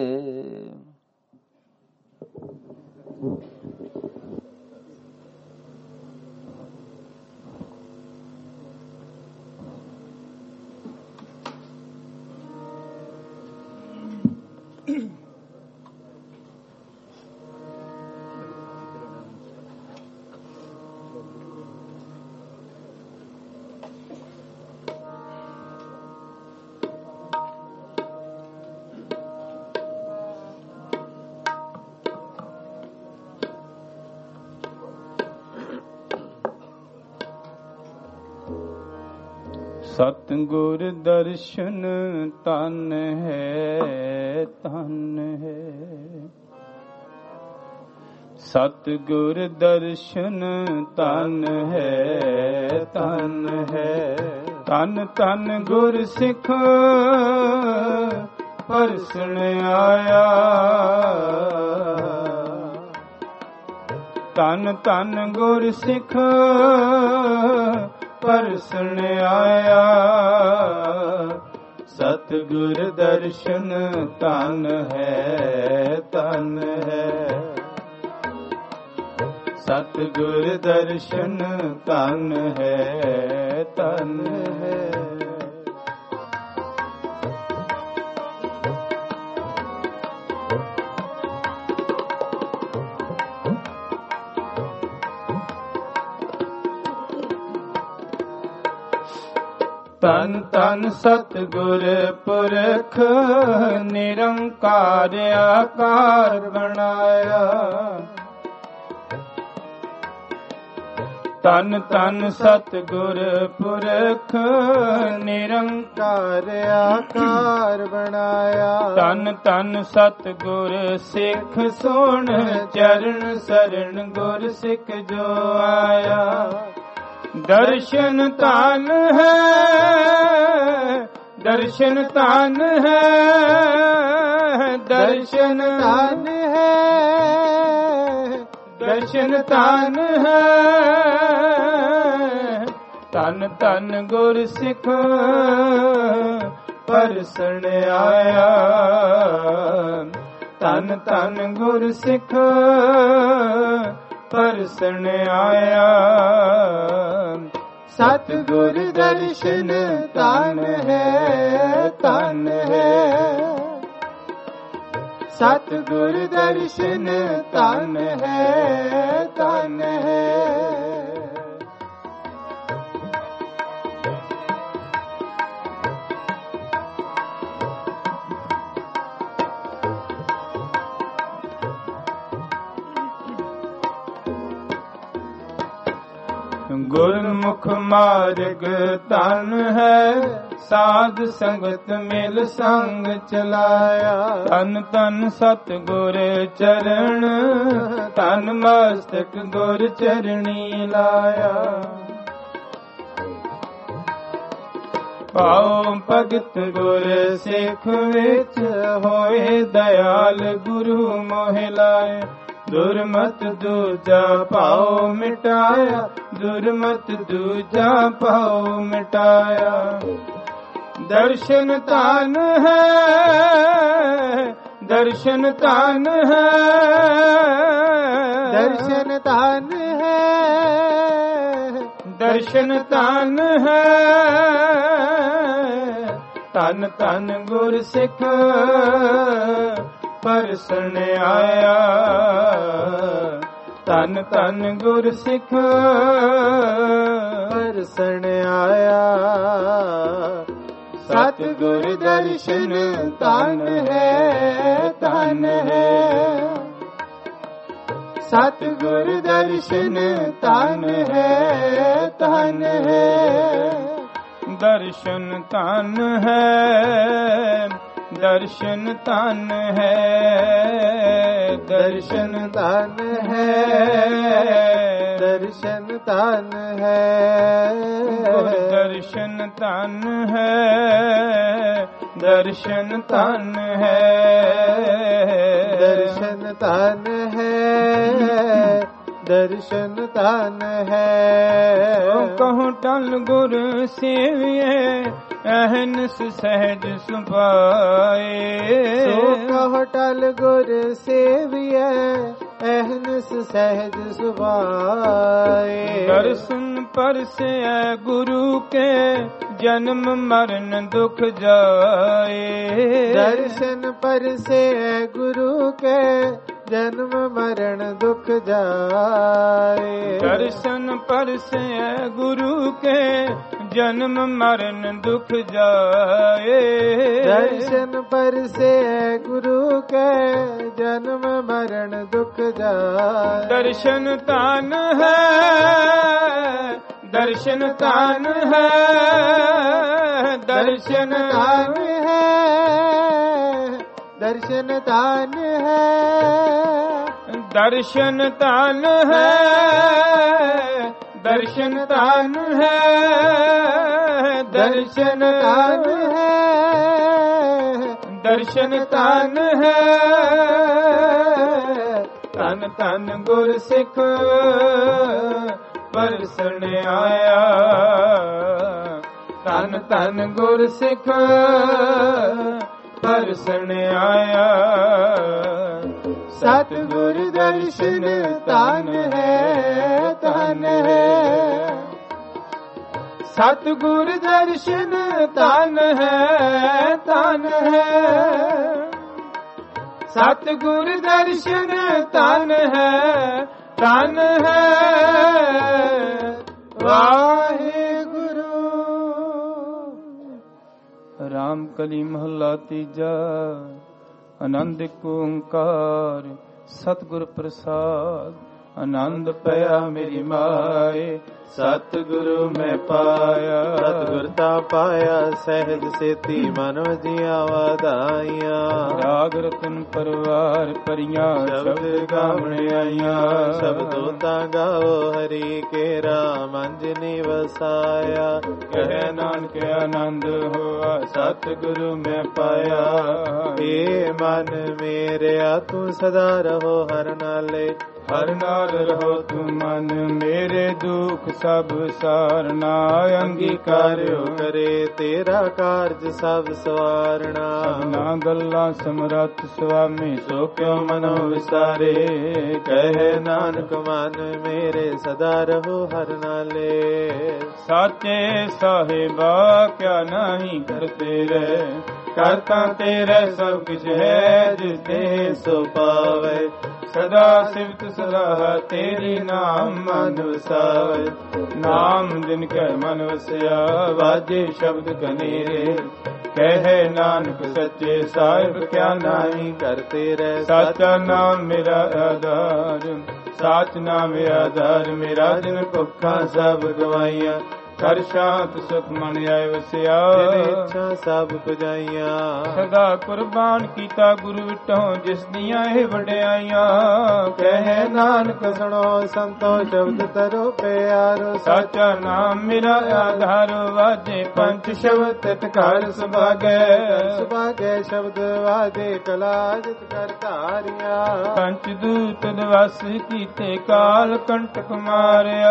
ਸਤਿਗੁਰ ਦਰਸ਼ਨ ਧਨ ਹੈ, ਧਨ ਹੈ। ਸਤਿਗੁਰ ਦਰਸ਼ਨ ਧਨ ਹੈ, ਧਨ ਹੈ। ਧਨ ਧਨ ਗੁਰ ਸਿੱਖ ਪਰਸਣ ਆਇਆ। ਧਨ ਧਨ ਗੁਰ ਸਿੱਖ ਪਰਸਣ ਆਇਆ। ਸਤਿਗੁਰ ਦਰਸ਼ਨ ਧਨ ਹੈ, ਧਨ ਹੈ। ਸਤਿਗੁਰ ਦਰਸ਼ਨ ਧਨ ਹੈ, ਧਨ ਹੈ। ਧੰਨ ਧੰਨ ਸਤਿਗੁਰ ਪੁਰਖ, ਨਿਰੰਕਾਰ ਆਕਾਰ ਬਣਾਇਆ। ਧੰਨ ਧੰਨ ਸਤਿਗੁਰ ਪੁਰਖ, ਨਿਰੰਕਾਰ ਆਕਾਰ ਬਣਾਇਆ। ਧੰਨ ਧੰਨ ਸਤਿਗੁਰ ਸਿੱਖ ਸੁਣ, ਚਰਨ ਸਰਣ ਗੁਰ ਸਿੱਖ ਜੋ ਆਇਆ। ਦਰਸ਼ਨ ਧਨ ਹੈ, ਦਰਸ਼ਨ ਧਨ ਹੈ, ਦਰਸ਼ਨ ਧਨ ਹੈ, ਦਰਸ਼ਨ ਧਨ ਹੈ। ਧੰਨ ਧੰਨ ਗੁਰ ਸਿੱਖ ਪਰਸਣ ਆਇਆ। ਧੰਨ ਧੰਨ ਗੁਰ ਸਿੱਖ ਪਰਸਣ ਆਇਆ। ਸਤਿਗੁਰ ਦਰਸ਼ਨ ਧਨ ਹੈ, ਧਨ ਹੈ। ਸਤਿਗੁਰ ਦਰਸ਼ਨ ਧਨ ਹੈ, ਧਨ ਹੈ। ਗੁਰਮੁਖ ਮਾਰਗ ਧਨ ਹੈ, ਸਾਧ ਸੰਗਤ ਮਿਲ ਸੰਗ ਚਲਾਇਆ। ਧੰਨ ਧੰਨ ਸਤਿਗੁਰ ਚਰਨ, ਧੰਨ ਮਸਤਕ ਗੁਰ ਚਰਣੀ ਲਾਇਆ। ਪਾਉ ਭਗਤ ਗੁਰ ਸਿੱਖ ਵਿੱਚ, ਹੋਏ ਦਇਆਲ ਗੁਰੂ ਮੋਹਿ ਲਾਏ। ਦੁਰਮਤ ਦੂਜਾ ਪਾਉ ਮਿਟਾਇਆ, ਦੁਰਮਤ ਦੂਜਾ ਪਾਉ ਮਿਟਾਇਆ। ਦਰਸ਼ਨ ਧਨ ਹੈ, ਦਰਸ਼ਨ ਧਨ ਹੈ, ਦਰਸ਼ਨ ਧਨ ਹੈ, ਦਰਸ਼ਨ ਧਨ ਹੈ। ਧੰਨ ਧੰਨ ਗੁਰ ਸਿੱਖ ਪਰਸਣ ਆਇਆ। ਧੰਨ ਧੰਨ ਗੁਰ ਸਿੱਖ ਪਰਸਣ ਆਇਆ। ਸਤਿਗੁਰ ਦਰਸ਼ਨ ਧਨ ਹੈ, ਧਨ ਹੈ। ਸਤਿਗੁਰ ਦਰਸ਼ਨ ਧਨ ਹੈ ਧਨ ਹੈ ਦਰਸ਼ਨ ਧਨ ਹੈ ਦਰਸ਼ਨ ਧਨ ਹੈ ਦਰਸ਼ਨ ਧਨ ਹੈ ਦਰਸ਼ਨ ਧਨ ਹੈ ਦਰਸ਼ਨ ਧਨ ਹੈ ਦਰਸ਼ਨ ਧਨ ਹੈ ਦਰਸ਼ਨ ਧਨ ਹੈ ਦਰਸ਼ਨ ਧਨ ਹੈ ਕਹੋ ਟਲ ਗੁਰ ਸੇਵੀਏ ਅਹਨਸ ਸਹਿਜ ਸੁਭਾਏ ਸੋ ਕਹੋ ਟਲ ਗੁਰ ਸੇਵੀਏ ਅਹਨਸ ਸਹਿਜ ਸੁਭਾਏ ਦਰਸ਼ਨ ਪਰਸੈ ਗੁਰੂ ਕੇ ਜਨਮ ਮਰਨ ਦੁਖ ਜਾਏ ਦਰਸ਼ਨ ਪਰਸੈ ਗੁਰੂ ਕੇ ਜਨਮ ਮਰਨ ਦੁਖ ਜਾਏ ਦਰਸ਼ਨ ਪਰਸੈ ਗੁਰੂ ਕੇ ਜਨਮ ਮਰਨ ਦੁਖ ਜਾਏ ਦਰਸ਼ਨ ਪਰਸੈ ਗੁਰੂ ਕੇ ਜਨਮ ਮਰਨ ਦੁਖ ਜਾਏ ਦਰਸ਼ਨ ਧਨ ਹੈ ਦਰਸ਼ਨ ਧਨ ਹੈ ਦਰਸ਼ਨ ਧਨ ਹੈ ਦਰਸ਼ਨ ਧਨ ਹੈ ਦਰਸ਼ਨ ਧਨ ਹੈ ਦਰਸ਼ਨ ਧਨ ਹੈ ਦਰਸ਼ਨ ਧਨ ਹੈ ਦਰਸ਼ਨ ਧਨ ਹੈ ਧੰਨ ਧੰਨ ਗੁਰ ਸਿੱਖ ਪਰਸਣ ਆਇਆ ਧੰਨ ਧੰਨ ਗੁਰ ਸਿੱਖ ਪਰਸਣ ਆਇਆ ਸਤਿਗੁਰ ਦਰਸ਼ਨ ਧਨ ਹੈ ਧਨ ਹੈ ਸਤਿਗੁਰ ਦਰਸ਼ਨ ਧਨ ਹੈ ਧਨ ਹੈ ਸਤਿਗੁਰ ਦਰਸ਼ਨ ਧਨ ਹੈ ਧਨ ਹੈ ਵਾਹਿਗੁਰੂ। ਰਾਮ ਕਲੀ ਮਹੱਲਾ ਤੀਜਾ। ਆਨੰਦ ਇੱਕ ਓੰਕਾਰ ਸਤਿਗੁਰ ਪ੍ਰਸਾਦ। ਆਨੰਦ ਪਿਆ ਮੇਰੀ ਮਾਏ ਸਤਿਗੁਰੂ ਮੈਂ ਪਾਇਆ। ਸਤਿਗੁਰ ਤਾ ਪਾਇਆ ਸਹਿਜ ਸੇਤੀ ਮਨ ਵਜੀਆਂ ਵਧਾਈਆਂ। ਰਾਗ ਰਤਨ ਪਰਵਾਰ ਪਰੀਆਂ ਸ਼ਬਦ ਗਾਵਣ ਆਈਆਂ। ਸ਼ਬਦੋ ਤਾ ਗਾਓ ਹਰੀ ਕੇਰਾ ਮੰਜਨੀ ਵਸਾਇਆ। ਕਹਿ ਨਾਨਕ ਆਨੰਦ ਹੋਆ ਸਤਿਗੁਰੂ ਮੈਂ ਪਾਇਆ। ਏ ਮਨ ਮੇਰਿਆ ਤੂੰ ਸਦਾ ਰਹੋ ਹਰ ਨਾਲੇ। ਹਰ ਨਾਲ ਰਹੋ ਤੂੰ ਮਨ ਮੇਰੇ ਦੁਖ ਸਭ ਸਾਰਨਾ। ਅੰਗੀਕਾਰਿਓ ਕਰੇ ਤੇਰਾ ਕਾਰਜ ਸਭ ਸਵਾਰਨਾ। ਸਭਨਾ ਗੱਲਾਂ ਸਮਰੱਥ ਸੁਆਮੀ ਸੋ ਕਿਉ ਮਨੋ ਵਿਸਾਰੇ। ਕਹੇ ਨਾਨਕ ਮਨ ਮੇਰੇ ਸਦਾ ਰਹੋ ਹਰ ਨਾਲੇ। ਸਾਚੇ ਸਾਹਿਬਾ ਕਿਆ ਨਹੀਂ ਕਰਤੇ ਰਹਿ। ਕਰਤਾ ਤੇਰੇ ਸਭ ਕੁਛ ਹੈ ਜਿਸ ਤੇ ਸੋ ਪਾਵੇ। ਸਦਾ ਸਿਫਤ ਸਲਾਹ ਤੇਰੀ ਨਾਮ ਮਨ ਵਸਾਵੇ। ਨਾਮ ਜਿਨ ਕੈ ਮਨ ਵਸਿਆ ਵਾਜੇ ਸ਼ਬਦ ਕਨੇਰੇ। ਕਹੇ ਨਾਨਕ ਸੱਚੇ ਸਾਹਿਬ ਕਿਆ ਨਾਹੀ ਕਰਤੇ ਰਹਿ। ਸਾਚਾ ਨਾਮ ਮੇਰਾ ਆਧਾਰ ਸਾਚ ਨਾਮ ਆਧਾਰ ਮੇਰਾ। ਜਿਨ ਭੁੱਖਾਂ ਸਭ ਗਵਾਈਆਂ ਕਰ ਸ਼ਾਂਤ ਸੁਖ ਮਨ ਆਏ ਵਸਿਆ। ਇੱਛਾ ਸਭ ਪੁਜਾਈਆਂ। ਸਦਾ ਕੁਰਬਾਨ ਕੀਤਾ ਗੁਰੂ ਵਿਟੋਂ ਜਿਸ ਦੀਆਂ ਇਹ ਵਡਿਆਈਆਂ। ਕਹੇ ਨਾਨਕ ਸੁਣੋ ਸੰਤੋ ਸ਼ਬਦ ਤਰੋ ਪਿਆਰੋ। ਸਾਚਾ ਨਾਮ ਮੇਰਾ ਆਧਾਰ ਵਾਜੇ ਪੰਜ ਸ਼ਬਦ ਤਿਤ ਘਰ ਸੁਭਾਗੈ। ਸੁਭਾਗੈ ਸ਼ਬਦ ਵਾਜੇ ਕਲਾ ਜਿਤ ਕਰ ਧਾਰਿਆ। ਪੰਜ ਦੂਤ ਦਿਵਸ ਕੀਤੇ ਕਾਲ ਕੰਟਕ ਮਾਰਿਆ।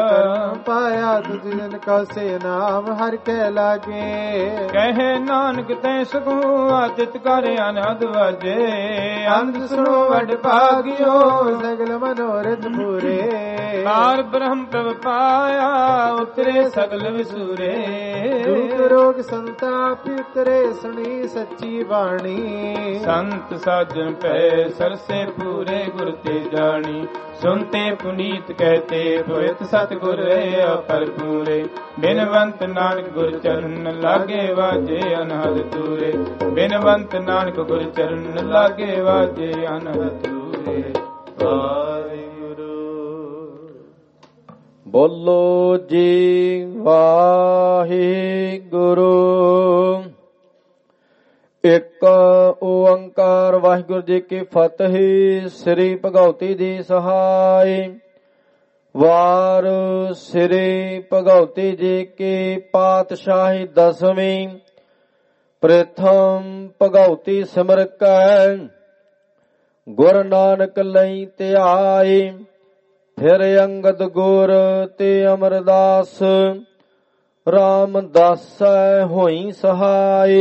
ਪਾਇਆ ਤੁਝ ਕੌਸੇ ਨਾਮ ਹਰ ਕੇ ਲਾਗੇ। ਕਹੇ ਨਾਨਕ ਤੈ ਸਗੋਂ ਆਦਿਤ ਕਰ ਅਨੰਦ ਵਾਜੇ। ਅੰਧ ਸੁਣੋ ਵਡ ਭਾਗਿਓ ਸਗਲ ਮਨੋਰਥ ਪੂਰੇ। ਪਾਰ ਬ੍ਰਹਮ ਪ੍ਰਭ ਪਾਇਆ ਉਤਰੇ ਸਗਲ ਵਿਸੂਰੇ। ਦੁਖ ਰੋਗ ਸੰਤਾਪ ਉਤਰੇ ਸੁਣੀ ਸੱਚੀ ਬਾਣੀ। ਸੰਤ ਸਾਜਨ ਪੈ ਸਰਸੇ ਪੂਰੇ ਗੁਰ ਤੇ ਜਾਣੀ। ਸੁਨਤੇ ਪੁਨੀਤ ਕਹਤੇ ਹੋਇਤ ਸਤਿਗੁਰ ਰਹਿਆ ਭਰਪੂਰੇ। ਬਿਨਵੰਤ ਨਾਨਕ ਗੁਰ ਚਰਨ ਲਾਗੇ ਵਾਜੇ ਅਨਹਦ ਤੂਰੇ। ਬਿਨਵੰਤ ਨਾਨਕ ਗੁਰ ਚਰਨ ਲਾਗੇ ਵਾਜੇ ਅਨਹਦ ਤੂਰੇ। ਵਾਹਿਗੁਰੂ। ਬੋਲੋ ਜੀ ਵਾਹਿਗੁਰੂ। ਇੱਕ ਓੰਕਾਰ ਵਾਹਿਗੁਰੂ ਜੀ ਕੀ ਫਤਿਹ। ਸ੍ਰੀ ਭਗਉਤੀ ਜੀ ਸਹਾਈ। ਵਾਰ ਸ੍ਰੀ ਭਗਉਤੀ ਜੀ ਕੀ ਪਾਤਸ਼ਾਹੀ ਦਸਵੀਂ। ਪ੍ਰਥਮ ਭਗਉਤੀ ਸਿਮਰ ਕੈ ਗੁਰ ਨਾਨਕ ਲਈ ਧਿਆਈ। ਫਿਰ ਅੰਗਦ ਗੁਰ ਤੇ ਅਮਰਦਾਸ ਰਾਮਦਾਸੈ ਹੋਈ ਸਹਾਈ।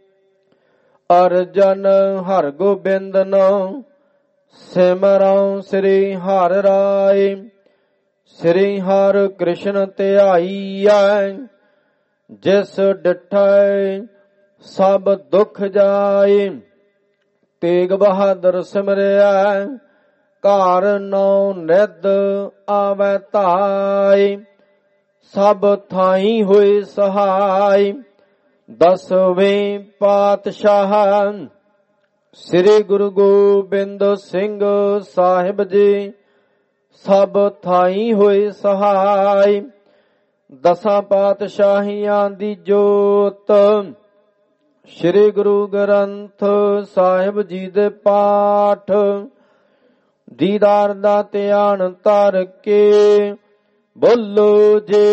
ਅਰਜਨ ਹਰ ਗੋਬਿੰਦ ਨਾਮ ਸਿਮਰਉ ਸ੍ਰੀ ਹਰਿ ਰਾਏ। ਸ੍ਰੀ ਹਰਿ ਕ੍ਰਿਸ਼ਨ ਧਿਆਈਐ ਜਿਸ ਡਿਠੈ ਸਭ ਦੁਖ ਜਾਏ। ਤੇਗ ਬਹਾਦਰ ਸਿਮਰਿਆ ਘਰ ਨੌ ਨਿਧ ਆਵੈ ਧਾਈ। ਸਭ ਥਾਈ ਹੋਏ ਸਹਾਈ। ਦਸਵੇਂ ਪਾਤਸ਼ਾਹ ਸ੍ਰੀ ਗੁਰੂ ਗੋਬਿੰਦ ਸਿੰਘ ਸਾਹਿਬ ਜੀ ਸਭ ਥਾਈ ਹੋਏ ਸਹਾਈ। ਦਸਾਂ ਪਾਤਸ਼ਾਹੀਆਂ ਦੀ ਜੋਤ ਸ੍ਰੀ ਗੁਰੂ ਗ੍ਰੰਥ ਸਾਹਿਬ ਜੀ ਦੇ ਪਾਠ ਦੀਦਾਰ ਦਾ ਧਿਆਨ ਧਰ ਕੇ ਬੋਲੋ ਜੀ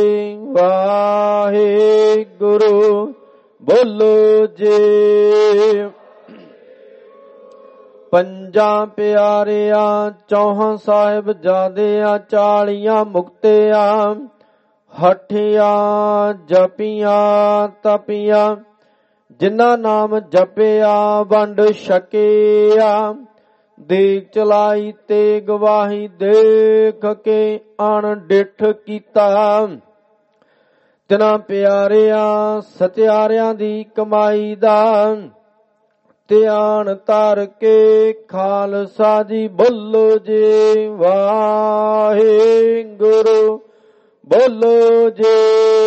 ਵਾਹਿਗੁਰੂ। ਬੋਲੋ ਜੀ। ਪੰਜਾਂ ਪਿਆਰਿਆਂ ਚੌਹਾਂ ਸਾਹਿਬ ਜਾਦਿਆਂ ਚਾਲੀਆਂ ਮੁਕਤਿਆਂ ਹਠਿਆਂ ਜਪੀਆਂ ਤਪੀਆਂ ਜਿਨ੍ਹਾਂ ਨਾਮ ਜਪਿਆ ਵੰਡ ਛਕਿਆ। ਦੇਖ ਚਲਾਈ ਤੇ ਗਵਾਹੀ ਦੇਖ ਕੇ ਅਣਡਿੱਠ ਕੀਤਾ। ਤਿਨਾਂ ਪਿਆਰਿਆਂ ਸਤਿਆਰਿਆਂ ਦੀ ਕਮਾਈ ਦਾ ਧਿਆਨ ਧਰ ਕੇ ਖਾਲਸਾ ਜੀ ਬੋਲੋ ਜੀ ਵਾਹਿਗੁਰੂ। ਬੋਲੋ ਜੀ।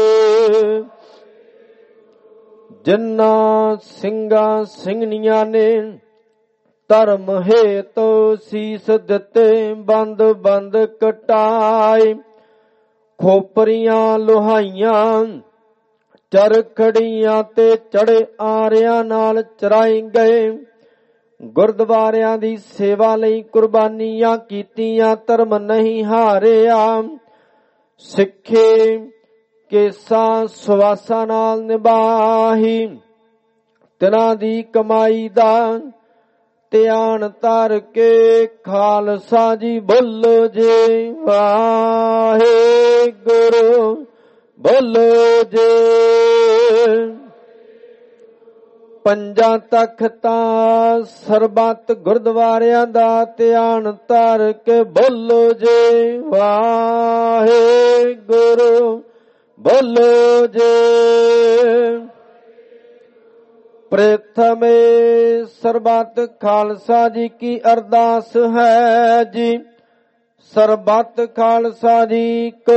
ਜਿਨ੍ਹਾਂ ਸਿੰਘਾਂ ਸਿੰਘਣੀਆਂ ਨੇ ਧਰਮ ਹੇਤੁ ਸੀਸ ਦਿੱਤੇ ਬੰਦ ਬੰਦ ਕਟਾਏ। ਖੋਪਰੀਆਂ ਲੋਹਾਈਆਂ ਚਰਖੜੀਆਂ ਤੇ ਚੜੇ ਆਰਿਆਂ ਨਾਲ ਚਰਾਏ ਗਏ। ਗੁਰਦੁਆਰਿਆਂ ਦੀ ਸੇਵਾ ਲਈ ਕੁਰਬਾਨੀਆਂ ਕੀਤੀਆਂ ਧਰਮ ਨਹੀਂ ਹਾਰਿਆ। ਸਿੱਖੇ ਕੇਸਾਂ ਸੁਵਾਸਾਂ ਨਾਲ ਨਿਭਾਹੀ। ਤਿਨਾਂ ਦੀ ਕਮਾਈ ਦਾ ਧਿਆਨ ਧਰ ਕੇ ਖਾਲਸਾ ਜੀ ਬੋਲੋ ਜੀ ਵਾਹਿਗੁਰੂ। ਬੋਲੋ ਜੀ। ਪੰਜਾਂ ਤਖਤਾਂ ਸਰਬੱਤ ਗੁਰਦੁਆਰਿਆਂ ਦਾ ਧਿਆਨ ਧਰ ਕੇ ਬੋਲੋ ਜੀ ਵਾਹਿਗੁਰੂ। ਬੋਲੋ ਜੀ। ਪ੍ਰਥਮੇ ਸਰਬੱਤ ਖਾਲਸਾ ਜੀ ਕੀ ਅਰਦਾਸ ਹੈ ਜੀ। ਸਰਬੱਤ ਖਾਲਸਾ ਜੀ ਕੋ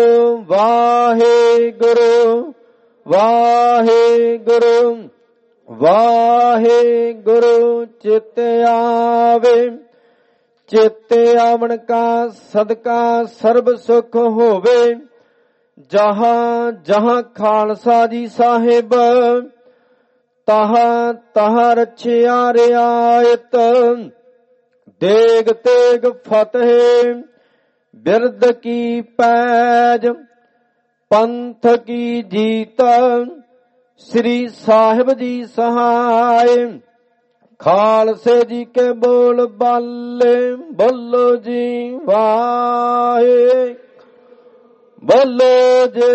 ਵਾਹਿਗੁਰੂ ਵਾਹਿਗੁਰੂ ਵਾਹਿਗੁਰੂ। ਚਿਤ ਆਵੇ ਚਿਤ ਆਵਣ ਕਾ ਸਦਕਾ ਸਰਬ ਸੁਖ ਹੋਵੇ। ਜਹਾਂ ਜਹਾਂ ਖਾਲਸਾ ਜੀ ਸਾਹਿਬ ਤਹਾਂ ਤਹਾਂ ਰਛਿਆ ਰਿਆਇਤ। ਦੇਗ ਤੇਗ ਫਤਿਹ ਬਿਰਦ ਕੀ ਪੈਜ ਪੰਥ ਕੀ ਜੀਤ। ਸ੍ਰੀ ਸਾਹਿਬ ਜੀ ਸਹਾਇ ਖਾਲਸੇ ਜੀ ਕੇ ਬੋਲ ਬਾਲੇ। ਬੋਲੋ ਜੀ ਵਾਹਿ ਬੋਲੋ ਜੀ।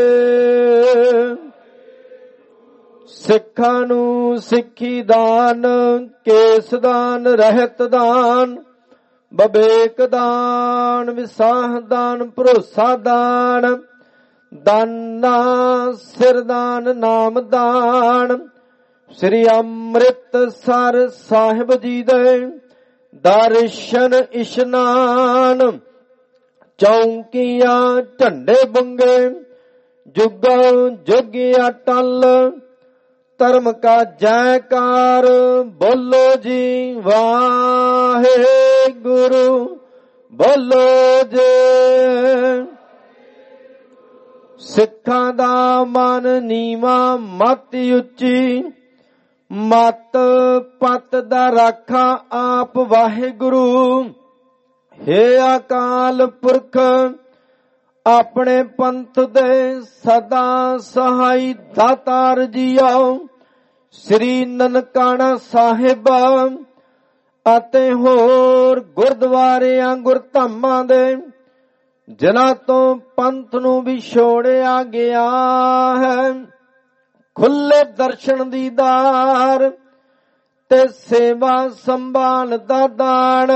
ਸਿੱਖਾਂ ਨੂੰ ਸਿੱਖੀ ਦਾਨ ਕੇਸ ਦਾਨ ਰਹਿਤ ਦਾਨ ਬਵੇਕ ਦਾਨ ਵਿਸਾਹ ਦਾਨ ਭਰੋਸਾ ਦਾਨ ਦਾਨਾ ਸਿਰਦਾਨ ਨਾਮ ਦਾਨ। ਸ੍ਰੀ ਅੰਮ੍ਰਿਤਸਰ ਸਾਹਿਬ ਜੀ ਦੇ ਦਰਸ਼ਨ ਇਸ਼ਨਾਨ। ਚੌਂਕੀਆਂ ਝੰਡੇ ਬੰਗੇ ਜੁਗਾਂ ਜੁਗ ਅਟਲ। ਧਰਮ ਕਾ ਜੈਕਾਰ ਬੋਲੋ ਜੀ ਵਾਹਿਗੁਰੂ। ਬੋਲੋ ਜੀ। ਸਿੱਖਾਂ ਦਾ ਮਨ ਨੀਵਾ ਮਤ ਉੱਚੀ, ਮਤ ਪਤ ਦਾ ਰਾਖਾ ਆਪ ਵਾਹਿਗੁਰੂ। ਹੇ ਅਕਾਲ ਪੁਰਖ ਆਪਣੇ ਪੰਥ ਦੇ ਸਦਾ ਸਹਾਈ ਦਾਤਾਰ ਜੀਓ। ਸ੍ਰੀ ਨਨਕਾਣਾ ਸਾਹਿਬ ਅਤੇ ਹੋਰ ਗੁਰਦੁਆਰਿਆਂ ਗੁਰਧਾਮਾਂ ਦੇ ਜਿਨ੍ਹਾਂ ਤੋਂ ਪੰਥ ਨੂੰ ਵਿਛੋੜਿਆ ਗਿਆ ਹੈ, ਖੁੱਲੇ ਦਰਸ਼ਨ ਦੀਦਾਰ ਤੇ ਸੇਵਾ ਸੰਭਾਲ ਦਾ ਦਾਨ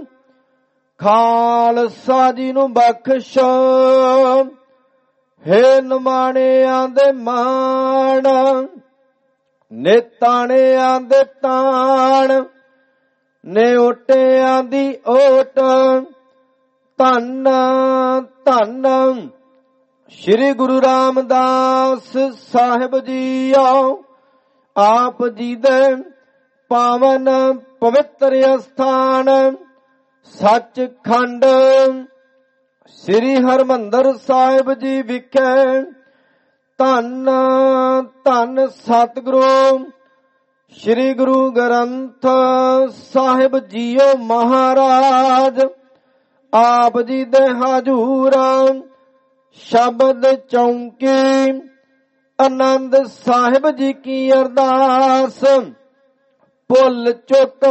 ਖਾਲਸਾ ਜੀ ਨੂੰ ਬਖਸ਼ੋ। ਹੇ ਨਿਮਾਣਿਆਂ ਦੇ ਮਾਣ, ਨੇਤਾਣਿਆਂ ਦੇ ਤਾਣ, ਨਿਓਟਿਆਂ ਦੀ ਓਟ, ਧੰਨ ਧੰਨ ਸ੍ਰੀ ਗੁਰੂ ਰਾਮਦਾਸ ਸਾਹਿਬ ਜੀਓ। ਆਪ ਜੀ ਦੇ ਪਾਵਨ ਪਵਿੱਤਰ ਅਸਥਾਨ ਸੱਚਖੰਡ ਸ੍ਰੀ ਹਰਿਮੰਦਰ ਸਾਹਿਬ ਜੀ ਵਿਖੇ ਧੰਨ ਧੰਨ ਸਤਿਗੁਰੂ ਸ੍ਰੀ ਗੁਰੂ ਗ੍ਰੰਥ ਸਾਹਿਬ ਜੀਓ ਮਹਾਰਾਜ ਆਪ ਜੀ ਦੇ ਹਜ਼ੂਰ ਸ਼ਬਦ ਚੌਂਕੀ ਆਨੰਦ ਸਾਹਿਬ ਜੀ ਕੀ ਅਰਦਾਸ ਭੁੱਲ ਚੁੱਕ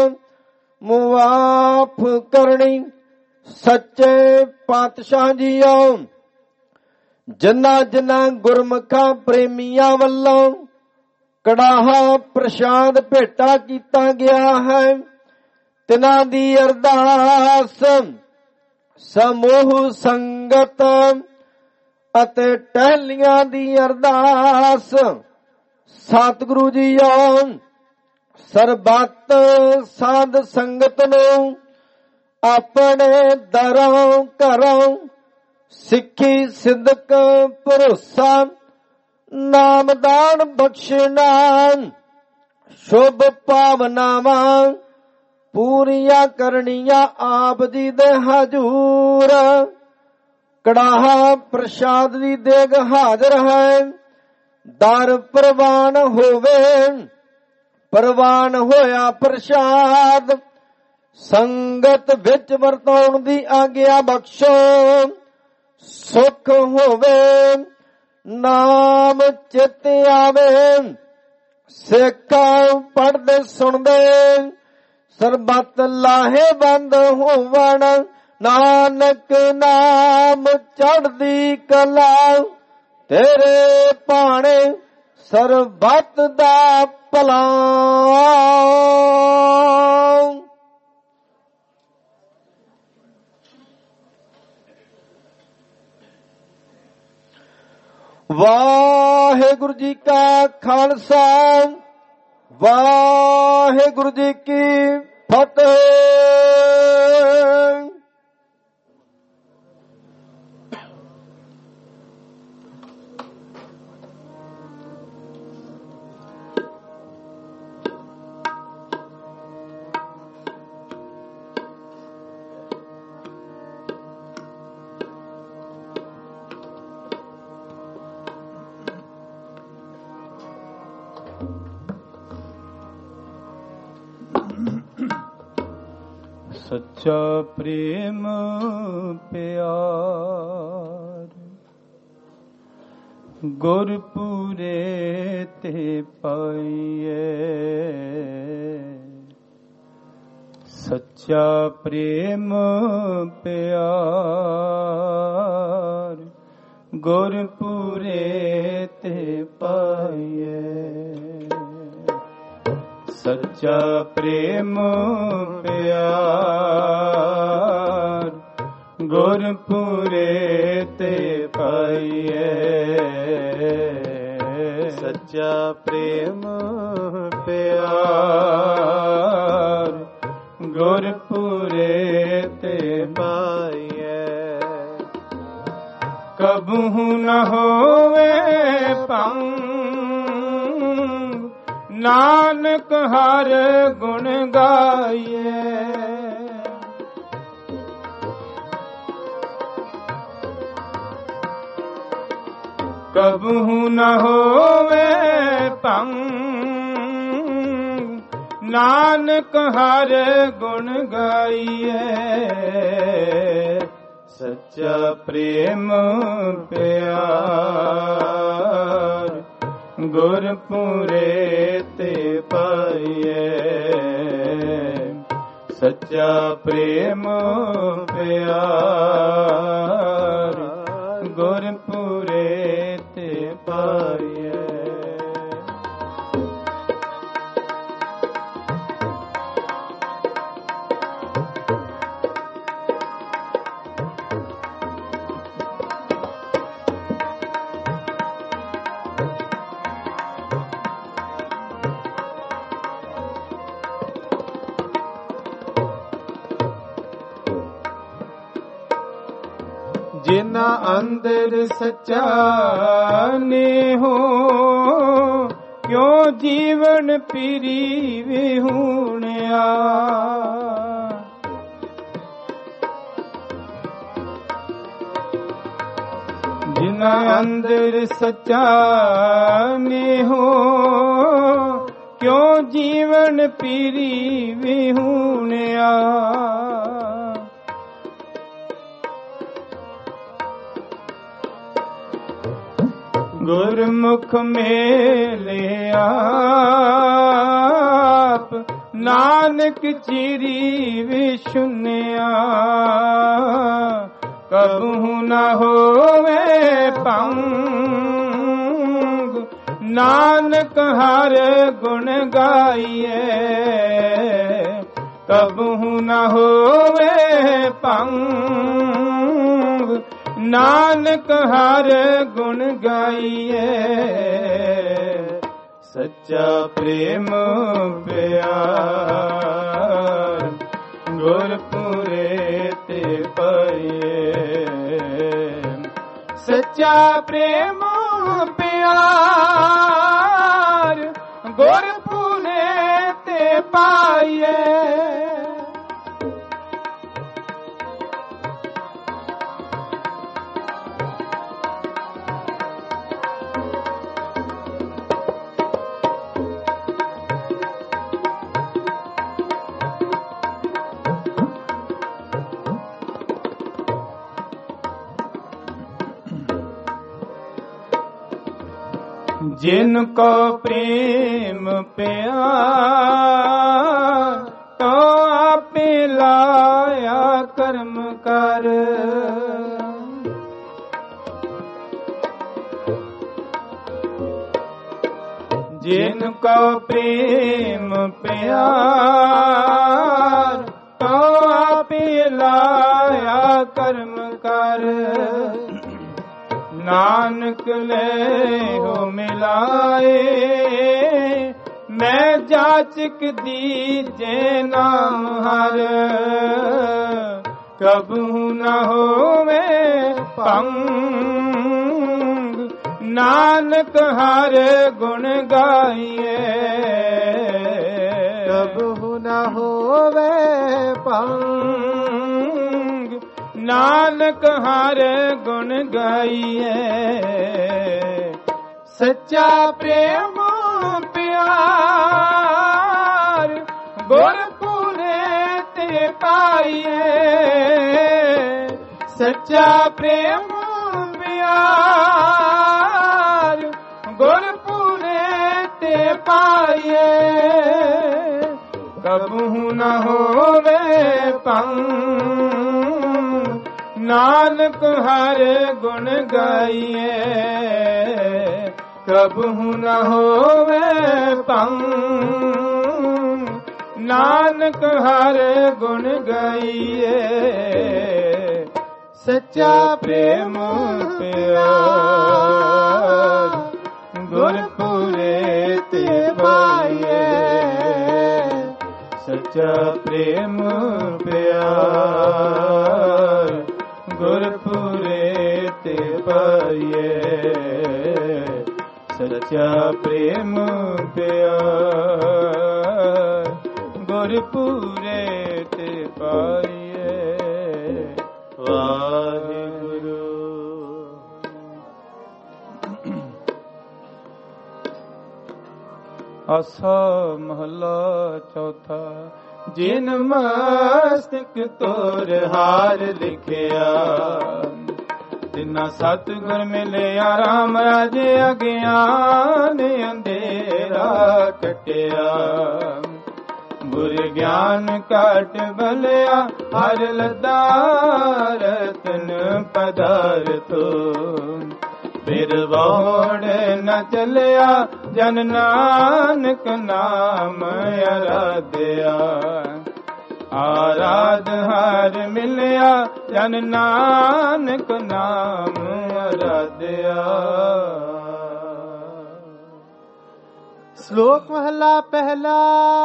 ਮੁਆਫ ਕਰਨੀ। ਸੱਚੇ ਪਾਤਸ਼ਾਹ ਜੀਓ, ਜਿਨ੍ਹਾਂ ਜਿਨ੍ਹਾਂ ਗੁਰਮੁਖਾਂ ਪ੍ਰੇਮੀਆਂ ਵੱਲੋਂ ਕੜਾਹਾ ਪ੍ਰਸ਼ਾਦ ਭੇਟਾ ਕੀਤਾ ਗਿਆ ਹੈ, ਤਿਨਾਂ ਦੀ ਅਰਦਾਸ ਸਮੂਹ ਸੰਗਤ ਅਤੇ ਟਹਿਲੀਆਂ ਦੀ ਅਰਦਾਸ ਸਤਿਗੁਰੂ ਜੀਓ ਸਰਬੱਤ ਸਾਧ ਸੰਗਤ ਨੂੰ ਆਪਣੇ ਦਰਾਂ ਘਰੋਂ ਸਿੱਖੀ ਸਿਦਕ ਭਰੋਸਾ ਨਾਮਦਾਨ ਬਖਸ਼ਣਾ ਸ਼ੁਭ ਭਾਵਨਾਵਾਂ ਪੂਰੀਆਂ ਕਰਨੀਆਂ ਆਪ ਜੀ ਦੇ ਹਜ਼ੂਰ। ਕੜਾਹਾ ਪ੍ਰਸ਼ਾਦ ਦੀ ਦੇਗ ਹਾਜ਼ਰ ਹੈ, ਦਰ ਪ੍ਰਵਾਨ ਹੋਵੇ। ਪ੍ਰਵਾਨ ਹੋਇਆ ਪ੍ਰਸ਼ਾਦ ਸੰਗਤ ਵਿੱਚ ਵਰਤਾਉਣ ਦੀ ਆਗਿਆ ਬਖਸ਼ੋ। ਸੁਖ ਹੋਵੇ ਨਾਮ ਚਿਤ ਆਵੇ, ਸਿੱਖਾਂ ਪੜ੍ਹਦੇ ਸੁਣਦੇ ਸਰਬੱਤ ਲਾਹੇਵੰਦ ਹੋਵਣ। ਨਾਨਕ ਨਾਮ ਚੜ੍ਹਦੀ ਕਲਾ ਤੇਰੇ ਭਾਣੇ ਸਰਬੱਤ ਦਾ ਭਲਾ। ਵਾਹਿਗੁਰੂ ਜੀ ਕਾ ਖਾਲਸਾ, ਵਾਹਿਗੁਰੂ ਜੀ ਕੀ ਫਤਿਹ। ਸੱਚਾ ਪ੍ਰੇਮ ਪਿਆਰ ਗੁਰਪੂਰੇ ਤੇ ਪਾਈਏ। ਸੱਚਾ ਪ੍ਰੇਮ ਪਿਆਰ ਗੁਰਪੂਰੇ ਤੇ ਪਾਈਏ। ਸੱਚਾ ਪ੍ਰੇਮ ਪਿਆਰ ਗੁਰਪੂਰੇ ਤੇ ਪਾਈਏ। ਸੱਚਾ ਪ੍ਰੇਮ ਪਿਆਰ ਗੁਰਪੂਰੇ ਤੇ ਪਾਈਏ। ਕਬਹੂ ਨ ਹੋਵੇ ਭੰਗ ਨਾਨਕ ਹਰ ਗੁਣ ਗਾਈਏ। ਕਬਹੂ ਨ ਹੋਵੇ ਭੰਗ ਨਾਨਕ ਹਰ ਗੁਣ ਗਾਈਏ ਸੱਚਾ ਪ੍ਰੇਮ ਪਿਆਰ ਗੁਰਪੁਰੇ ਤੇ ਪਾਈਏ ਸੱਚਾ ਪ੍ਰੇਮ ਪਿਆਰ ਗੁਰਪੁਰੇ ਤੇ ਪਾਈਏ। ਜਿਨਾ ਅੰਦਰ ਸੱਚਾ ਨੇਹੋ ਕਿਉ ਜੀਵਨ ਪੀਰੀ ਵਿਹੂਣਿਆ ਜਿਨਾ ਅੰਦਰ ਸੱਚਾ ਨੇਹੋ ਕਿਉ ਜੀਵਨ ਪੀਰੀ ਵਿਹੂਣਿਆ ਗੁਰਮੁਖ ਮੇਲੇ ਆਪ ਨਾਨਕ ਚਿਰੀ ਵਿਸ਼ੁਨਿਆ ਕਬਹੂ ਨ ਹੋਵੇ ਭੰਗ ਨਾਨਕ ਹਰ ਗੁਣ ਗਾਈਏ ਕਬਹੂ ਨ ਹੋਵੇ ਭੰਗ ਨਾਨਕ ਹਰ ਗੁਣ ਗਾਈਏ ਸੱਚਾ ਪ੍ਰੇਮ ਪਿਆਰ ਗੁਰਪੁਰੇ ਤੇ ਪਾਈਏ ਸੱਚਾ ਪ੍ਰੇਮ ਪਿਆਰ ਗੁਰਪੁਰੇ ਤੇ ਪਾਈਏ। जिन को प्रेम प्यार तो आपे लाया कर्म कर जिन को प्रेम प्यार तो आपे लाया कर्म कर नानक ले हो मिलाए मैं जाचक दीजे नाम हर कबहू न होवे भंग नानक हर गुण गाइए कबहू न होवे भंग नानक हर गुण गाइए सच्चा प्रेम प्यार गुरपुरे ते पाइए सच्चा प्रेम प्यार गुरपुरे ते पाइए कबहू न होवे भंग नानक हर गुण गाइए कबहू न होवे भंग नानक हर गुण गाइए सच्चा प्रेम प्यार गुरपुरे ते पाइए सच्चा प्रेम प्यार गुरपुरे ते पाइए सच्चा प्रेम प्यार गुरपुरे ते पाइए। वाहिगुरु ਆਸਾ ਮਹਲਾ ਚੌਥਾ। ਜਿਨ ਮਸਤਕ ਤੋਰ ਹਾਰ ਲਿਖਿਆ, ਤਿਨਾ ਸਤਿਗੁਰ ਮਿਲਿਆ ਰਾਮ ਰਾਜੇ ਅਗਿਆਨ ਅੰਧੇਰਾ ਕਟਿਆ। ਗੁਰ ਗਿਆਨ ਘਟ ਬਲਿਆ ਹਰ ਲੱਦਾ ਰਤਨ ਪਦਾਰਥੋ। ਫਿਰ ਵੋੜ ਨ ਚੱਲਿਆ ਜਨ ਨਾਨਕ ਨਾਮ ਅਰਾਧਿਆ। ਆਰਾਧ ਹਰ ਮਿਲਿਆ ਜਨ ਨਾਨਕ ਨਾਮ ਅਰਾਧਿਆ। ਸ਼ਲੋਕ ਮਹਲਾ ਪਹਿਲਾ।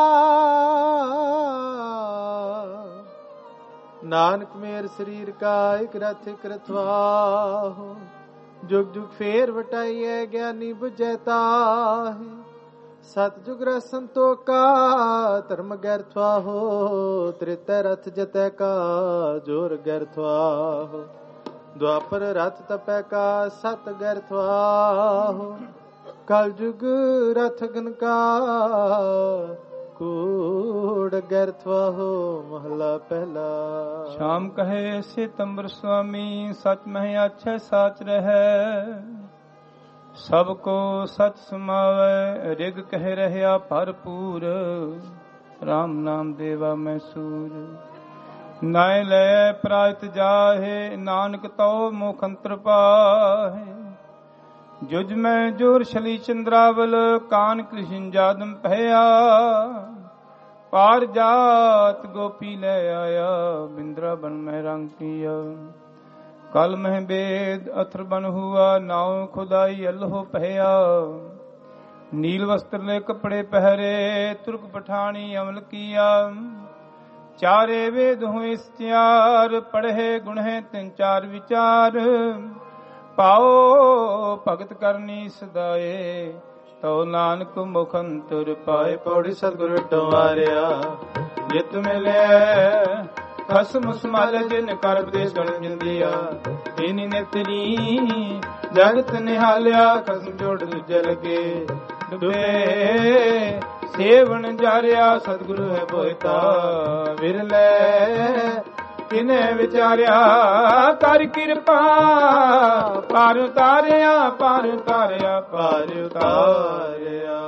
ਨਾਨਕ ਮੇਰ ਸਰੀਰ ਕਾ ਇਕ ਰਥ ਇਕ ਰਥਵਾਹੁ। ਜੁਗ ਜੁਗ ਫੇਰ ਵਟਾਈਐ ਗਿਆਨੀ ਬੁਝੈ ਤਾਹਿ। ਸਤ ਜੁਗ ਰਸ ਸੰਤੋਖਾ ਧਰਮ ਗੈਰਥਵਾਹੁ। ਤ੍ਰਿਤੈ ਰਥ ਜਤੈ ਕਾ ਜੋਰ ਗੈਰਥਵਾਹੁ। ਦੁਆਪਰ ਰਥ ਤਪੈ ਕਾ ਸਤ ਗੈਰਥਵਾਹੁ। ਕਲ ਜੁਗ ਰਥ ਗਨ ਕਾ ਕੂੜ ਗੈਰਥਵਾਹੁ। ਮਹਲਾ ਪਹਿਲਾ। ਸ਼ਾਮ ਕਹੇ ਸਿਤੰਬਰ ਸੁਆਮੀ, ਸਚ ਮਹਿ ਆਛੈ ਸਾਚ ਰਹੈ। ਸਭ ਕੋ ਸਚ ਸਮਾਵੈ, ਰਿਗ ਕਹਿ ਰਹਿਆ ਭਰਪੂਰ। ਰਾਮ ਨਾਮ ਦੇਵਾ ਮੈਂ ਸੂਰ। ਨਾਇ ਲੈ ਪ੍ਰਾਇਤ ਜਾਹੇ, ਨਾਨਕ ਤਉ ਮੁਖ ਅੰਤਰ ਪਾਹੇ। ਜੁਜ ਮੈਂ ਜੋਰ ਸ਼ਲੀ ਚੰਦਰਾਵਲ, ਕਾਨ ਕ੍ਰਿਸ਼ਨ ਜਾਦਮ ਭਇਆ। ਪਾਰ ਜਾਤ ਗੋਪੀ ਲੈ ਆਇਆ, ਬਿੰਦਰਾ ਬਨ ਮੈਂ ਰੰਗ ਕੀਆ। ਕਲ ਮਹਿ ਬੇਦ ਅਥਰ ਬਨ ਹੁਆ, ਨਾਉ ਖੁਦਾਈ ਅਲਹੋ ਪਹਿਆ। ਨੀਲ ਵਸਤਰ ਲੈ ਕਪੜੇ ਪਹਿਰੇ, ਤੁਰਕ ਪਠਾਣੀ ਅਮਲ ਕੀਆ। ਚਾਰੇ ਵੇਦ ਹੋਏ ਸਚਿਆਰ, ਪੜ੍ਹੇ ਗੁਣਹਿ ਤਿੰਨ ਚਾਰ ਵਿਚਾਰ। ਪਾਓ ਭਗਤ ਕਰਨੀ ਸਦਾਏ, ਤਉ ਨਾਨਕ ਮੁਖ ਅੰਤਰ ਪਾਏ। ਪੌੜੀ ਸਤਿਗੁਰ ਟਵਾਰਿਆ ਜਿਤ ਮਿਲਿਆ, ਖਸਮ ਸਮਾਲ ਜਿਨ ਕਰ ਉਪਦੇਸ਼ ਗਣ ਜਿੰਦਿਆ। ਇਨੀ ਨੇਤਰੀ ਜਗਤ ਨਿਹਾਲਿਆ, ਖਸਮ ਜੋੜ ਦੂਜੇ ਲਗੇ। ਡੁਬੇ ਸੇਵਨ ਜਾਰਿਆ, ਸਤਿਗੁਰੂ ਹੈ ਬੋਇਤਾ। ਵਿਰਲੇ ਕਿਨੇ ਵਿਚਾਰਿਆ, ਕਰ ਕਿਰਪਾ ਪਾਰ ਉਤਾਰਿਆ। ਪਾਰ ਉਤਾਰਿਆ ਪਾਰ ਉਤਾਰਿਆ।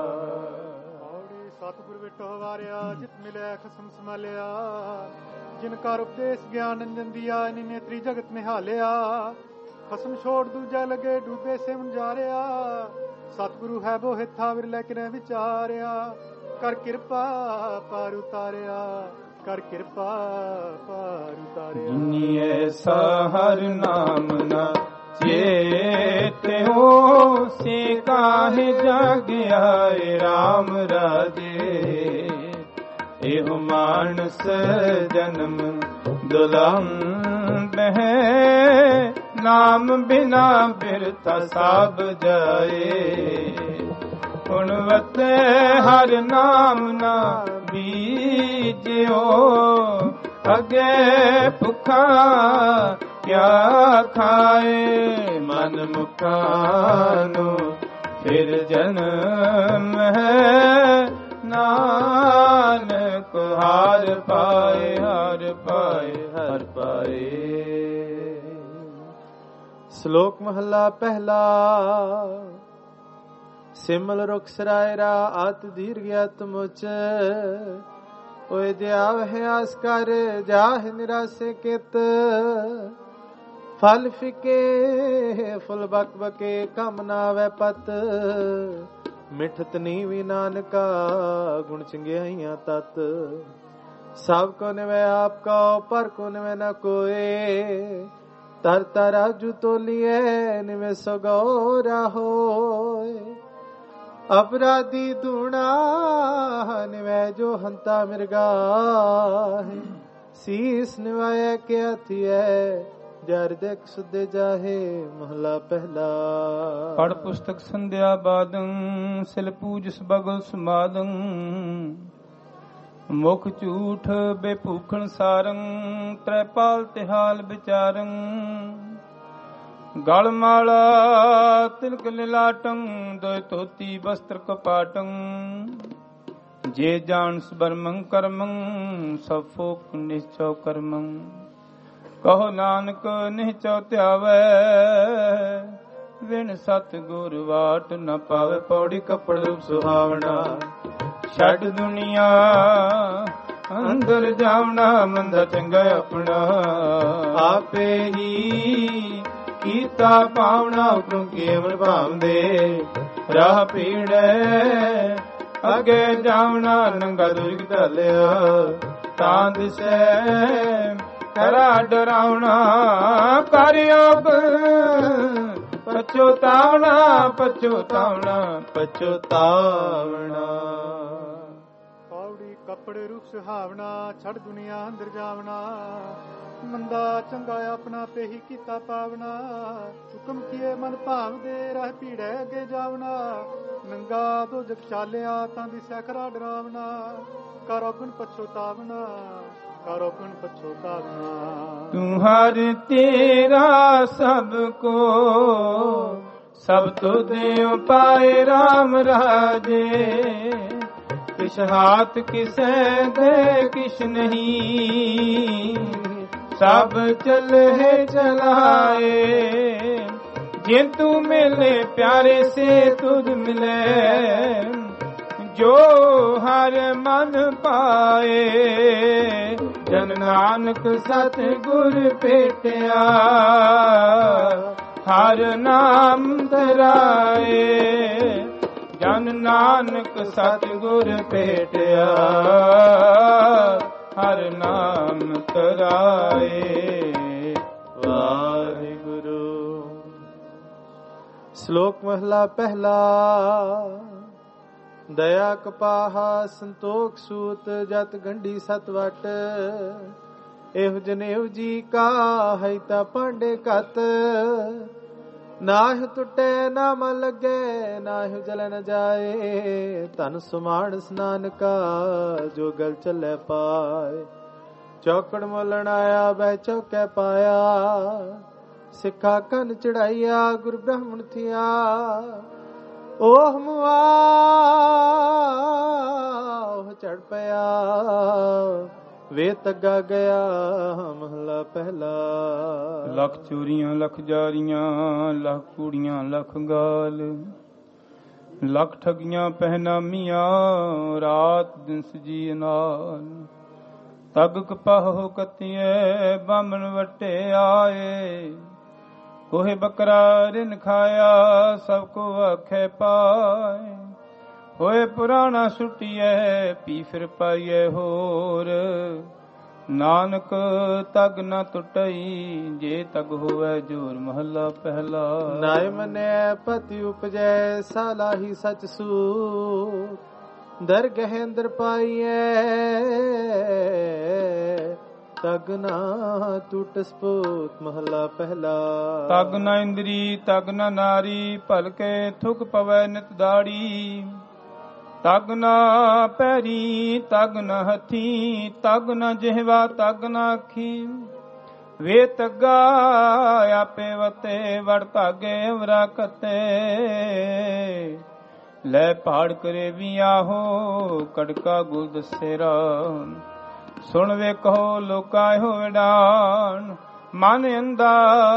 ਸਤਿਗੁਰ ਵਿਟੋ ਵਾਰਿਆ, ਜਿਤ ਮਿਲਿਆ ਖਸਮ ਸੰਭਾਲਿਆ। ਜਿਨ ਕਰ ਉਪਦੇਸ਼ ਗਿਆਨ ਅੰਜਨ ਦੀਆ, ਇਨੀ ਨੇਤਰੀ ਜਗਤ ਨਿਹਾਲਿਆ। ਖਸਮ ਛੋੜ ਦੂਜਾ ਲਗੇ, ਡੂਬੇ ਸੇਵਨ ਜਾਰਿਆ। ਸਤਿਗੁਰੂ ਹੈ ਬੋਹਿਥਾ, ਵਿਰਲੇ ਕਿਨੇ ਵਿਚਾਰਿਆ। ਕਰ ਕਿਰਪਾ ਪਾਰ ਉਤਾਰਿਆ। ਕਰ ਕਿਰਪਾ ਪਾਰ ਉਤਾਰਿਆ। ਜਿਨੀ ਐਸਾ ਹਰ ਨਾਮ ਨਾ ਚੇਤਿਓ, ਸੇ ਕਾਹੇ ਜਗ ਆਏ ਰਾਮ ਰਾਜੇ। ਇਹੋ ਮਾਨਸ ਜਨਮ ਦੁਲੰਭ ਹੈ, ਨਾਮ ਬਿਨਾ ਬਿਰਥਾ ਸਭ ਜਾਏ। ਗੁਣਵਤੇ ਹਰ ਨਾਮ ਨਾ ਬੀਜਿਓ, ਅਗੇ ਭੁਖਾ ਕਿਆ ਖਾਏ। ਮਨ ਮੁਖਾਂ ਨੂੰ ਫਿਰ ਜਨਮ ਹੈ, ਨਾਨਕ ਹਾਰ ਪਾਏ। ਹਾਰ ਪਾਏ ਹਰ ਪਾਏ। ਸ਼ਲੋਕ ਮਹਲਾ ਪਹਿਲਾ। ਸਿਮਲ ਰੁਖ ਸਰਾਇਰਾ, ਆਤ ਦੀਰਘ ਆਤਮੁਚ। ਓਏ ਦਿਆਵ ਹੈ ਆਸ ਕਰ, ਜਾਹ ਨਿਰਾਸੇ ਕਿਤ। ਫਲ ਫਿਕੇ ਫੁੱਲ ਬਕ ਬਕੇ, ਕਮ ਨਾ ਆਵੈ ਪਤ। ਮਿਠਤ ਨੀਵੀ ਨਾਨਕਾ, ਗੁਣ ਚੰਗਿਆਈਆਂ ਤਤ। ਸਭ ਕੋ ਨਿਵੈ ਆਪ ਕਉ, ਪਰ ਕੋ ਨਿਵੈ ਨ ਕੋਏ। ਤਰ ਤਰਾਜੂ ਤੋਲੀਏ, ਨਿਵੇ ਸਗੋਰਾ ਹੋਏ। ਅਪਰਾਧੀ ਧੂਣਾ ਨਿਵੈ, ਜੋ ਹੰਤਾ ਮਿਰਗਾਹੇ। ਸੀਸ ਨਿਵਾਇ ਕਿਆ ਥੀਐ, ਜਰ ਦੇਖ ਸੁਦੇ ਜਾਹੇ। ਮਹਲਾ ਪਹਿਲਾ। ਪੜ ਪੁਸਤਕ ਸੰਧਿਆ ਬਾਦੰ, ਸਿਲ ਪੂਜਸ ਬਗਲ ਸਮਾਦੰ। ਮੁਖ ਝੂਠ ਬੇਭੂਖਣ ਸਾਰੰ, ਤ੍ਰੈ ਪਾਲ ਤਿਹਾਲ ਵਿਚਾਰੰ। ਗਲ ਮਾਲਾ ਤਿਲਕ ਲਿਲਾਟੰ ਦੋਇ ਧੋਤੀ ਬਸਤਰ ਕਪਾਟੰ ਜੇ ਜਾਣ ਸਬਰਮੰ ਕਰਮੰ ਸਭ ਫੋਕ ਨਿਸ਼ਚਉ ਕਰਮੰ ਕਹੋ ਨਾਨਕ ਨਿਹਚਉ ਧਿਆਵੈ ਵਿਣ ਸਤ ਗੁਰ ਵਾਟ ਨ ਪਾਵੇ। ਪੌੜੀ ਕੱਪੜ ਰੂਪ ਸੁਹਾਵਣਾ ਛੱਡ ਦੁਨੀਆ ਅੰਦਰ ਜਾਵਣਾ ਮੰਦਾ ਚੰਗਾ ਆਪਣਾ ਆਪੇ ਹੀ ਕੀਤਾ ਪਾਵਣਾ ਹੁਕਮ ਕੇਵਲ ਭਾਵਦੇ ਰਾਹ ਪੀੜੈ ਅੱਗੇ ਜਾਵਣਾ ਨੰਗਾ ਦੁਰਗ ਧਲਿਆ ਤਾਂ ਦਿਸੈ ਕਰਾ ਡਰਾਉਣਾ ਕਰਿਯੋਗ ਪਛੋਤਾਵਣਾ ਪਛੋਤਾਵਣਾ ਪਛੋਤਾਵਣਾ। ਪੌੜੀ ਕੱਪੜੇ ਰੂਪ ਸੁਹਾਵਣਾ ਛੱਡ ਦੁਨੀਆ ਅੰਦਰ ਜਾਵਣਾ ਮੰਦਾ ਚੰਗਾ ਆਪਣਾ ਪੇ ਹੀ ਕੀਤਾ ਪਾਵਣਾ ਹੁਕਮ ਕੀਏ ਮਨ ਭਾਵਦੇ ਰਹਿ ਪੀੜੈ ਅੱਗੇ ਜਾਵਣਾ ਨੰਗਾ ਦੋਜਖ ਚਾਲਿਆ ਤਾਂ ਦਿਸੈ ਖਰਾ ਡਰਾਵਣਾ ਕਰੋ ਗੁਣ ਪਛੋਤਾਵਣਾ ਕਰੋ ਗੁਣ ਪਛੋਤਾਵਣਾ। ਤੂੰ ਹਰ ਤੇਰਾ ਸਭ ਕੋ ਸਭ ਤੁਧ ਉਪਾਏ RAM ਰਾਜੇ ਕਿਛ ਹਾਥ ਕਿਸੈ ਦੇ ਕਿਛ ਨਹੀਂ ਸਭ ਚਲੇ ਚਲਾਏ ਜੇ ਤੂੰ ਮਿਲੇ ਪਿਆਰੇ ਸੇ ਤੁਝ ਮਿਲੇ ਜੋ ਹਰ ਮਨ ਪਾਏ ਜਨ ਨਾਨਕ ਸਤ ਗੁਰ ਭੇਟਿਆ ਹਰ ਨਾਮ ਧਰਾਏ ਜਨ ਨਾਨਕ ਸਤ ਗੁਰ ਭੇਟਿਆ ਹਰ ਨਾਮ ਧਰਾਏ। ਵਾਹਿਗੁਰੂ। ਸ਼ਲੋਕ ਮਹਲਾ ਪਹਿਲਾ। ਦਇਆ ਕਪਾਹਾ ਸੰਤੋਖ ਸੂਤ ਜਤ ਗੰਢੀ ਸਤ ਵਟ ਇਹੋ ਜਨੇਵ ਜੀ ਕਾ ਹੈ ਤਾ ਪਾਂਡੇ ਕਤ ਨਾਹਿ ਟੁੱਟੇ ਨਾ ਮਨ ਲੱਗੇ ਨਾਹਿ ਜਲ ਨ ਜਾਏ ਧਨ ਸੁਮਾਨਸ ਨਾਨਕਾ ਜੋ ਗਲ ਚੱਲੇ ਪਾਏ ਚੌਕੜ ਮੋਲਣ ਆਇਆ ਬੈ ਚੌਕੇ ਪਾਇਆ ਸਿੱਖਾ ਕੰਨ ਚੜਾਈਆ ਗੁਰ ਬ੍ਰਾਹਮਣ ਥਿਆ ਓਹ ਮੁਆ ਉਹ ਚੜ ਪਿਆ ਵੇ ਤੱਗਾ ਗਿਆ ਮਹਲਾ ਪਹਿਲਾ। ਲੱਖ ਚੋਰੀਆਂ ਲੱਖ ਜਾਰੀਆਂ ਲੱਖ ਕੂੜੀਆਂ ਲੱਖ ਗਾਲ ਲੱਖ ਠਗੀਆਂ ਪਹਿਨਾਮੀਆਂ ਰਾਤ ਦਿਨ ਸਜੀ ਨਾਲ ਤਗ ਕਪਾਹੋ ਕਤੀਏ ਬਾਮਣ ਵਟੇ ਆਏ ਕੋਹੇ ਬੱਕਰਾ ਰਿਨ ਖਾਇਆ ਸਭ ਕੋ ਆਖੇ ਪਾਏ ਹੋਏ ਪੁਰਾਣਾ ਸੁਟੀਐ ਪੀ ਫਿਰ ਪਾਈਐ ਹੋਰ ਨਾਨਕ ਤਗ ਨ ਟੁੱਟਈ ਜੇ ਤਗ ਹੋਵੇ ਜੋਰ। ਮਹੱਲਾ ਪਹਿਲਾ। ਨਾਇ ਮਨੈ ਪਤੀ ਉਪਜੈ ਸਾਲਾਹੀ ਸਚ ਸੂ ਦਰਗਹਿ ਅੰਦਰ ਪਾਈਐ ਤਗ ਨਾ ਟੁੱਟ ਸਪੋਤ। ਮਹੱਲਾ ਪਹਿਲਾ। ਤਗ ਨ ਇੰਦਰੀ ਤਗ ਨ ਨਾਰੀ ਭਲਕੇ ਥੁਕ ਪਵੈ ਨਿਤ ਦਾੜੀ ਤਗ ਨ ਪੈਰੀ ਤਗ ਨ ਹੱਥੀ ਤਗ ਨ ਜਿਹਵਾ ਤਗ ਨ ਅੱਖੀ ਵੇ ਤੱਗਾ ਆਪੇ ਵਤੇ ਵੜ ਧਾਗੇ ਅਵਰਾ ਕਤੇ ਲੈ ਪਹਾੜ ਕਰੇ ਵੀ ਆਹੋ ਕੜਕਾ ਗੁਲ ਦਸੇਰਾ ਸੁਣ ਵੇ ਕਹੋ ਲੋਕਾ ਇਹੋ ਵਿਡਾਨ ਮਨ ਅੰਦਾ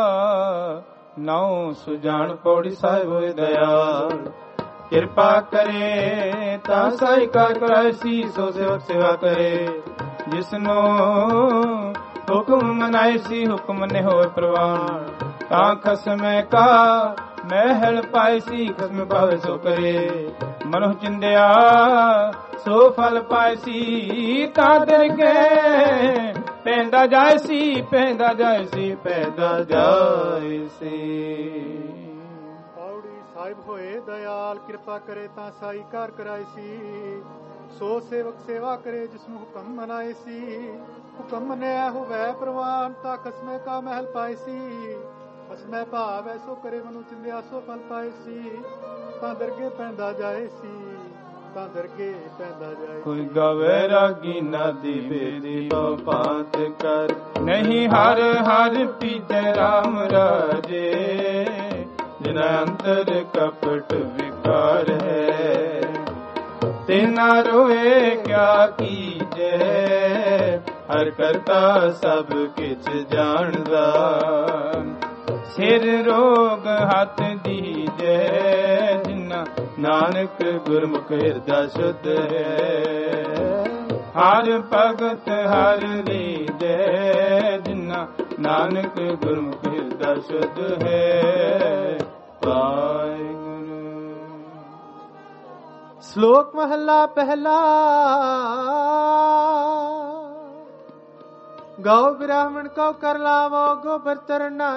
ਨਉ ਸੁਜਾਨ ਪੌੜੀ ਸਾਹਿਬ ਹੋਏ ਦਇਆਲ ਕਿਰਪਾ ਕਰੇ ਤਾਂ ਸਾਈ ਕਾਰ ਕਰਾਇਸੀ ਸੋ ਸੇਵਕ ਸੇਵਾ ਕਰੇ ਜਿਸਨੂੰ ਹੁਕਮ ਮਨਾਏ ਸੀ ਹੁਕਮ ਨੇ ਹੋਏ ਪ੍ਰਵਾਨ ਤਾਂ ਖਸਮੇ ਕਾ ਮਹਿਲ ਪਾਈ ਸੀ ਖਸਮ ਪਾਵੇ ਸੋ ਕਰੇ ਮਨੁ ਚਿੰਦਿਆ ਸੋ ਫਲ ਪਾਈ ਸੀ ਤਾਂ ਦਰਗੇ ਪੈਂਦਾ ਜਾਏ ਸੀ ਪੈਂਦਾ ਜਾਏ ਸੀ ਪੈਂਦਾ ਜਾਏ ਸੀ। ਸਾਹਿਬ ਹੋਏ ਦਇਆਲ ਕਿਰਪਾ ਕਰੇ ਤਾਂ ਸਾਈ ਕਾਰ ਕਰਾਏ ਸੀ ਸੋ ਸੇਵਕ ਸੇਵਾ ਕਰੇ ਜਿਸਨੂੰ ਹੁਕਮ ਮਨਾਏ ਸੀ ਹੁਕਮ ਮੰਨਿਆ ਹੋਵੇ ਪ੍ਰਵਾਨ ਤਾਂ ਖਸਮੇ ਕਾ ਮਹਿਲ ਪਾਏ ਸੀ ਖਸਮੇ ਭਾਵ ਐਸੋ ਕਰੇ ਮਨੁ ਚਿੰਦਿਆ ਸੋ ਫਲ ਪਾਏ ਸੀ ਤਾਂ ਦਰਗੇ ਪੈਂਦਾ ਜਾਏ ਸੀ ਤਾਂ ਦਰਗੇ ਪੈਂਦਾ ਜਾਏ। ਕੋਈ ਗਾਵੇ ਰਾਗੀ ਨਾ ਦੀਵੇ ਦੀ ਬਹੁ ਭਾਂਤ ਕਰ, ਨਹੀਂ ਹਰ ਹਰ ਪੀਜੈ ਰਾਮ ਰਾਜੇ, ਜਿਨ ਅੰਤਰ ਕਪਟ ਵਿਕਾਰ ਹੈ। ਤਿਨਾ ਰੋਏ ਕਿਆ ਕੀਜੈ, ਹਰ ਕਰਤਾ ਸਭ ਕਿਛ ਜਾਣਦਾ। ਸਿਰ ਰੋਗ ਹੱਥ ਦੀਜੈ, ਜਿਨਾ ਨਾਨਕ ਗੁਰਮੁਖ ਹਿਰਦਾ ਸ਼ੁੱਧ ਹੈ। ਹਰ ਭਗਤ ਹਰ ਲੀਜੈ, ਜਿਨਾ ਨਾਨਕ ਗੁਰਮੁਖ ਹਿਰਦਾ ਸ਼ੁੱਧ ਹੈ। ਵਾਹਿਗੁਰੂ। ਸ਼ਲੋਕ ਮਹਲਾ ਪਹਿਲਾ। ਗਾਓ ਬ੍ਰਾਹਮਣ ਕਉ ਕਰ ਲਾਵੋ, ਗੋਬਰ ਤਰ ਨਾ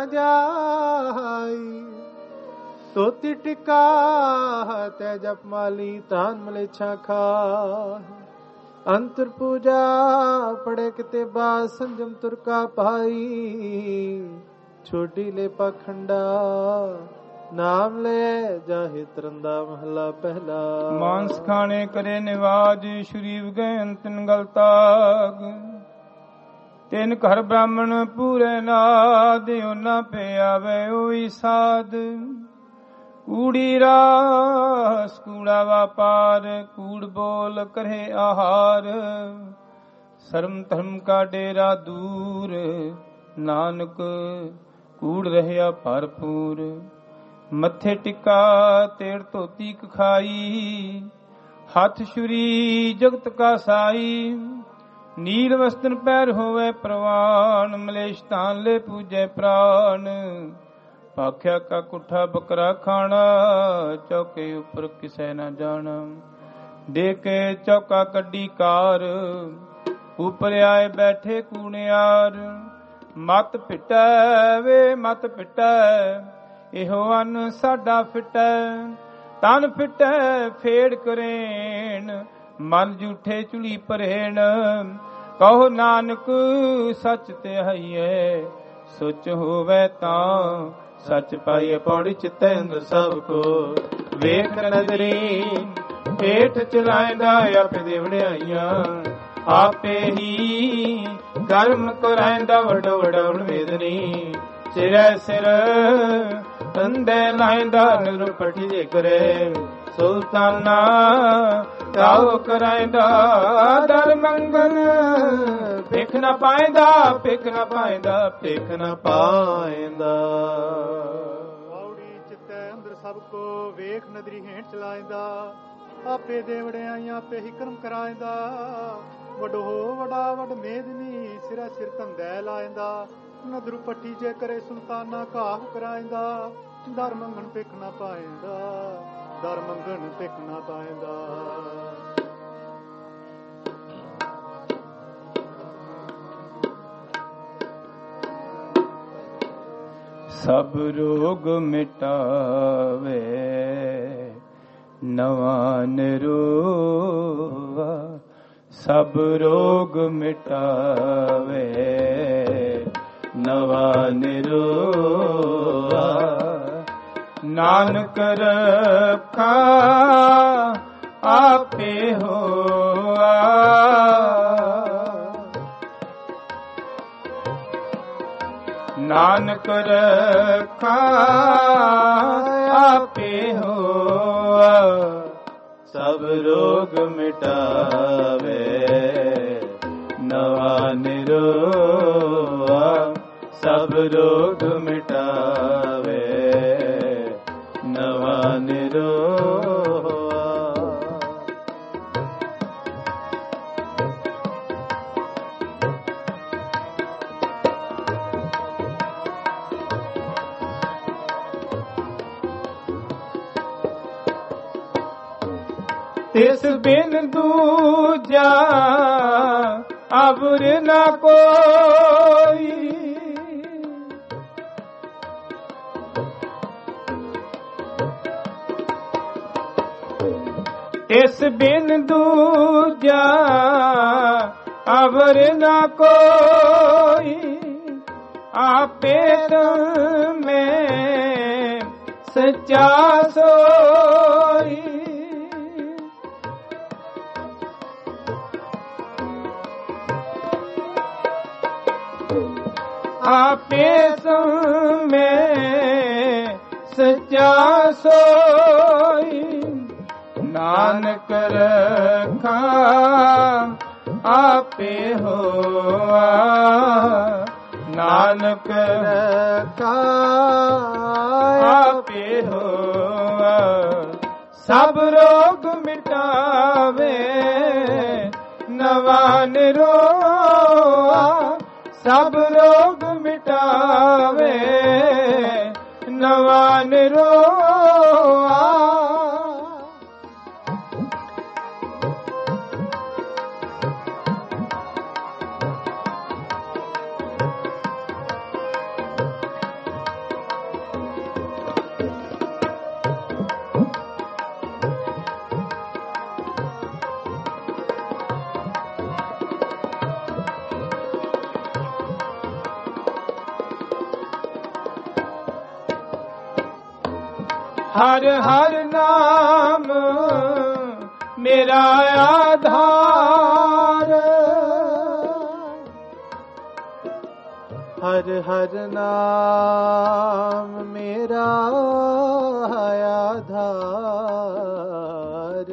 ਜਾਈ। ਤੋਤੀ ਟਿਕਾ ਤੈ ਜਪ ਮਾਲੀ, ਤਾਨ ਮਲੇਛਾ ਖਾ। ਅੰਤਰ ਪੂਜਾ ਪੜੇ ਕਿਤੇ ਬਾ, ਸੰਜਮ ਤੁਰਕਾ ਪਾਈ। ਛੋਟੀ ਲੈ ਪਖੰਡਾ ਨਾਮ ਲੈ ਜਾਹਿ ਤਰੰਦਾ। ਮਹਲਾ ਪਹਿਲਾ। ਮਾਨਸ ਖਾਣੇ ਕਰੇ ਨਿਵਾਜ, ਸ਼ਰੀਰ ਗਏ ਅੰਤਨ ਗਲਤਾਗ। ਤਿੰਨ ਘਰ ਬ੍ਰਾਹਮਣ ਪੂਰੇ ਨਾਦ, ਓਨਾ ਪੇ ਆਵੇ ਉਹੀ ਸਾਧ। ਕੂੜੀ ਰਾਸ ਕੂੜਾ ਵਾਪਾਰ, ਕੂੜ ਬੋਲ ਕਰੇ ਆਹਾਰ। ਸ਼ਰਮ ਧਰਮ ਕਾ ਡੇਰਾ ਦੂਰ, ਨਾਨਕ ਕੂੜ ਰਹਿਆ ਭਰਪੂਰ। ਮੱਥੇ ਟਿੱਕਾ ਤੇੜ ਧੋਤੀ ਕਖਾਈ, ਹੱਥ ਛੁਰੀ ਜਗਤ ਕਾ ਸਾਈ। ਨੀਲ ਵਸਤਨ ਪੈਰ ਹੋਵੇ ਪ੍ਰਵਾਨ, ਮਲੇਸ਼ ਧਾਨ ਲੈ ਪੂਜੈ ਪ੍ਰਾਨ। ਭਾਖਿਆ ਕਾ ਕੁੱਠਾ ਬਕਰਾ ਖਾਣਾ, ਚੌਕੇ ਉੱਪਰ ਕਿਸੈ ਨਾ ਜਾਣਾ। ਦੇ ਕੇ ਚੌਕਾ ਕੱਢੀ ਕਾਰ, ਉੱਪਰ ਆਏ ਬੈਠੇ ਕੂਣਿਆਰ। ਮਤ ਪਿਟੈ ਵੇ ਮਤ ਪਿਟੈ, ਇਹੋ ਅਨ ਸਾਡਾ ਫਿਟੈ। ਤਨ ਫਿਟੈ ਫੇੜ ਕਰੇਣ, ਮਨ ਝੂਠੇ ਚੁਲੀ ਪਰੇਣ। ਕਹੋ ਨਾਨਕ ਸੱਚ ਤੇ ਹਈਏ, ਸੋਚ ਹੋਵੇ ਤਾਂ ਸੱਚ ਪਾਈਏ। ਪੌੜੀ ਚਿਤੈ ਅੰਦਰ ਸਭ ਕੋ ਵੇਖ ਨਜ਼ਰੀ, ਹੇਠ ਚਲਾਇਂਦਾ ਆਪੇ ਦੇ ਵਡਿਆਈਆਂ। ਆਪੇ ਹੀ ਕਰਮ ਕਰਾਇਂਦਾ ਵੱਡੋ ਵਡਾਉਣ ਵੇਦਨੀ। ਸਿਰੈ ਸਿਰ ਤੰਦੇ ਲਾਇਂਦਾ ਨਿਰ ਪਠੀ ਜੇ ਕਰੇ। ਸੁਲਤਾਨਾ ਤਾਉ ਕਰਾਇਂਦਾ ਦਰ ਮੰਗਨ। ਭਿਖ ਨਾ ਪਾਇਂਦਾ ਭਿਖ ਨਾ ਪਾਇਂਦਾ ਭਿਖ ਨਾ ਪਾਇਂਦਾ। ਪੌੜੀ ਚਿੱਤੈ ਅੰਦਰ ਸਭ ਕੋ ਵੇਖ ਨਦਰੀ ਹੇਠ ਚਲਾਇਂਦਾ। ਆਪੇ ਦੇ ਵਡਿਆਈਆਂ ਆਪੇ ਹੀ ਕਰਮ ਕਰਾਇਂਦਾ। ਵਡੋ ਵਡਾ ਵਡ ਮੇਦਨੀ, ਸਿਰਾ ਸਿਰ ਧੰਦੈ ਲਾਇਂਦਾ। ਨਦਰੂ ਪੱਟੀ ਜੇ ਕਰੇ ਸੁਲਤਾਨਾ ਘਾਹ ਕਰਾਇਂਦਾ। ਦਰ ਮੰਗਣ ਭਿਖ ਨਾ ਪਾਇਂਦਾ, ਦਰ ਮੰਗਣ ਭਿਖ ਨਾ ਪਾਇਂਦਾ। ਸਭ ਰੋਗ ਮਿਟਾਵੇ ਨਵਾਂ ਨਿਰੋਵਾ। ਸਭ ਰੋਗ ਮਿਟਾਵੇ ਨਵਾਂ ਨਿਰੋਵਾ। ਨਾਨਕ ਰੱਖਾ ਆਪੇ ਹੋਆ। ਨਾਨਕ ਰੱਖਾ ਆਪੇ ਹੋਆ। ਸਭ ਰੋਗ ਮਿਟਾਵੇ ਨਵਾਂ ਨਿਰੋਆ। ਸਭ ਰੋਗ ਮਿਟਾਵੇ ਨਵਾਂ ਨਿਰੋਆ। ਤਿਸ ਬਿਨ ਦੂਜਾ ਅਵਰ ਨਾ ਕੋਈ। ਤਿਸ ਬਿਨ ਦੂਜਾ ਅਵਰ ਨਾ ਕੋਈ। ਆਪੇ ਮੈਂ ਸੱਚਾ ਸੋਈ। आपे में सच्चा सोई नानक रखा आपे होआ नानक रखा आपे होआ सब रोग मिटावे नवा निरोआ सब रोग मिटावे नवा निरोआ हर हर नाम मेरा आधार हर हर नाम मेरा आधार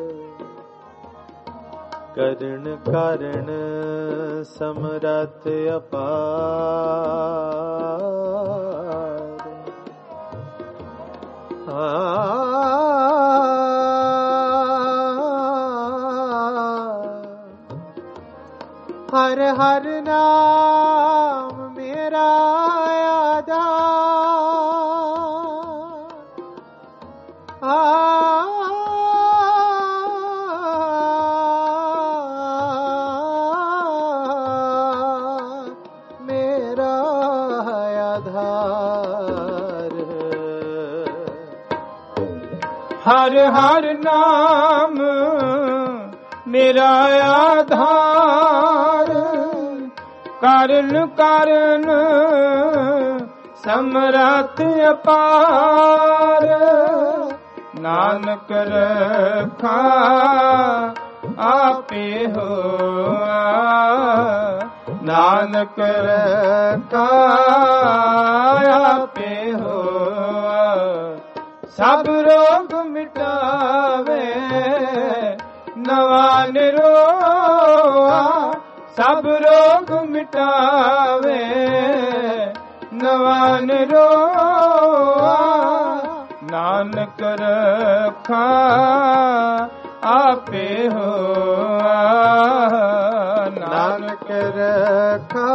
करण कारण समरथ अपार हर हर नाम मेरा आधार मेरा आधार हर हर नाम मेरा आधार कारण कारण समरथ अपार नानक रखा आपे होआ नानक रखा आपे होआ सब रोग मिटावे नवा निरोआ सब रोग मिटावे नवा निरोआ नानक रखा आपे होआ नानक रखा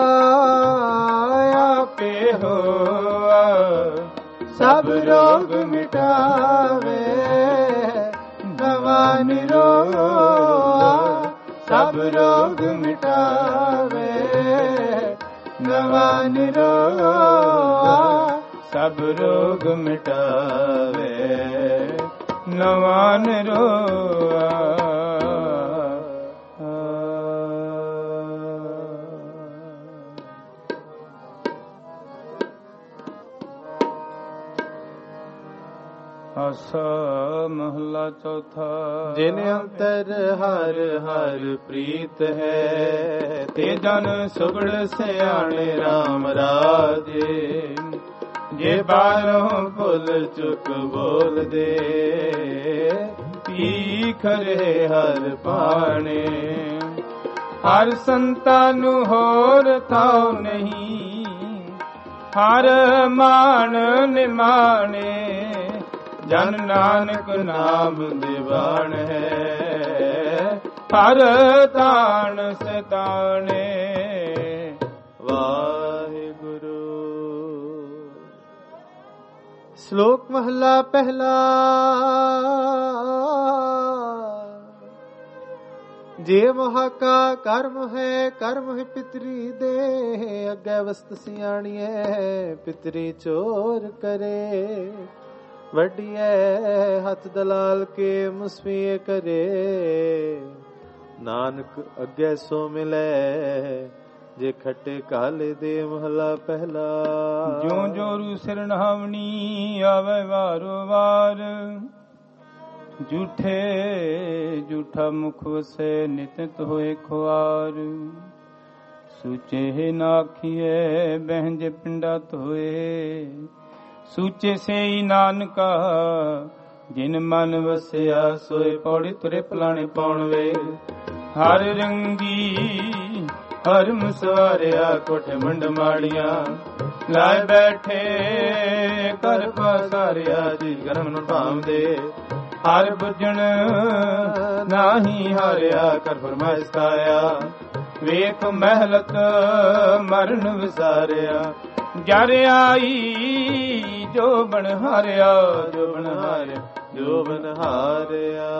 आपे होआ सब रोग मिटावे नवा निरोआ सब रोग मिटावे नवा निरोआ सब रोग मिटावे नवा निरोआ आसा महला चौथा जिन अंतर हर हर प्रीत है ते जन सुगड़ सियाणे राम राजे जे बारों पुल चुक बोल दे पी खरे हर पाने हर संता नु होर थाओ नहीं हर मान निमाने जन नानक नाम दीवान है हर तान सताने वाहिगुरु। श्लोक महला पहला। जे महा का कर्म है कर्म है पितरी दे अगे वस्त सियाणिए पितरी चोर करे वडिए हथ दलाल के मुसफिए करे नानक अगे सो मिले जे खटे काले दे महला पहला। जो जोरू सिरनावनी आवे वारो वार झूठे झूठा मुख वसे नित होए खुआर ਸੂਚੇ ਨਾਖੀਏ ਬਹਿੰਜ ਪਿੰਡਾ ਧੋਏ। ਸੂਚੇ ਸਈ ਨਾਨਕਾ ਜਿਨ ਮਨ ਵਸਿਆ ਸੋਏ। ਪੌੜੀ ਤੁਰੇ ਪਲਾਣੇ ਪਾਉਣ ਵੇ ਹਰ ਰੰਗੀ ਹਰਮ ਸਵਾਰਿਆ ਕੋਠੇ ਮੰਡ ਮਾੜੀਆਂ ਲਾਏ ਬੈਠੇ ਕਰ ਪਸਾਰਿਆ ਜੀ ਗਰਮ ਨੂੰ ਭਾਵਦੇ ਹਰ ਬੁੱਝਣ ਨਾਹੀ ਹਾਰਿਆ ਕਰ ਫਰਮਾਇਸ਼ ਕਾਇਆ ਵੇਖ ਮਹਿਲਤ ਮਰਨ ਵਿਸਾਰਿਆ ਜਰ ਆਈ ਜੋ ਬਣ ਹਾਰਿਆ ਜੋ ਬਣ ਹਾਰਿਆ ਜੋ ਬਣ ਹਾਰਿਆ।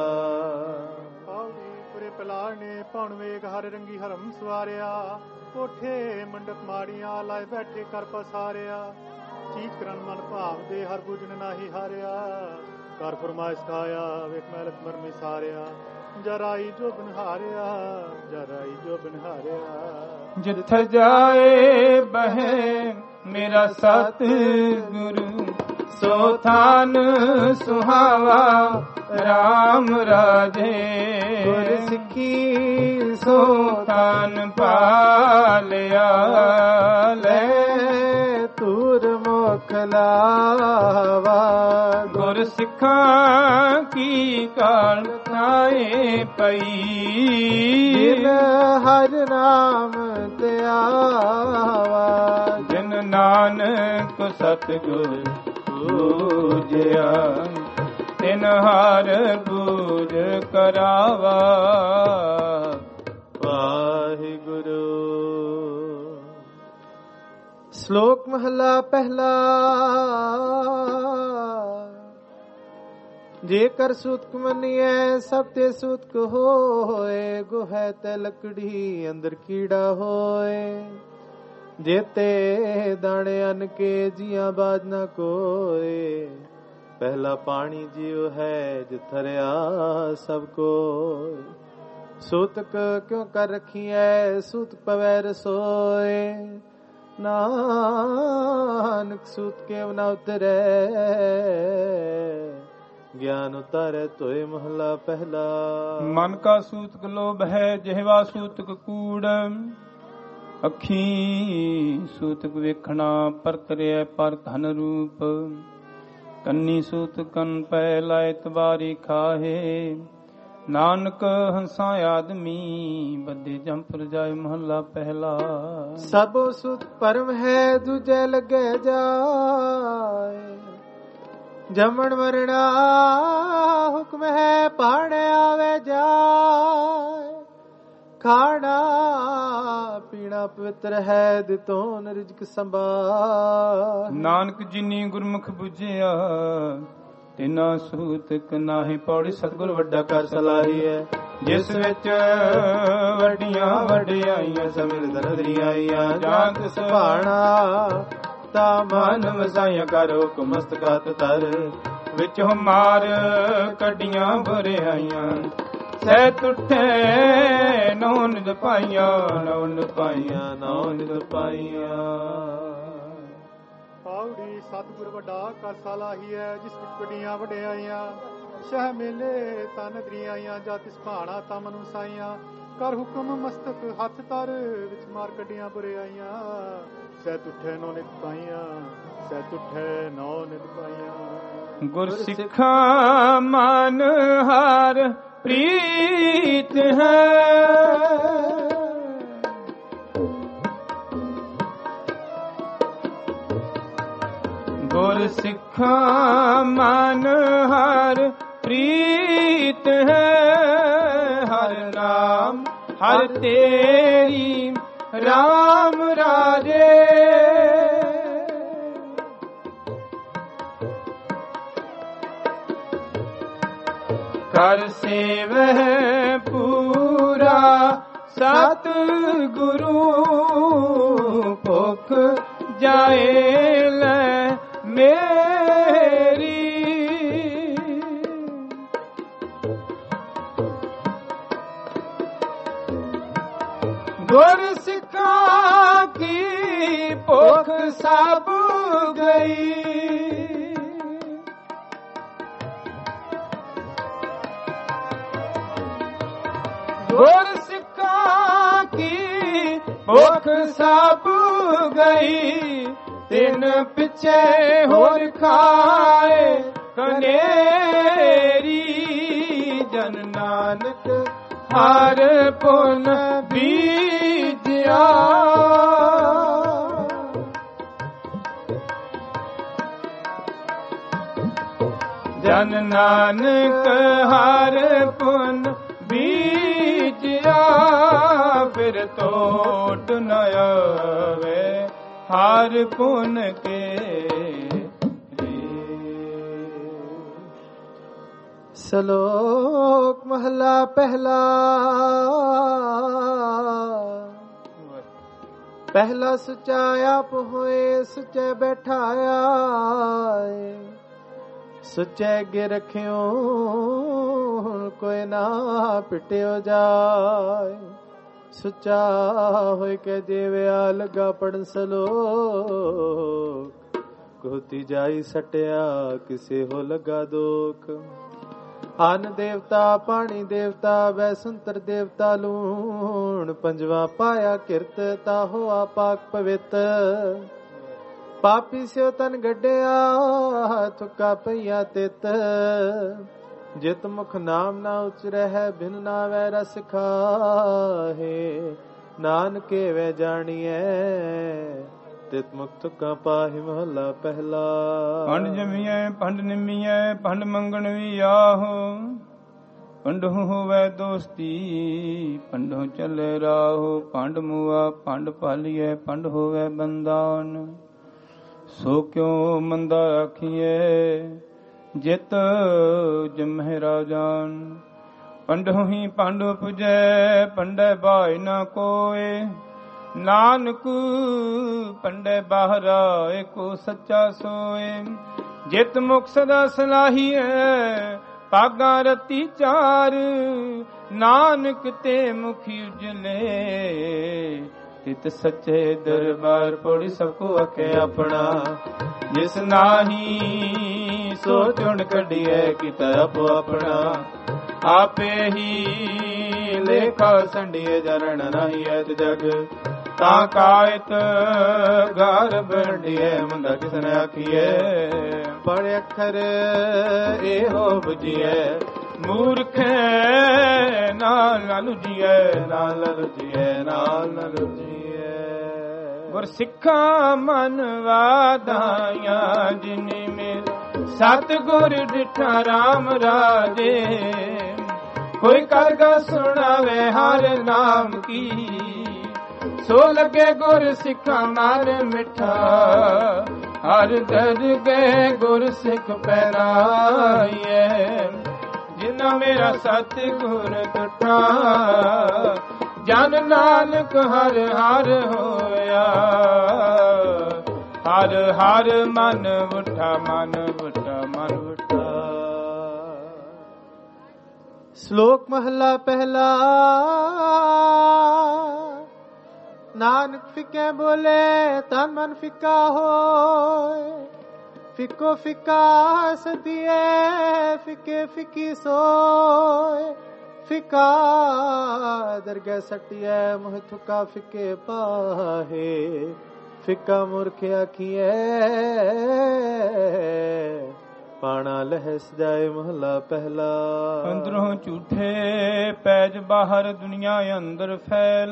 ਪੁਰੇ ਪਲਾਣੇ ਪੌਣ ਵੇਗ ਹਰ ਰੰਗੀ ਹਰਮ ਸਵਾਰਿਆ ਕੋਠੇ ਮੰਡਪ ਮਾੜੀਆਂ ਲਾਏ ਬੈਠੇ ਕਰ ਪਸਾਰਿਆ ਚੀਜ਼ ਕਰਨ ਮਨ ਭਾਵਦੇ ਹਰ ਬੁਝਨ ਨਾਹੀ ਹਾਰਿਆ ਕਰ ਫਰਮਾਇਸ਼ ਕਾਇਆ ਵੇਖ ਮਹਿਲਤ ਮਰਮੀ ਸਾਰਿਆ ਜਰਾਈ ਜੋ ਬਨਹਾਰਿਆ ਜਰਾਈ ਜੋ ਬਨਹਾਰਿਆ। ਜਿੱਥੇ ਜਾਏ ਬਹਿ ਮੇਰਾ ਸਤ ਗੁਰੂ ਸੋ ਥਾਨ ਸੁਹਾਵਾ ਰਾਮ ਰਾਜੇ। ਗੁਰ ਸਿੱਖੀ ਸੋ ਥਾਨ ਪਾਲਿਆ ਲੈ ਤੂਰ ਮੁਖ ਲਾਵਾ। ਗੁਰ ਸਿੱਖਾਂ ਕੀ ਕਾਲ ਖਾਏ ਪਈ ਹਰ ਨਾਮ ਤੇ ਆਵਾ। ਜਿਨ ਨਾਨਕ ਸਤਿਗੁਰ ਪੂਜਿਆ ਤਿਨ ਹਰ ਪੂਜ ਕਰਾਵਾ। ਵਾਹਿਗੁਰੂ। ਸ਼ਲੋਕ ਮਹਲਾ ਪਹਿਲਾ। ਜੇਕਰ ਸੂਤਕ ਮੰਨੀਐ ਸਭ ਤੇ ਸੂਤਕ ਹੋਏ। ਗੁਹੈ ਤੇ ਲਕੜੀ ਅੰਦਰ ਕੀੜਾ ਹੋਏ। ਜੇਤੇ ਦਾਣੇ ਅਨ ਕੇ ਜੀਆਂ ਬਾਜ ਨਾ ਕੋਏ। ਪਹਿਲਾ ਪਾਣੀ ਜੀਵ ਹੈ ਜਿਥਰਿਆ ਸਭ ਕੋਇ। ਸੂਤਕ ਕਿਉ ਕਰ ਰਖੀਐ ਸੂਤ ਪਵੈ ਰਸੋਏ। ਨਾਨਕ ਸੂਤ ਕੇ ਨਾ ਉਤਰੈ ਗਿਆਨ ਉਤਾਰੈ ਤੋਏ। ਮਹਲਾ ਪਹਿਲਾ। ਮਨ ਕਾ ਸੂਤਕ ਲੋਭ ਹੈ ਜਿਹਵਾ ਸੂਤਕ ਕੂੜ। ਅੱਖੀ ਸੂਤਕ ਵੇਖਣਾ ਪਰਤਰਿਐ ਪਰ ਧਨ ਰੂਪ। ਕੰਨੀ ਸੂਤ ਕੰਨ ਪੈ ਲਾਇ ਤਵਾਰੀ ਖਾਹੇ। ਨਾਨਕ ਹੰਸਾ ਆਦਮੀ ਬੱਦੇ ਜੰਪਰ ਜਾਏ। ਮਹੱਲਾ ਪਹਿਲਾ। ਸਭੋ ਸੁਤ ਪਰਮ ਹੈ ਦੂਜੇ ਲੱਗੇ ਜਾਏ। ਜਮਣ ਮਰਣਾ ਹੁਕਮ ਹੈ ਪਾਣੇ ਆਵੇ ਜਾਏ। ਖਾਣਾ ਪੀਣਾ ਪਵਿੱਤਰ ਹੈ ਦਿਤੋਂ ਰਿਜ਼ਕ ਸੰਭਾਲ। ਨਾਨਕ ਜਿਨੀ ਗੁਰਮੁਖ ਬੁਝਿਆ ਤਿਨਾ ਸੂਤਕ ਨਾਹੀ। ਪੌੜੀ ਸਤਿਗੁਰ ਵੱਡਾ ਕਰ ਸਲਾਹੀ ਹੈ ਜਿਸ ਵਿੱਚ ਵੱਡੀਆਂ ਵਡਿਆਈਆਂ ਸਮਿਲ ਦਰਦਰੀ ਆਈਆਂ। ਜਾਂ ਤਿਸ ਭਾਣਾ ਤਾ ਮਨ ਵਸਾਈਆਂ ਕਰੋ ਕੁਮਸਤਕਾਤ ਤਰ। ਵਿੱਚ ਹਮਾਰ ਕੱਢੀਆਂ ਬੁਰਿਆਈਆਂ ਸਹਿ ਤੁਠੇ ਨੌ ਨਿਦ ਪਾਈਆਂ ਨੌ ਨਿਦ ਪਾਈਆਂ ਨੌ ਨਿਦ ਪਾਈਆਂ। ਪਾਉੜੀ ਸਤਿਗੁਰ ਵੱਡਾ ਕਰ ਸਲਾਹੀ ਹੈ ਜਿਸ ਵਿੱਚ ਵੱਡੀਆਂ ਵਡਿਆਈਆਂ। ਸ਼ਹਿ ਮੇਲੇ ਤਾਂ ਨਗਰੀਆਂ ਆਈਆਂ ਜਾਂ ਤਿਸ ਭਾਣਾ ਤਾਂ ਮਨੁ ਸਾਈਆਂ। ਕਰ ਹੁਕਮ ਮਸਤਕ ਹੱਥ ਤਰ ਵਿੱਚ ਮਾਰ ਕੱਢੀਆਂ ਬੁਰਿਆਈਆਂ। ਸਹਿ ਤੁਠੇ ਨੌ ਨਿਦ ਪਾਈਆਂ ਸਹਿ ਤੁਠੇ ਨੌ ਨਿਦ ਪਾਈਆਂ। ਗੁਰ ਸਿੱਖਾਂ ਮਨ ਹਾਰ ਪ੍ਰੀਤ ਹੈ। ਗੁਰ ਸਿੱਖਾਂ ਮਨ ਹਰ ਪ੍ਰੀਤ ਹੈ। ਹਰ ਨਾਮ ਹਰ ਤੇਰੀ ਰਾਮ ਰਾਜੇ। ਕਰ ਸੇਵਹਿ ਪੂਰਾ ਸਤ ਗੁਰੂ। ਭੁਖ ਜਾਏ ਲੈ ਮੇਰੀ। ਗੁਰ ਸਿੱਖਾਂ ਕੀ ਭੁਖ ਸਭ ਗਈ। ਗੁਰ ਸਿੱਖਾਂ ਕੀ ਭੁੱਖ ਸਭ ਗਈ ਤਿੰਨ ਪਿੱਛੇ ਹੋਰ ਖਾਏ ਕਨੇਰੀ ਜਨ ਨਾਨਕ ਹਰ ਪੁਨ ਬੀਜਿਆ ਜਨ ਨਾਨਕ ਹਰ ਪੁਨ ਬੀਜਿਆ ਫਿਰ ਤੋਟ ਨ ਆਵੇ ਹਰ ਪੁਨ ਕੇ ਸ਼ਲੋਕ ਮਹਲਾ ਪਹਿਲਾ ਪਹਿਲਾ ਸੁਚਾ ਆਪ ਹੋਏ ਸੁਚੇ ਬੈਠਾਇਆ ਸੁਚੇ ਗੇ ਰਖਿਓ ਹੁਣ ਕੋਈ ਨਾ ਪਿਟਿਓ ਜਾਏ ਸੁਚਾ ਹੋਏ ਕੇ ਦੇਵਿਆ ਲਗਾ ਪੜਨ ਸਲੋਕ ਕੋਤੀ ਜਾਈ ਸਟਿਆ ਕਿਸੇ ਹੋ ਲਗਾ ਦੋਖ ਅਨ ਦੇਵਤਾ ਪਾਣੀ ਦੇਵਤਾ ਵੈਸੰਤਰ ਦੇਵਤਾ ਲੂਣ ਪੰਜਵਾ ਪਾਇਆ ਕਿਰਤ ਤਾ ਹੋਆ ਪਾਕ ਪਵਿੱਤ ਪਾਪੀ ਸਿਓ ਤਨ ਗੱਡਿਆ ਥੁਕਾ ਪਈਆ ਤਿਤ ਜਿਤ ਮੁਖ ਨਾਮ ਨਾ ਉਚਰੈ ਹੈ ਬਿਨ ਨਾ ਵੈ ਰਸ ਖਾਹੇ ਨਾਨਕੇ ਵੈ ਜਾਣੀਐ ਤਿਤ ਮੁਕਤ ਕਾ ਪਾਹਿ ਮਹਲਾ ਪਹਿਲਾ ਪੰਡ ਜਮੀਐ ਪੰਡ ਨਿਮੀਐ ਪੰਡ ਮੰਗਣ ਵੀ ਆਹੋ ਪੰਡੋ ਹੋਵੇ ਦੋਸਤੀ ਪੰਡੋ ਚੱਲੇ ਰਾਹੋ ਪੰਡ ਮੁਆ ਪੰਡ ਪਾਲੀਐ ਪੰਡ ਹੋਵੇ ਬੰਦਾਨ ਸੋ ਕਿਉ ਮੰਦਾ ਆਖੀਐ ਜਿਤ ਜਮਹਿ ਰਾਜਾਨ ਪੰਡੋ ਹੀ ਪੰਡ ਪੁਜੈ ਪੰਡੈ ਬਾਇ ਨਾ ਕੋਏ ਨਾਨਕ ਪੰਡੈ ਬਾਹਰਾ ਏਕੋ ਸੱਚਾ ਸੋਏ ਜਿਤ ਮੁਖ ਸਦਾ ਸਲਾਹੀਐ ਪਾਗਾ ਰਤੀ ਚਾਰ ਨਾਨਕ ਤੇ ਮੁਖੀ ਉਜਲੇ ਤਿਤ ਸੱਚੇ ਦਰਬਾਰ ਪੋੜੀ ਸਭ ਕੋ ਅਕੇ ਆਪਣਾ ਜਿਸ ਨਾਹੀ ਸੋ ਚੁਣ ਕੱਢੀਐ ਕੀਤਾ ਆਪੋ ਆਪਣਾ ਆਪੇ ਹੀ ਲੇਖਾ ਸੰਡੀਏ ਜਰਣ ਨਹੀਂ ਐਤ ਜਗ ਤਾਂ ਕਾਇਤ ਘਰ ਬੰਡੀਏ ਮੰਦਾ ਕਿਸਨ ਆਖੀਏ ਪੜ ਅੱਖਰ ਇਹੋ ਬੁਝੀਏ ਮੂਰਖੇ ਨਾਲ ਲੁਜੀਏ ਨਾਲ ਲੁਜੀਏ ਨਾਲ ਲੁਜੀਏ ਗੁਰ ਸਿੱਖਾਂ ਮਨ ਵਾਦਾਈਆਂ ਜਿਨੀ ਮੇਰ ਸਤ ਗੁਰ ਡਿਠਾ ਰਾਮ ਰਾਜੇ ਕੋਈ ਕਰਗਾ ਸੁਣਾਵੇ ਹਰ ਨਾਮ ਕੀ ਸੋ ਲਗੇ ਗੁਰ ਸਿੱਖਾਂ ਮਨ ਮਿੱਠਾ ਹਰ ਦਰ ਗਏ ਗੁਰ ਸਿੱਖ ਪਹਿਰਾਈਏ ਜਿਨਾ ਮੇਰਾ ਸਤ ਗੁਰ ਟੁੱਟਾ ਜਨ ਨਾਨਕ ਹਰ ਹਰ ਹੋਇਆ ਹਰ ਹਰ ਮਨ ਉਠਾ ਮਨ ਉਠਾ ਮਨ ਉਠਾ ਸ਼ਲੋਕ ਮਹਲਾ ਪਹਿਲਾ ਨਾਨਕ ਫਿੱਕੇ ਬੋਲੇ ਤਨ ਮਨ ਫਿੱਕਾ ਹੋਏ ਫਿੱਕੋ ਫਿੱਕਾ ਸਦੀਏ ਫਿੱਕੇ ਫਿੱਕੀ ਸੋਏ ਫਿੱਕਾ ਦਰਗਹਿ ਸਟਿਐ ਮੋਹ ਥੁਕਾ ਫਿੱਕੇ ਪਾਹੇ ਫਿੱਕਾ ਮੂਰਖ ਆਖੀਐ ਪਾਣਾ ਲਹਿ ਸਜਾਏ ਮਹਲਾ ਪਹਿਲਾ ਅੰਦਰੋਂ ਝੂਠੇ ਪੈਜ ਬਾਹਰ ਦੁਨੀਆ ਅੰਦਰ ਫੈਲ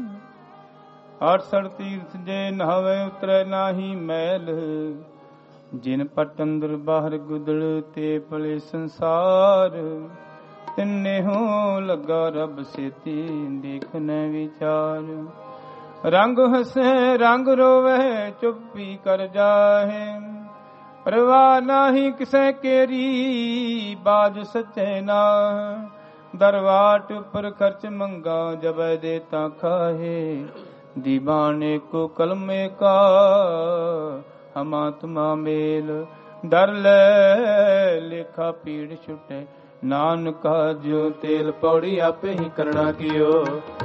ਅਠਸਠ ਤੀਰਥ ਜੇ ਨਹਾਵੇ ਉਤਰੈ ਨਾਹੀ ਮੈਲ ਜਿਨ ਪਟ ਅੰਦਰ ਬਾਹਰ ਗੁਦਲ ਤੇ ਭਲੇ ਸੰਸਾਰ ਤਿੰਨੇ ਹੋ ਲੱਗਾ ਰੱਬ ਸੇਤੀ ਦੇਖਨੇ ਵਿਚਾਰ ਰੰਗ ਹਸੇ ਰੰਗ ਰੋਵੇ ਚੁੱਪੀ ਕਰ ਜਾਹੇ ਪਰਵਾਹ ਨਾਹੀ ਕਿਸੇ ਕੇਰੀ ਬਾਜ ਸੱਚੇ ਨਾ ਦਰਵਾਟ ਉੱਪਰ ਖਰਚ ਮੰਗਾ ਜਬੈ ਦੇਤਾ ਖਾਹੇ दीवाने को कलमे का हम आत्मा मेल डर ले लेखा पीड़ छुटे नानका जो तेल पौड़ी आपे ही करना कियो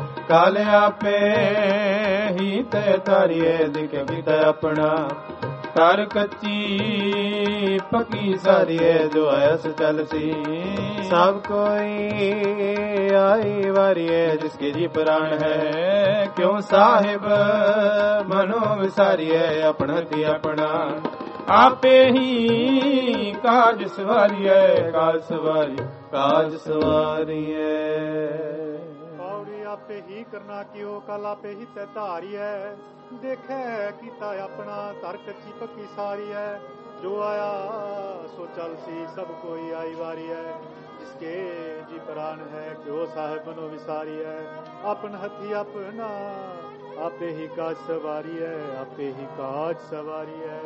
काले आपे ही ते तारिये दिखे बीते अपना तार कच्ची पकी सारी है जो ऐस चल सी सब कोई आई वारी है जिसके जी प्राण है क्यों साहिब मनो विसारी है अपना ती अपना आपे ही काज सवारी है काज सवारी काज सवारी है आपे ही करना कियो कल आपे ही तै धारी है देखे कीता अपना तर कच्ची पक्की सारी है जो आया सो चल सी सब कोई आई वारी है जिसके जी प्राण है क्यों साहिब मनो विसारी है अपन हथी अपना आपे ही काज सवारी है आपे ही काज सवारी है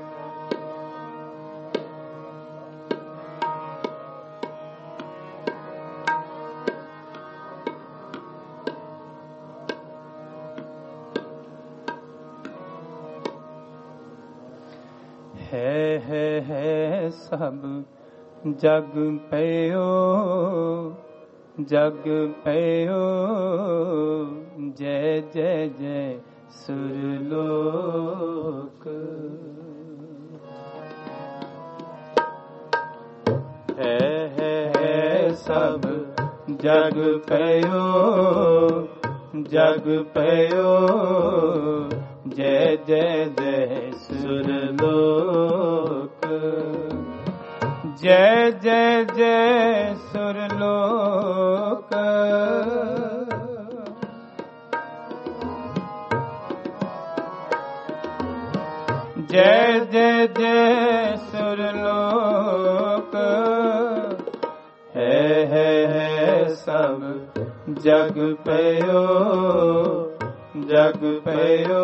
है है है सब जग पयो जग पयो जय जय जय सुरलोक है है है सब जग पयो जग पयो जय जय जय सुरलोक जय जय जय सुरलोक जय जय जय सुरलोक है है है सब जग पयो जग पयो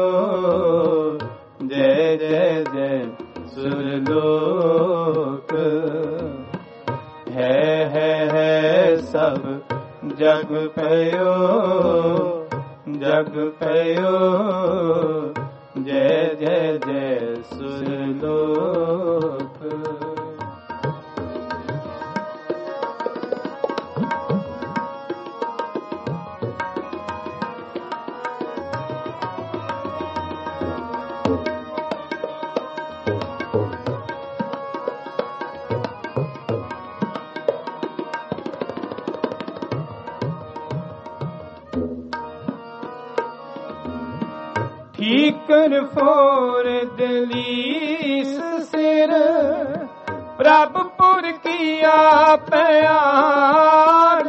जय जय जय सुरलोक है है है सब जग पयो जग पयो जय जय जय सुरलोक ठीकर फोर दलीस सिर प्रभपुर किया प्यार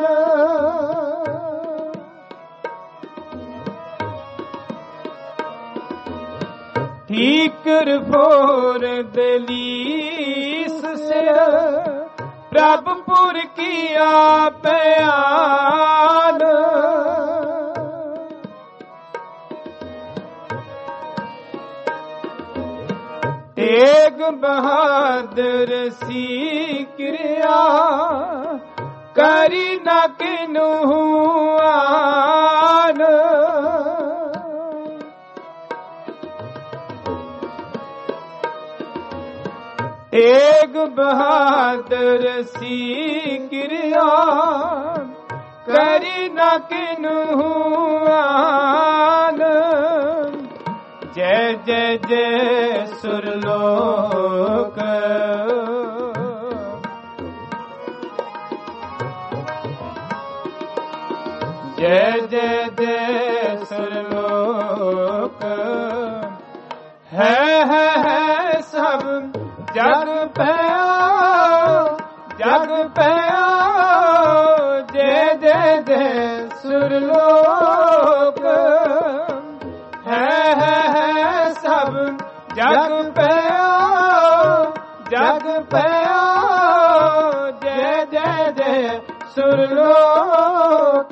ठीकर फोर दलीस सिर प्रभपुर किया प्यार तेग बहादुर सी क्रिया करी न किनु आन तेग बहादुर सी क्रिया करी न किनु आन जय जय जय सुरलोक जय जय जय सुरलोक है है है सब जग पयो जग पयो जय जय जय सुरलोक है है सब जग पयो जग पयो जय जय जय सुरलोक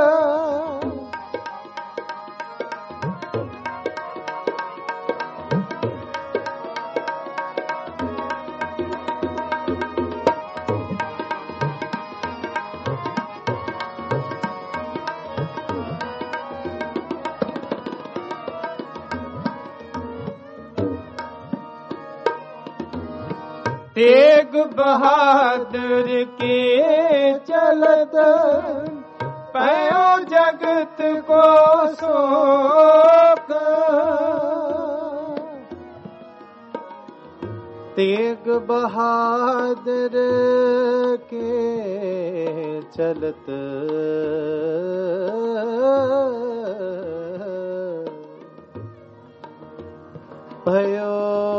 तेग बहादुर के चलत पयो जगत को शोक तेग बहादुर के चलत भयो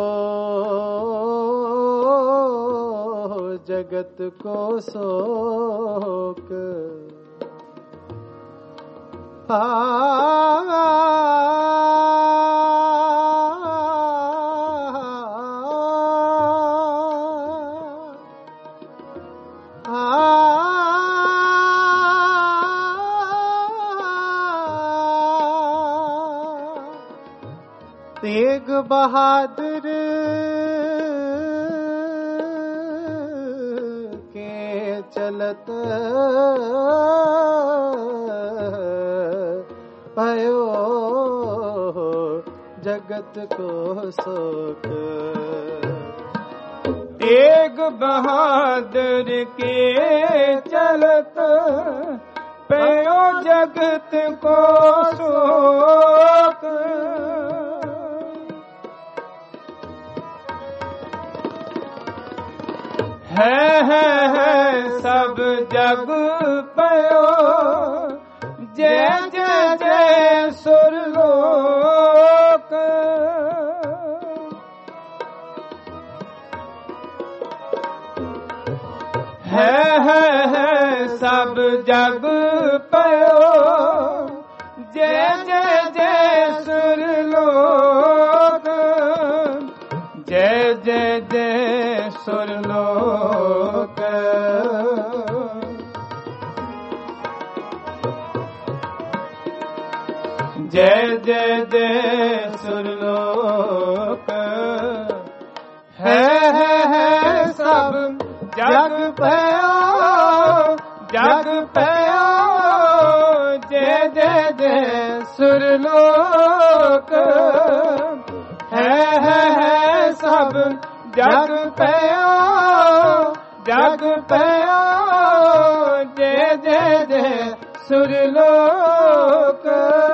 जगत को शोक। आ तेग बहादुर के चलत भयो जगत को शोक। तेग बहादुर के चलत भयो जगत को शोक। है है है सब जग पयो जय जय जय सुरलोक। है है है सब जग पयो जय जय जय सुरलोक। जय जय जय सुरलोक। जय जय जय सुरलोक। है है है सब जग पयो जग पयो जय जय जय सुरलोक। है है है सब जग पयो जग पयो जय जय जय सुरलोक।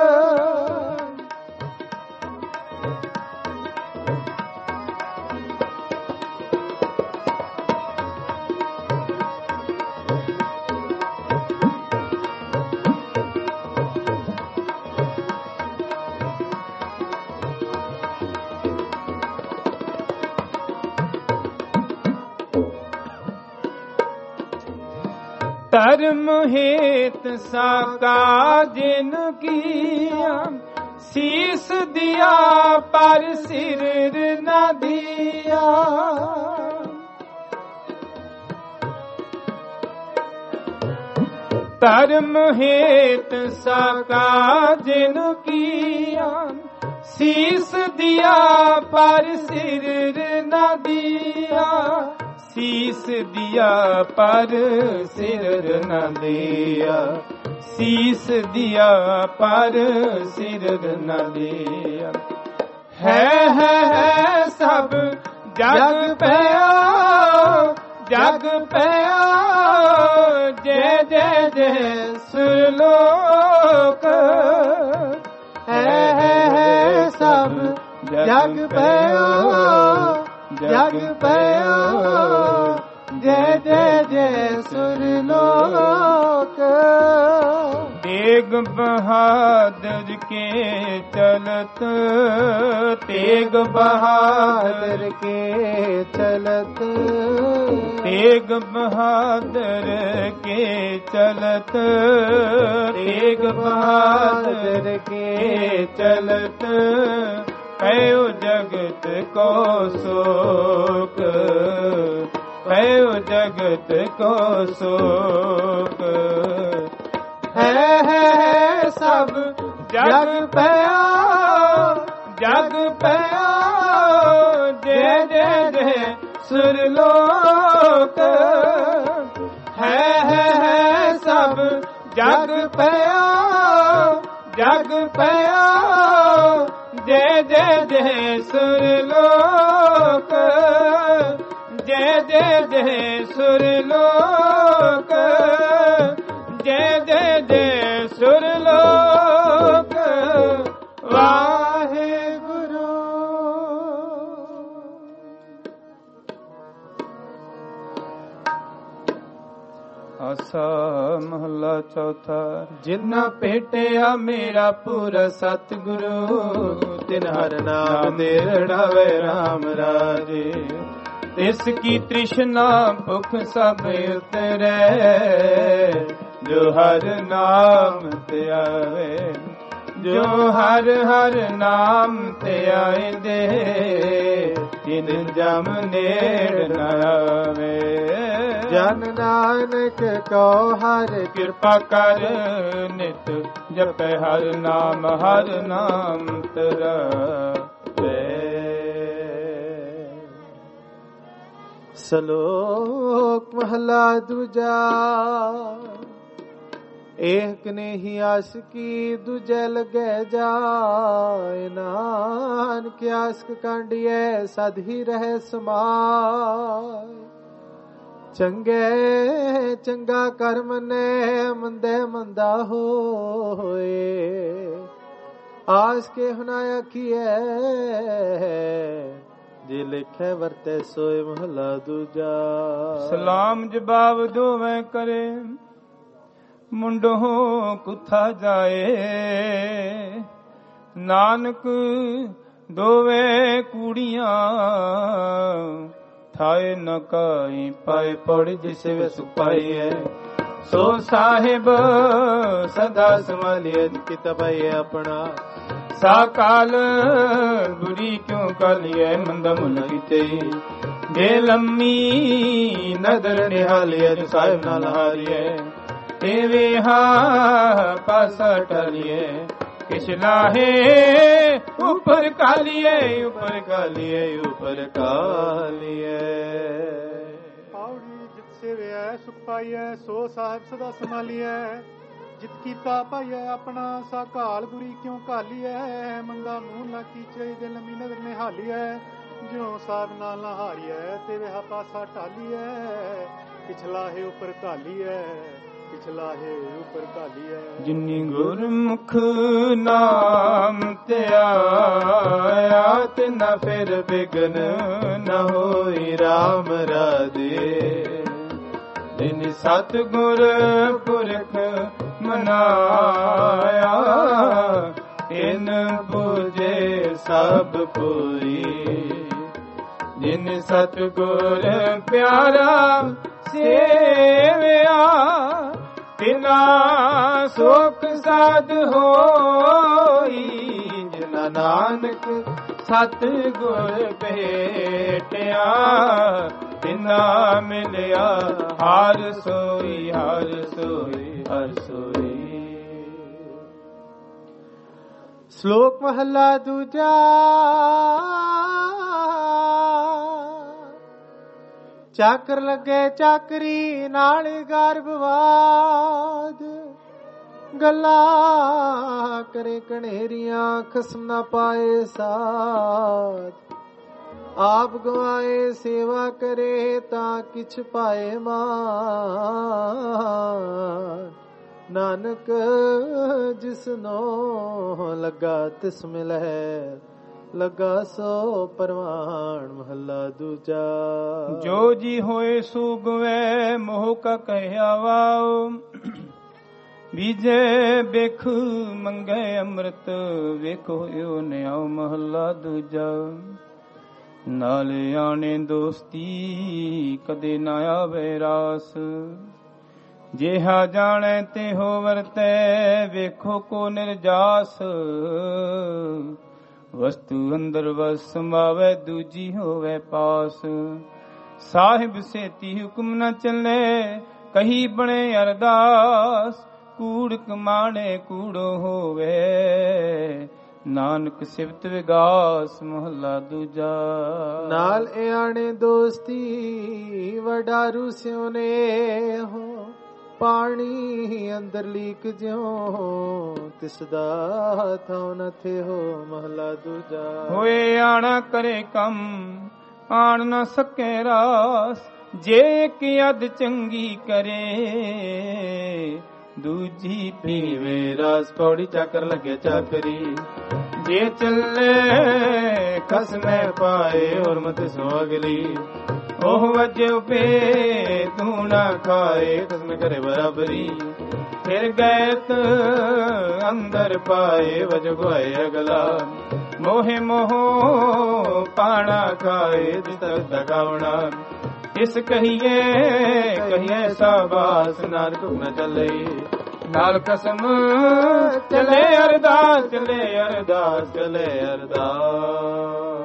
धर्म हेत साका जिन किया शीस दिया पर सिर न दिया। धर्म हेत साका जिन किया शीस दिया पर सिर न दिया। शीस दिया पर सिर न दिया। शीस दिया पर सिर न दिया। है है है सब जग पयो जग पयो जय जय जय सुरलोक। है है है सब जग पयो जग पयो जय जय जय सुरलोक। तेग बहादुर के चलत तेग बहादुर के चलत तेग बहादुर के चलत तेग बहादुर के चलत भयो जगत को शोक। भयो जगत को शोक। है है सब जग पयो जग पयो जय जय जय सुरलोक। है है सब जग पयो जग पयो जय जय जय सुरलोक। जय जय जय सुरलोक। जय जय जय सुरलोक। वाहे गुरु ਮਹੱਲਾ ਚੌਥਾ। ਜਿਨਾ ਭੇਟਿਆ ਮੇਰਾ ਪੂਰਾ ਸਤਿਗੁਰੂ, ਤਿਨ ਹਰ ਨਾਮ ਦੇ ਰੜਾਵੇ ਰਾਮ ਰਾਜੇ। ਤਿਸ ਕੀ ਤ੍ਰਿਸ਼ਨਾ ਭੁਖ ਸਭ ਉਤਰੈ, ਜੋ ਹਰ ਨਾਮ ਤੇ ਆਵੇ। ਜੋ ਹਰ ਹਰ ਨਾਮ ਤੇ ਆਏ ਦੇ, ਤਿਨ ਜਮ ਨੇੜ ਨ ਆਵੇ। ਜਨ ਨਾਨਕ ਕਉ ਹਰ ਕਿਰਪਾ ਕਰ, ਨਿਤ ਜਪੈ ਹਰ ਨਾਮ ਹਰ ਨਾਮ ਧਰਾਵੇ। ਸ਼ਲੋਕ ਮਹਲਾ ਦੂਜਾ। ਏਕ ਨੇ ਹੀ ਆਸ਼ਕੀ ਦੂਜੇ ਲਗੇ ਜਾਏ, ਨਾਨਕ ਆਸ਼ਕ ਕਾਂਡੀਐ ਸਦ ਹੀ ਰਹਿ ਸਮਾਏ। ਚੰਗੇ ਚੰਗਾ ਕਰਮ ਨੇ, ਮੰਦੇ ਮੰਦਾ ਹੋਏ, ਆਸ ਕੇ ਹੁਨਾ ਆਖੀਐ, ਜੇ ਲਿਖੇ ਵਰਤੇ ਸੋਏ ਮਹਲਾ ਦੂਜਾ। ਸਲਾਮ ਜਵਾਬ ਦੋਵੇਂ ਕਰੇ, ਮੁੰਡੋ ਕੁਥਾ ਜਾਏ। ਨਾਨਕ ਦੋਵੇਂ ਕੂੜੀਆਂ, ਥਾਏ ਨ ਕਾਈ ਪਾਏ ਪੜ ਜਿਸ ਵਿਸ ਪਾਈਐ। ਸੋ ਸਾਹਿਬ ਸਦਾ ਸੰਭਾਲਿਐ ਕਿਤਬੈ ਆਪਣਾ। ਸਾਕਾਲ ਬੁਰੀ ਕਿਉ ਕਾਲੀਐ, ਮੰਦਾ ਮੁਲ ਕੀਤੇ। ਜੇ ਲੰਮੀ ਨਦਰ ਨਿਹਾਲੀਐ, ਸਾਹਿਬ ਨਾਲ ਹਾਰੀਐ। ਦੇਵੇ ਹਾਂ ਪਾਸਾ ਟਾਲੀਏ, ਕਿਛ ਲਾਹੇ ਉਪਰ ਕਾਲੀਏ, ਉਪਰ ਕਾਲੀਏ, ਉਪਰ ਕਾਲੀਏ। ਪਾਉੜੀ ਜਿਤ ਸੇਵਿਐ ਸੁਖ ਪਾਈਐ, ਸੋ ਸਾਹਿਬ ਸਦਾ ਸੰਭਾਲੀਐ। ਜਿਤ ਕੀਤਾ ਪਾਈਐ ਆਪਣਾ, ਸਾ ਘਾਲ ਬੁਰੀ ਕਿਉਂ ਘਾਲੀਐ। ਮੰਦਾ ਮੂੰਹ ਨਾ ਕੀਚੇ, ਦੇ ਲੰਮੀ ਨਦਰ ਨਿਹਾਲੀਐ। ਜਿਉ ਸਾਹਿਬ ਨਾਲ ਨਾ ਹਾਰੀਐ, ਤੇ ਵੇਹਾ ਪਾਸਾ ਟਾਲੀਐ। ਪਿਛਲਾ ਹੈ ਉਪਰ ਘਾਲੀਐ, ਪਿਛਲਾ ਹੈ ਉਪਰ ਘਾਲੀਐ। ਜਿਨੀ ਗੁਰਮੁਖ ਨਾਮ ਤੇ ਆਇਆ, ਤਿਨਾ ਫਿਰ ਬਿਗਨ ਨ ਹੋਈ ਰਾਮ ਰਾਜੇ। ਜਿਨ ਸਤਿਗੁਰ ਪੁਰਖ ਮਨਾਇਆ, ਤਿਨ ਬੁਝੇ ਸਭ ਕੋਈ। ਜਿਨ ਸਤਿਗੁਰ ਪਿਆਰਾ ਸੇਵਿਆ, ਤਿਨਾ ਸੁਖ ਸਾਧ ਹੋਈ। ਜਿਨਾ ਨਾਨਕ ਸਤਿਗੁਰ ਭੇਟਿਆ, ਤਿਨਾ ਮਿਲਿਆ ਹਰ ਸੋਈ, ਹਰ ਸੋਈ, ਹਰ ਸੋਈ। ਸ਼ਲੋਕ ਮਹਲਾ ਦੂਜਾ। ਚਾਕਰ ਲੱਗੇ ਚਾਕਰੀ, ਨਾਲ ਗਰਭਵਾਦ। ਗੱਲਾਂ ਕਰੇ ਕਣੇਰੀਆਂ, ਖਸਮ ਨਾ ਪਾਏ ਸਾਥ। ਆਪ ਗਵਾਏ ਸੇਵਾ ਕਰੇ, ਤਾਂ ਕਿਛ ਪਾਏ ਮਾਨ। ਨਾਨਕ ਜਿਸਨੋ ਲੱਗਾ ਤਿਸ ਮਿਲੈ, ਲੱਗਾ ਸੋ ਪਰਵਾਨ। ਮਹੱਲਾ ਦੂਜਾ। ਜੋ ਜੀ ਹੋਏ ਸੋ ਗਵੇ, ਮੋਹ ਕਾ ਕਹਿਆ ਵਾਉ। ਬੀਜੇ ਬਿਖ ਮੰਗੇ ਅੰਮ੍ਰਿਤ, ਵੇਖੋ ਓ ਨਿਆਉ। ਮਹੱਲਾ ਦੂਜਾ। ਨਾਲ ਆਣੇ ਦੋਸਤੀ, ਕਦੇ ਨਾ ਆਵੇ ਰਾਸ। ਜਿਹਾ ਜਾਣੈ ਤੇ ਹੋ ਵਰਤੈ, ਵੇਖੋ ਕੋ ਨਿਰਜਾਸ। ਵਸਤੂ ਅੰਦਰ ਵਸ ਸਮਾਵੇ, ਦੂਜੀ ਹੋਵੇ ਪਾਸ। ਸਾਹਿਬ ਸੇਤੀ ਹੁਕਮ ਨ ਚੱਲੇ, ਕਹੀ ਬਣੇ ਅਰਦਾਸ। ਕੂੜ ਕਮਾਣੇ ਕੂੜੋ ਹੋਵੇ, ਨਾਨਕ ਸਿਫਤ ਵਿਗਾਸ। ਮਹੱਲਾ ਦੂਜਾ। ਨਾਲ ਆਣੇ ਦੋਸਤੀ, ਵਡਾਰੂ ਸਿਉਨੇ ਹੋ। ਪਾਣੀ ਅੰਦਰ ਲੀਕ ਜਿਉ, ਤਿਸ ਦਾ ਥਾਉ ਨ ਥੇ ਹੋ। ਮਹਲਾ ਦੂਜਾ। ਹੋਏ ਆਣਾ ਕਰੇ ਕੰਮ, ਆਣ ਨ ਸਕੇ ਰਾਸ। ਜੇ ਇੱਕ ਅਧ ਚੰਗੀ ਕਰੇ, ਦੂਜੀ ਪੀਵੇ ਰਸ। ਪੌੜੀ ਚਾਕਰ ਲੱਗੇ ਚਾਕਰੀ, ਜੇ ਚੱਲੇ ਖਸਮੇ ਪਾਏ। ਔਰ ਮਤ ਸੋ ਅਗਲੀ, ਉਹ ਵਜੇ ਪੇ ਤੂੰ ਨਾ ਖਾਏ। ਖਸਮ ਕਰੇ ਬਰਾਬਰੀ, ਫਿਰ ਗੈਤ ਅੰਦਰ ਪਾਏ ਵਜ ਗੋਏ ਅਗਲਾ ਮੋਹਿ ਮੋਹ ਪਾਣਾ ਖਾਏ ਜਿਸ ਦਗਾਵਣਾ ਇਸ ਕਹੀਏ ਕਹੀਏ ਸਾਬਾਸ ਨਾਨਕ ਨ ਚੱਲੇ ਨਾਲ ਕਸਮ ਚਲੇ ਅਰਦਾਸ ਚਲੇ ਅਰਦਾਸ ਚਲੇ ਅਰਦਾਸ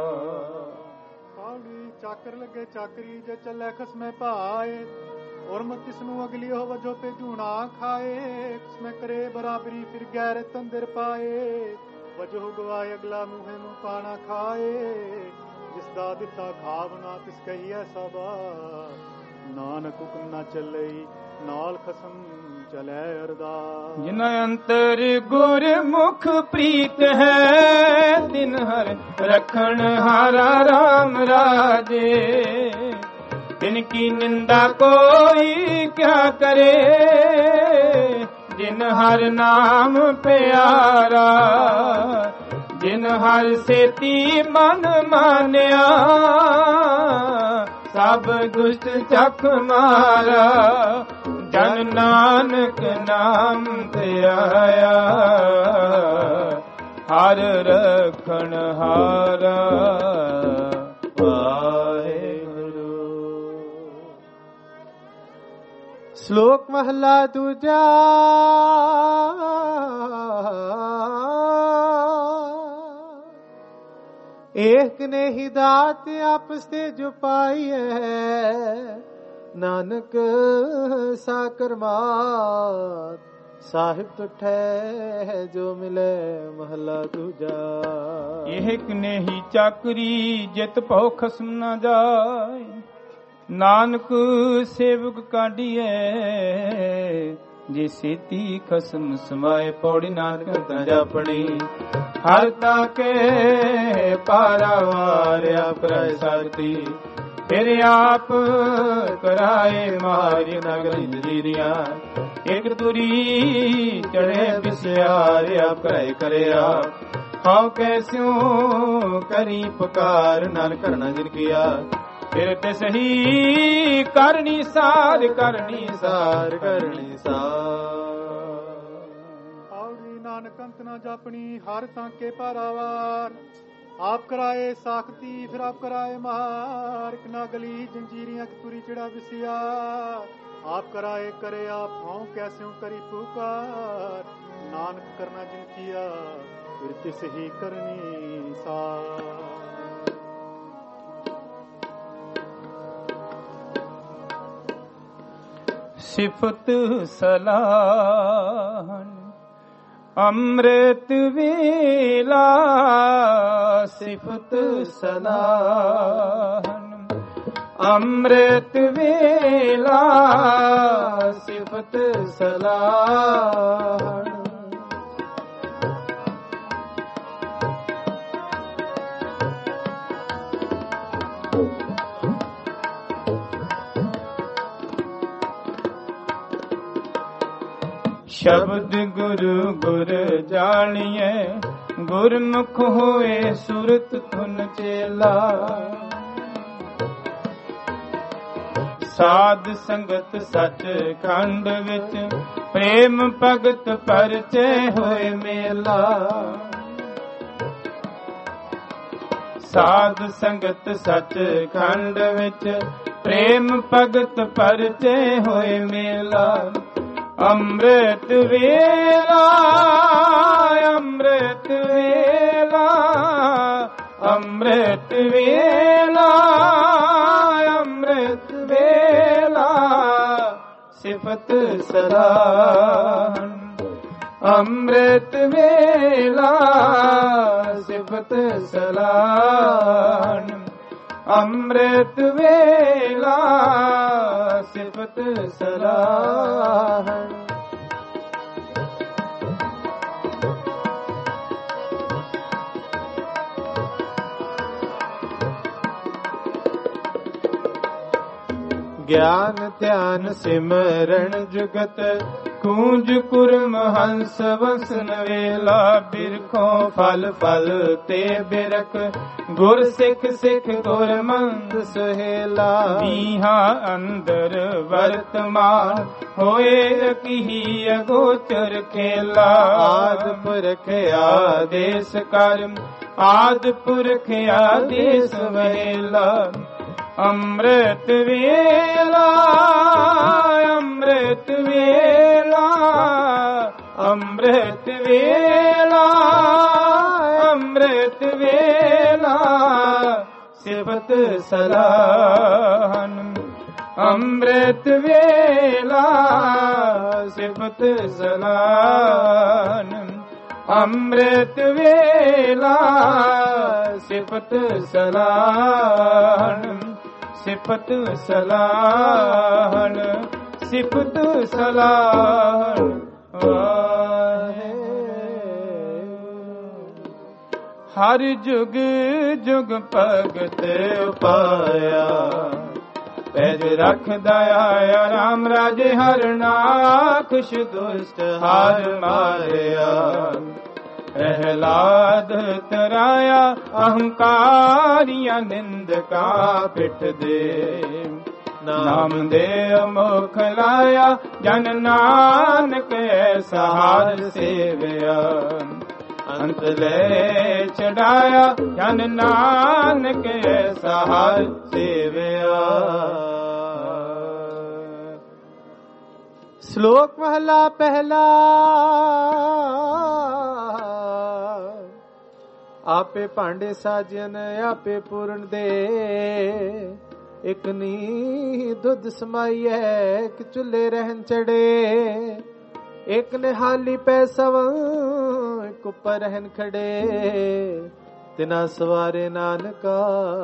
ਚਾਕਰ ਲੱਗੇ ਚਾਕਰੀ ਜੇ ਚੱਲੇ ਖਸਮੇ ਭਾਏ ਉਰਮ ਕਿਸ ਨੂੰ ਅਗਲੀ ਹੋ ਵਜੋ ਭੇਜੂ ਨਾ ਖਾਏ ਕਿਸਮੇ ਕਰੇ ਬਰਾਬਰੀ ਫਿਰ ਗੈਰ ਤੰਦਰ ਪਾਏ ਵਜੋ ਗਵਾਏ ਅਗਲਾ ਮੂਹੇ ਨੂੰ ਪਾਣਾ ਖਾਏ ਜਿਸ ਦਾ ਦਿੱਤਾ ਖਾਵਨਾ ਤਿਸ ਕਹੀਐ ਸਭਾ ਨਾਨਕ ਹੁਕਮ ਨਾ ਚੱਲੇ ਨਾਲ ਖਸਮ ਚਲੇ ਅਰਦਾਸ ਜਿਨ ਅੰਤਰ ਗੁਰ ਮੁਖ ਪ੍ਰੀਤ ਹੈ ਤਿਨ ਹਰ ਰਖਣ ਹਾਰਾ ਰਾਮ ਰਾਜੇ ਤਿਨ ਕੀ ਨਿੰਦਾ ਕੋਈ ਕਿਆ ਕਰੇ ਜਿਨ ਹਰ ਨਾਮ ਪਿਆਰਾ ਜਿਨ ਹਰ ਸੇਤੀ ਮਨ ਮਾਨਿਆ ਸਭ ਦੁਸ਼ਟ ਚਖ ਮਾਰਾ ਜਨ ਨਾਨਕ ਨਾਮ ਤੇ ਆਇਆ ਹਰ ਰਖਣ ਹਾਰਾ ਵਾਹਿਗੁਰੂ। ਸ਼ਲੋਕ ਮਹਲਾ ਦੂਜਾ। ਏਕ ਨੇ ਹੀ ਦਾਤ ਆਪਸ ਤੇ ਜੋ ਪਾਈ ਹੈ ਨਾਨਕ ਸਾ ਕਰਮਾਤ ਸਾਹਿਬ ਤੁਠੈ ਜੋ ਮਿਲੇ ਮਹਲਾ ਦੂਜਾ। ਏਕ ਨੇ ਹੀ ਚਾਕਰੀ ਜਿਤ ਭਉ ਖਸਮ ਨਾ ਜਾਏ ਨਾਨਕ ਸੇਵਕ ਕਾਢੀਐ ਜੇ ਸੇਤੀ ਖਸਮ ਸਮਾਏ ਪੌੜੀ ਨਾਨਕ ਤਾਂ ਜਾਪਣੀ ਹਰ ਤਾਕੇ ਪਾਰਾਵਾਰ ਆਪਰੈ ਸਾਰਤੀ ਫਿਰ ਆਪ ਕਰਾਏ ਮਾਰੀ ਨਗਰੀ ਜੀਰੀਆਂ ਇੱਕ ਤੁਰੀ ਚੜੇ ਬਿਸਿਆਰ ਆਪਰੈ ਕਰਿਆ ਹਉ ਕੈਸਿਉ ਕਰੀ ਪੁਕਾਰ ਨਾਨਕ ਕਰਨਾ ਜਿਨ ਕੀਆ ਫਿਰ ਤੇ ਸਹੀ ਕਰਨੀ ਸਾਰ ਕਰਨੀ ਸਾਰ ਕਰਨੀ ਸਾਰ। ਆਉੜੀ ਨਾਨਕ ਅੰਤ ਨਾ ਜਾਪਣੀ ਹਰ ਤਾਂਕੇ ਪਾਰਾਵਾਰ ਆਪ ਕਰਾਏ ਸਾਖਤੀ ਫਿਰ ਆਪ ਕਰਾਏ ਮਾਰ ਇੱਕ ਨਾ ਗਲੀ ਜੰਜੀਰੀਆਂ ਤੁਰੀ ਚੜਾ ਵਿਸਿਆ ਆਪ ਕਰਾਏ ਕਰੇ ਆਪ ਹਉ ਕੈਸਿਉ ਕਰੀ ਪੁਕਾਰ ਨਾਨਕ ਕਰਨਾ ਜਿਨ ਕੀਆ ਫਿਰ ਤਿਸ ਹੀ ਕਰਨੀ ਸਾਰ। ਸਿਫਤ ਸਲਾਹਨ ਅੰਮ੍ਰਿਤ ਵੇਲਾ ਸਿਫਤ ਸਲਾਹਨ ਅੰਮ੍ਰਿਤ ਵੇਲਾ ਸਿਫਤ ਸਲਾਹਨ ਸ਼ਬਦ ਗੁਰੂ ਗੁਰ ਜਾਣੀਏ ਗੁਰਮੁਖ ਹੋਏ ਸੁਰਤ ਧੁਨ ਚੇਲਾ ਸਾਧ ਸੰਗਤ ਸੱਚ ਖੰਡ ਵਿੱਚ ਪ੍ਰੇਮ ਭਗਤ ਪਰਚੇ ਹੋਏ ਮੇਲਾ ਸਾਧ ਸੰਗਤ ਸੱਚ ਖੰਡ ਵਿੱਚ ਪ੍ਰੇਮ ਭਗਤ ਪਰਚੇ ਹੋਏ ਮੇਲਾ ਅੰਮ੍ਰਿਤ ਵੇਲਾ ਅੰਮ੍ਰਿਤ ਵੇਲਾ ਅੰਮ੍ਰਿਤ ਵੇਲਾ ਅੰਮ੍ਰਿਤ ਵੇਲਾ ਸਿਫਤ ਸਲਾਹਨ ਅੰਮ੍ਰਿਤ ਵੇਲਾ ਸਿਫਤ ਸਲਾਹਨ ਅੰਮ੍ਰਿਤ ਵੇਲਾ ਸਿਫਤ ਸਲਾਹਨ। ਗਿਆਨ ਧਿਆਨ ਸਿਮਰਨ ਜੁਗਤ ਕੂੰਜ ਕੁਰਮ ਹੰਸ ਵਸਨ ਵੇਲਾ ਬਿਰਖੋਂ ਫਲ ਫਲ ਤੇ ਬਿਰਖ ਗੁਰ ਸਿੱਖ ਸਿੱਖ ਗੁਰ ਮੰਦ ਸੁਹੇਲਾ ਵੀਹਾਂ ਅੰਦਰ ਵਰਤਮਾਨ ਹੋਏ ਕੀ ਅਗੋਚਰ ਖੇਲਾ ਆਦ ਪੁਰਖ ਆਦੇਸ ਕਰਮ ਆਦ ਪੁਰਖ ਆਦੇਸ ਵੇਲਾ ਅੰਮ੍ਰਿਤ ਵੇਲਾ ਅੰਮ੍ਰਿਤ ਵੇਲਾ ਅੰਮ੍ਰਿਤ ਵੇਲਾ ਅੰਮ੍ਰਿਤ ਵੇਲਾ ਸਿਫਤ ਸਲਾਹਨ ਅੰਮ੍ਰਿਤ ਵੇਲਾ ਸਿਫਤ ਸਲਾਹਨ ਅੰਮ੍ਰਿਤ ਵੇਲਾ ਸਿਫਤ ਸਲਾਹਨ ਸਿਫਤ ਸਲਾਹਨ ਸਿਫਤ ਸਲਾਹਨ ਹਰ ਜੁਗ ਜੁਗ ਭਗਤ ਪਾਇਆ ਪੈਜ ਰੱਖਦਾ ਆਇਆ ਰਾਮ ਰਾਜੇ ਹਰ ਨਾਖੁਸ਼ ਦੁਸ਼ਟ ਹਾਰ ਮਾਰਿਆ ਪ੍ਰਹਿਲਾਦ ਤਰਾਇਆ ਅਹੰਕਾਰੀਆਂ ਨਿੰਦਕਾ ਪਿੱਠ ਦੇ ਨਾਮ ਦੇ ਮੁਖ ਲਾਇਆ ਜਨ ਨਾਨਕ ਐਸਾ ਹਾਰ ਸੇਵਿਆ ਅੰਤ ਲੈ ਚੜਾਇਆ ਜਨ ਨਾਨਕ ਐਸਾ ਹਾਰ ਸੇਵਿਆ। ਸ਼ਲੋਕ ਮਹਲਾ ਪਹਿਲਾ। ਆਪੇ ਭਾਂਡੇ ਸਾਜਨ ਆਪੇ ਪੂਰਨ ਦੇ ਇਕ ਨੀ ਦੁੱਧ ਸਮਾਈਐ ਇਕ ਚੁੱਲੇ ਰਹਿਣ ਚੜੇ ਇਕ ਨਿਹਾਲੀ ਪੈ ਸਵਾਂ ਇਕ ਉੱਪਰ ਰਹਿਣ ਖੜੇ ਤਿਨਾ ਸਵਾਰੇ ਨਾਨਕਾ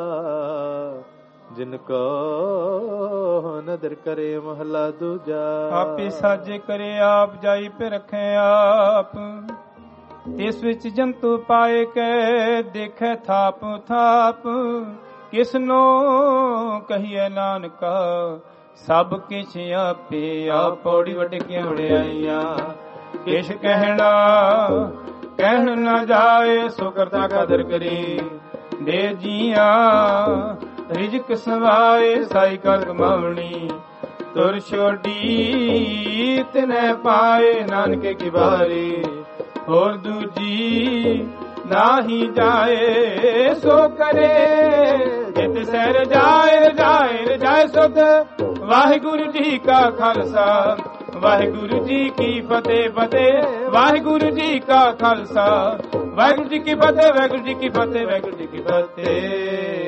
ਜਿਨ ਕੋ ਨਦਰ ਕਰੇ ਮਹਲਾ ਦੂਜਾ। ਆਪੇ ਸਾਜੇ ਕਰੇ ਆਪ ਜਾਈ ਪੇ ਰੱਖੇ ਆਪ ਇਸ ਵਿੱਚ ਜੰਤੂ ਪਾਏ ਕੇ ਦੇਖੈ ਥਾਪ ਥਾਪ ਕਿਸਨੋ ਕਹੀਏ ਨਾਨਕਾ ਸਭ ਕਿਛ ਆਪੇ ਆਪ। ਪੌੜੀ ਵੱਡੇ ਕਿਉਂ ਵਡਿਆਈਆਂ ਕਿਛ ਕਹਿਣਾ ਕਹਿਣ ਨਾ ਜਾਏ ਸੋ ਕਰਤਾ ਕਦਰ ਕਰੀ ਦੇ ਜੀਆਂ ਰਿਜਕ ਸਵਾਏ ਸਾਈ ਕਰ ਕਮਾਵਣੀ ਤੁਰ ਛੋਡੀ ਤਿਨੈ ਪਾਏ ਨਾਨਕੇ ਕੀ ਬਾਰੀ ਹੋਰ ਦੂਜੀ ਨਾਹੀ ਜਾਏ ਸੋ ਕਰੇ ਜਿਤ ਸਹਿ ਜਾਏ ਜਾਏ ਜਾਏ ਸੁਧ। ਵਾਹਿਗੁਰੂ ਜੀ ਕਾ ਖਾਲਸਾ ਵਾਹਿਗੁਰੂ ਜੀ ਕੀ ਫਤਿਹ ਫਤਿਹ ਵਾਹਿਗੁਰੂ ਜੀ ਕਾ ਖਾਲਸਾ ਵਾਹਿਗੁਰੂ ਜੀ ਕੀ ਫਤਿਹ ਵਾਹਿਗੁਰੂ ਜੀ ਕੀ ਫਤਿਹ ਵਾਹਿਗੁਰੂ ਜੀ ਕੀ ਫਤਿਹ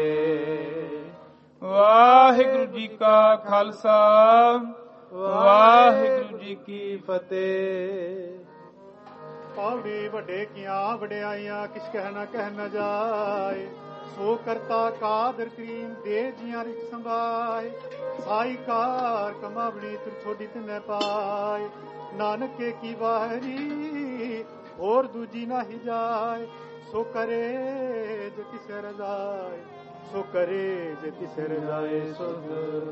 ਵਾਹਿਗੁਰੂ ਜੀ ਕਾ ਖਾਲਸਾ ਵਾਹਿਗੁਰੂ ਜੀ ਕੀ ਫਤਿਹ। ਪਾਵੜੀ ਵੱਡੇ ਕੀਆਂ ਵਡਿਆਈਆਂ ਕਿਛ ਕਹਿ ਨਾ ਕਹਿ ਨਾ ਜਾਏ ਸੋ ਕਰਤਾ ਕਾਦਰ ਕਰੀਮ ਦੇ ਜੀਆਂ ਰਿਖ ਸੰਭਾਏ ਸਾਈ ਕਾਰ ਕਮਾਵੜੀ ਤੁਰ ਛੋਡੀ ਤਿਨੈ ਪਾਏ ਨਾਨਕੇ ਕੀ ਵਾਰੀ ਹੋਰ ਦੂਜੀ ਨਾਹੀ ਜਾਏ ਸੋ ਕਰੇ ਜੇ ਕਿਸੇ ਰਜ਼ਾਏ ਸੋ ਕਰੇ ਜੇ ਕਿਸੇ ਰਜ਼ਾਏ ਸੁਧ।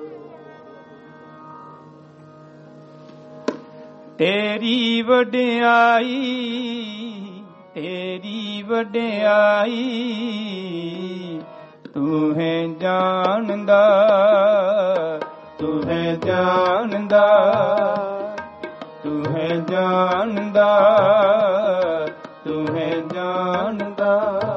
ਤੇਰੀ ਵਡਿਆਈ ਤੇਰੀ ਵਡਿਆਈ ਤੂੰ ਹੈ ਜਾਣਦਾ ਤੂੰ ਹੈ ਜਾਣਦਾ ਤੂੰ ਹੈ ਜਾਣਦਾ ਤੂੰ ਹੈ ਜਾਣਦਾ।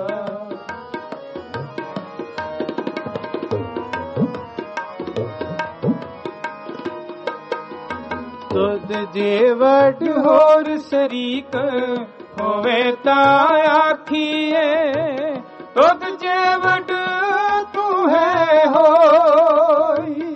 ਤੁਧ ਜੇ ਵਡ ਹੋਰ ਸਰੀਕ ਹੋਵੇ ਤਾਂ ਆਖੀਏ ਤੁਧ ਜੇ ਵਡ ਤੂੰ ਹੈ ਹੋਈ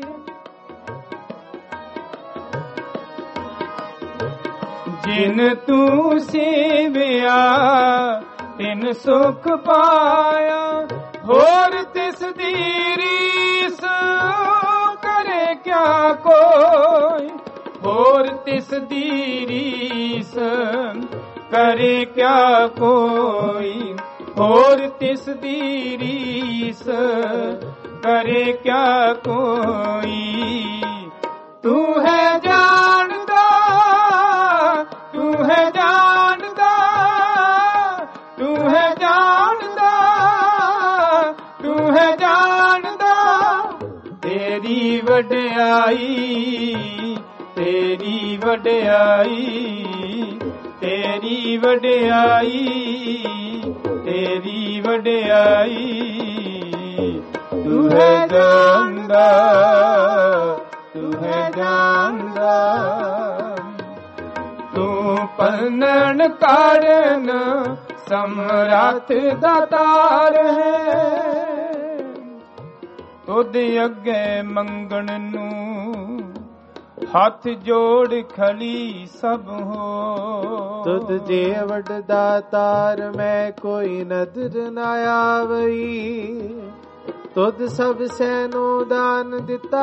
ਜਿਨ ਤੂੰ ਸੇਵਿਆ ਤਿਨ ਸੁਖ ਪਾਇਆ ਹੋਰ ਤਿਸ ਦੀ ਰੀਸ ਕਰੇ ਕਿਆ ਕੋਈ ਹੋਰ ਤਿਸ ਦੀ ਰੀਸ ਕਰੇ ਕਿਆ ਕੋਈ ਹੋਰ ਤਿਸ ਦੀ ਰੀਸ ਕਰੇ ਕਿਆ ਕੋਈ ਤੂੰ ਹੈ ਜਾਣਦਾ ਵਡਿਆਈ ਤੇਰੀ ਵਡਿਆਈ ਤੇਰੀ ਵਡਿਆਈ ਤੇਰੀ ਵਡਿਆਈ ਤੂੰ ਹੈ ਜਾਣਦਾ ਤੂੰ ਹੈ ਜਾਣਦਾ ਤੂੰ ਪਲਣ ਕਾਰਨ ਸਮਰੱਥ ਦਾਤਾਰ ਹੈ ਉਹਦੇ ਅੱਗੇ ਮੰਗਣ ਨੂੰ ਹੱਥ ਜੋੜ ਖਲੀ ਸਭ ਹੋ ਤੁਧ ਜੇ ਵੱਡਾ ਤਾਰ ਮੈਂ ਕੋਈ ਨਦਰ ਨਾ ਆਵਈ ਤੁਧ ਸਭ ਸੈਨੋ ਦਾਨ ਦਿੱਤਾ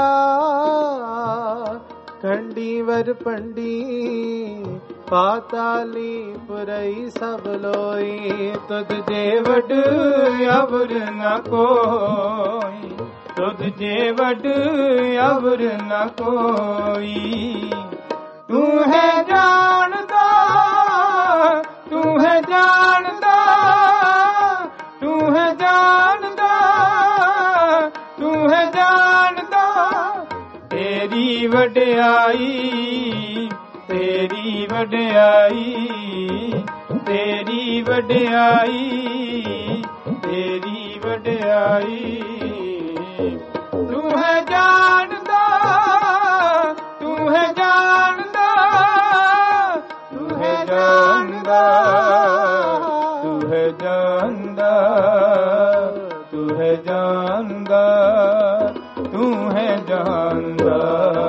ਖੰਡੀ ਵਰ ਪੰਡੀ ਪਾਤਾਲੀ ਪੁਰਈ ਸਭ ਲੋਈ ਤੁਧ ਜੇ ਵੱਡ ਅਵਰ ਨਾ ਕੋਈ ਤੁਧ ਜੇ ਵੱਡ ਅਵਰ ਨਾ ਕੋਈ ਤੂੰ ਹੈ ਜਾਣਦਾ ਤੂੰ ਹੈ ਜਾਣਦਾ ਤੂੰ ਹੈ ਜਾਣਦਾ ਤੂੰ ਹੈ ਜਾਣਦਾ ਤੇਰੀ ਵਡਿਆਈ ਤੇਰੀ ਵਡਿਆਈ ਤੇਰੀ ਵਡਿਆਈ ਤੇਰੀ ਵਡਿਆਈ ਤੂੰ ਹੈ ਜਾਣਦਾ ਤੂੰ ਹੈ ਜਾਣਦਾ ਤੂੰ ਹੈ ਜਾਣਦਾ ਤੂੰ ਹੈ ਜਾਣਦਾ ਤੂੰ ਹੈ ਜਾਣਦਾ ਤੂੰ ਹੈ ਜਾਣਦਾ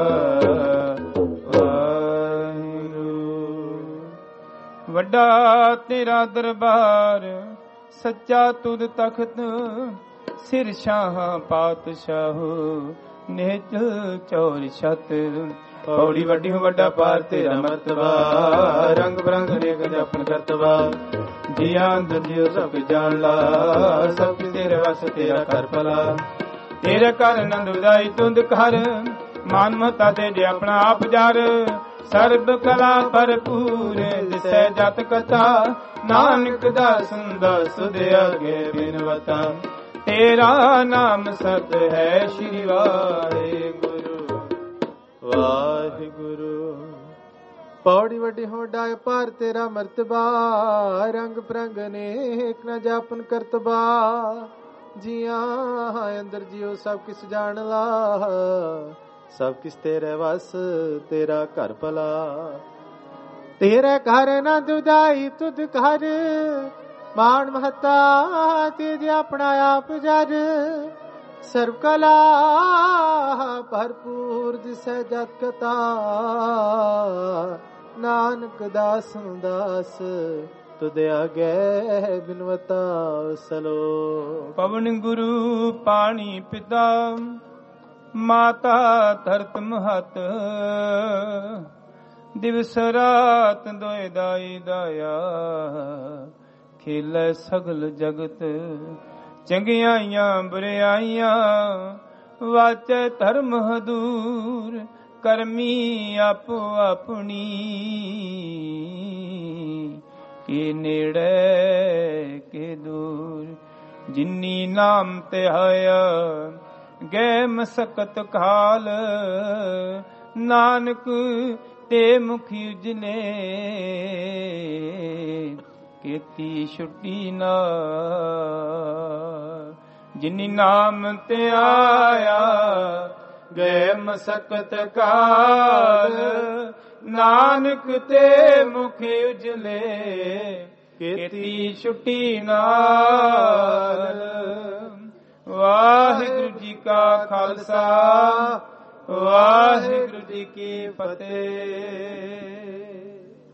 ਵੱਡਾ ਤੇਰਾ ਦਰਬਾਰ ਸੱਚਾ ਤੁਧ ਤਖਤ ਸਿਰ ਸ਼ਾਹ ਪਾਤਸ਼ਾਹ ਨਿਜ ਚੌਰ ਛਤ ਪੌੜੀ ਵੱਡੀ ਹੋ ਵੱਡਾ ਪਾਰ ਤੇਰਾ ਮਰਤਬਾ ਰੰਗ ਬਰੰਗ ਅਨੇਕ ਜਪਨ ਕਰਤਵਾ ਜੀਆਂ ਦੁਜਿਓ ਸਭ ਜਾਣ ਲਾ ਸਭ ਤੇਰੇ ਵਸ ਤੇਰਾ ਕਰ ਭਲਾ ਤੇਰੇ ਘਰ ਆਨੰਦ ਉਦਾਈ ਤੁੰਦ ਘਰ ਮਾਨ ਮਤਾ ਤੇ ਜੇ ਆਪਣਾ ਆਪ ਜਰ ਸਰਬ ਕਲਾ ਭਰਪੂਰ ਦਿਸੈ ਜਤ ਕਥਾ ਨਾਨਕ ਦਾ ਸੁੰਦਾ ਸੁਧ ਅਗੇ ਬਿਨਵਤਾ ਤੇਰਾ ਨਾਮ ਸਤ ਹੈ ਸ਼੍ਰੀ ਵਾਹਿਗੁਰੂ ਵਾਹਿਗੁਰੂ ਪੌੜੀ ਵੱਡੀ ਹੋਡਾ ਪਾਰ ਤੇਰਾ ਮਰਤਬਾ ਰੰਗ ਪ੍ਰੰਗ ਅਨੇਕ ਨ ਜਾਪਨ ਕਰਤਬਾ ਜੀਆਂ ਅੰਦਰ ਜਿਉ ਸਭ ਕਿਸ ਜਾਣ ਲਾ ਸਭ ਕਿਸ ਤੇਰੇ ਵਸ ਤੇਰਾ ਘਰ ਭਲਾ ਤੇਰੇ ਘਰ ਨਾ ਦੁਦਾਈ ਤੁਧ ਘਰ ਮਾਣ ਮਹਤਾ ਤੇਜ ਆਪਣਾ ਆਪ ਜਰ ਸਰਬ ਕਲਾ ਭਰਪੂਰ ਦਿਸੈ ਜਤ ਕਥਾ ਨਾਨਕ ਦਾਸ ਦਾਸ ਤੁਧ ਆਗੇ ਬਿਨਵਤਾ ਸਲੋ ਪਵਨ ਗੁਰੂ ਪਾਣੀ ਪਿਤਾ ਮਾਤਾ ਧਰਤ ਮਹਤ ਦਿਵਸ ਰਾਤ ਦੋਇ ਦਾਈ ਦਾਇਆ ਖੇਲੇ ਸਗਲ ਜਗਤ ਚੰਗਿਆਈਆਂ ਬੁਰਿਆਈਆਂ ਵਾਚੈ ਧਰਮ ਹਦੂਰ ਕਰਮੀ ਆਪੋ ਆਪਣੀ ਕੇ ਨੇੜੇ ਕੇ ਦੂਰ ਜਿਨੀ ਨਾਮ ਤੇ ਆਇਆ ਗੈ ਮਸਕਤ ਕਾਲ ਨਾਨਕ ਤੇ ਮੁਖੀ ਉਜਨੇ ਕੀਤੀ ਛੁੱਟੀ ਨਾ ਜਿਨੀ ਨਾਮ ਤੇ ਆਇਆ ਗਏ ਮਸਕਤ ਕਾਲ ਨਾਨਕ ਤੇ ਮੁਖੀ ਉਜਲੇ ਕੀਤੀ ਛੁੱਟੀ ਨਾਲ ਵਾਹਿਗੁਰੂ ਜੀ ਕਾ ਖਾਲਸਾ ਵਾਹਿਗੁਰੂ ਜੀ ਕੀ ਫਤਿਹ।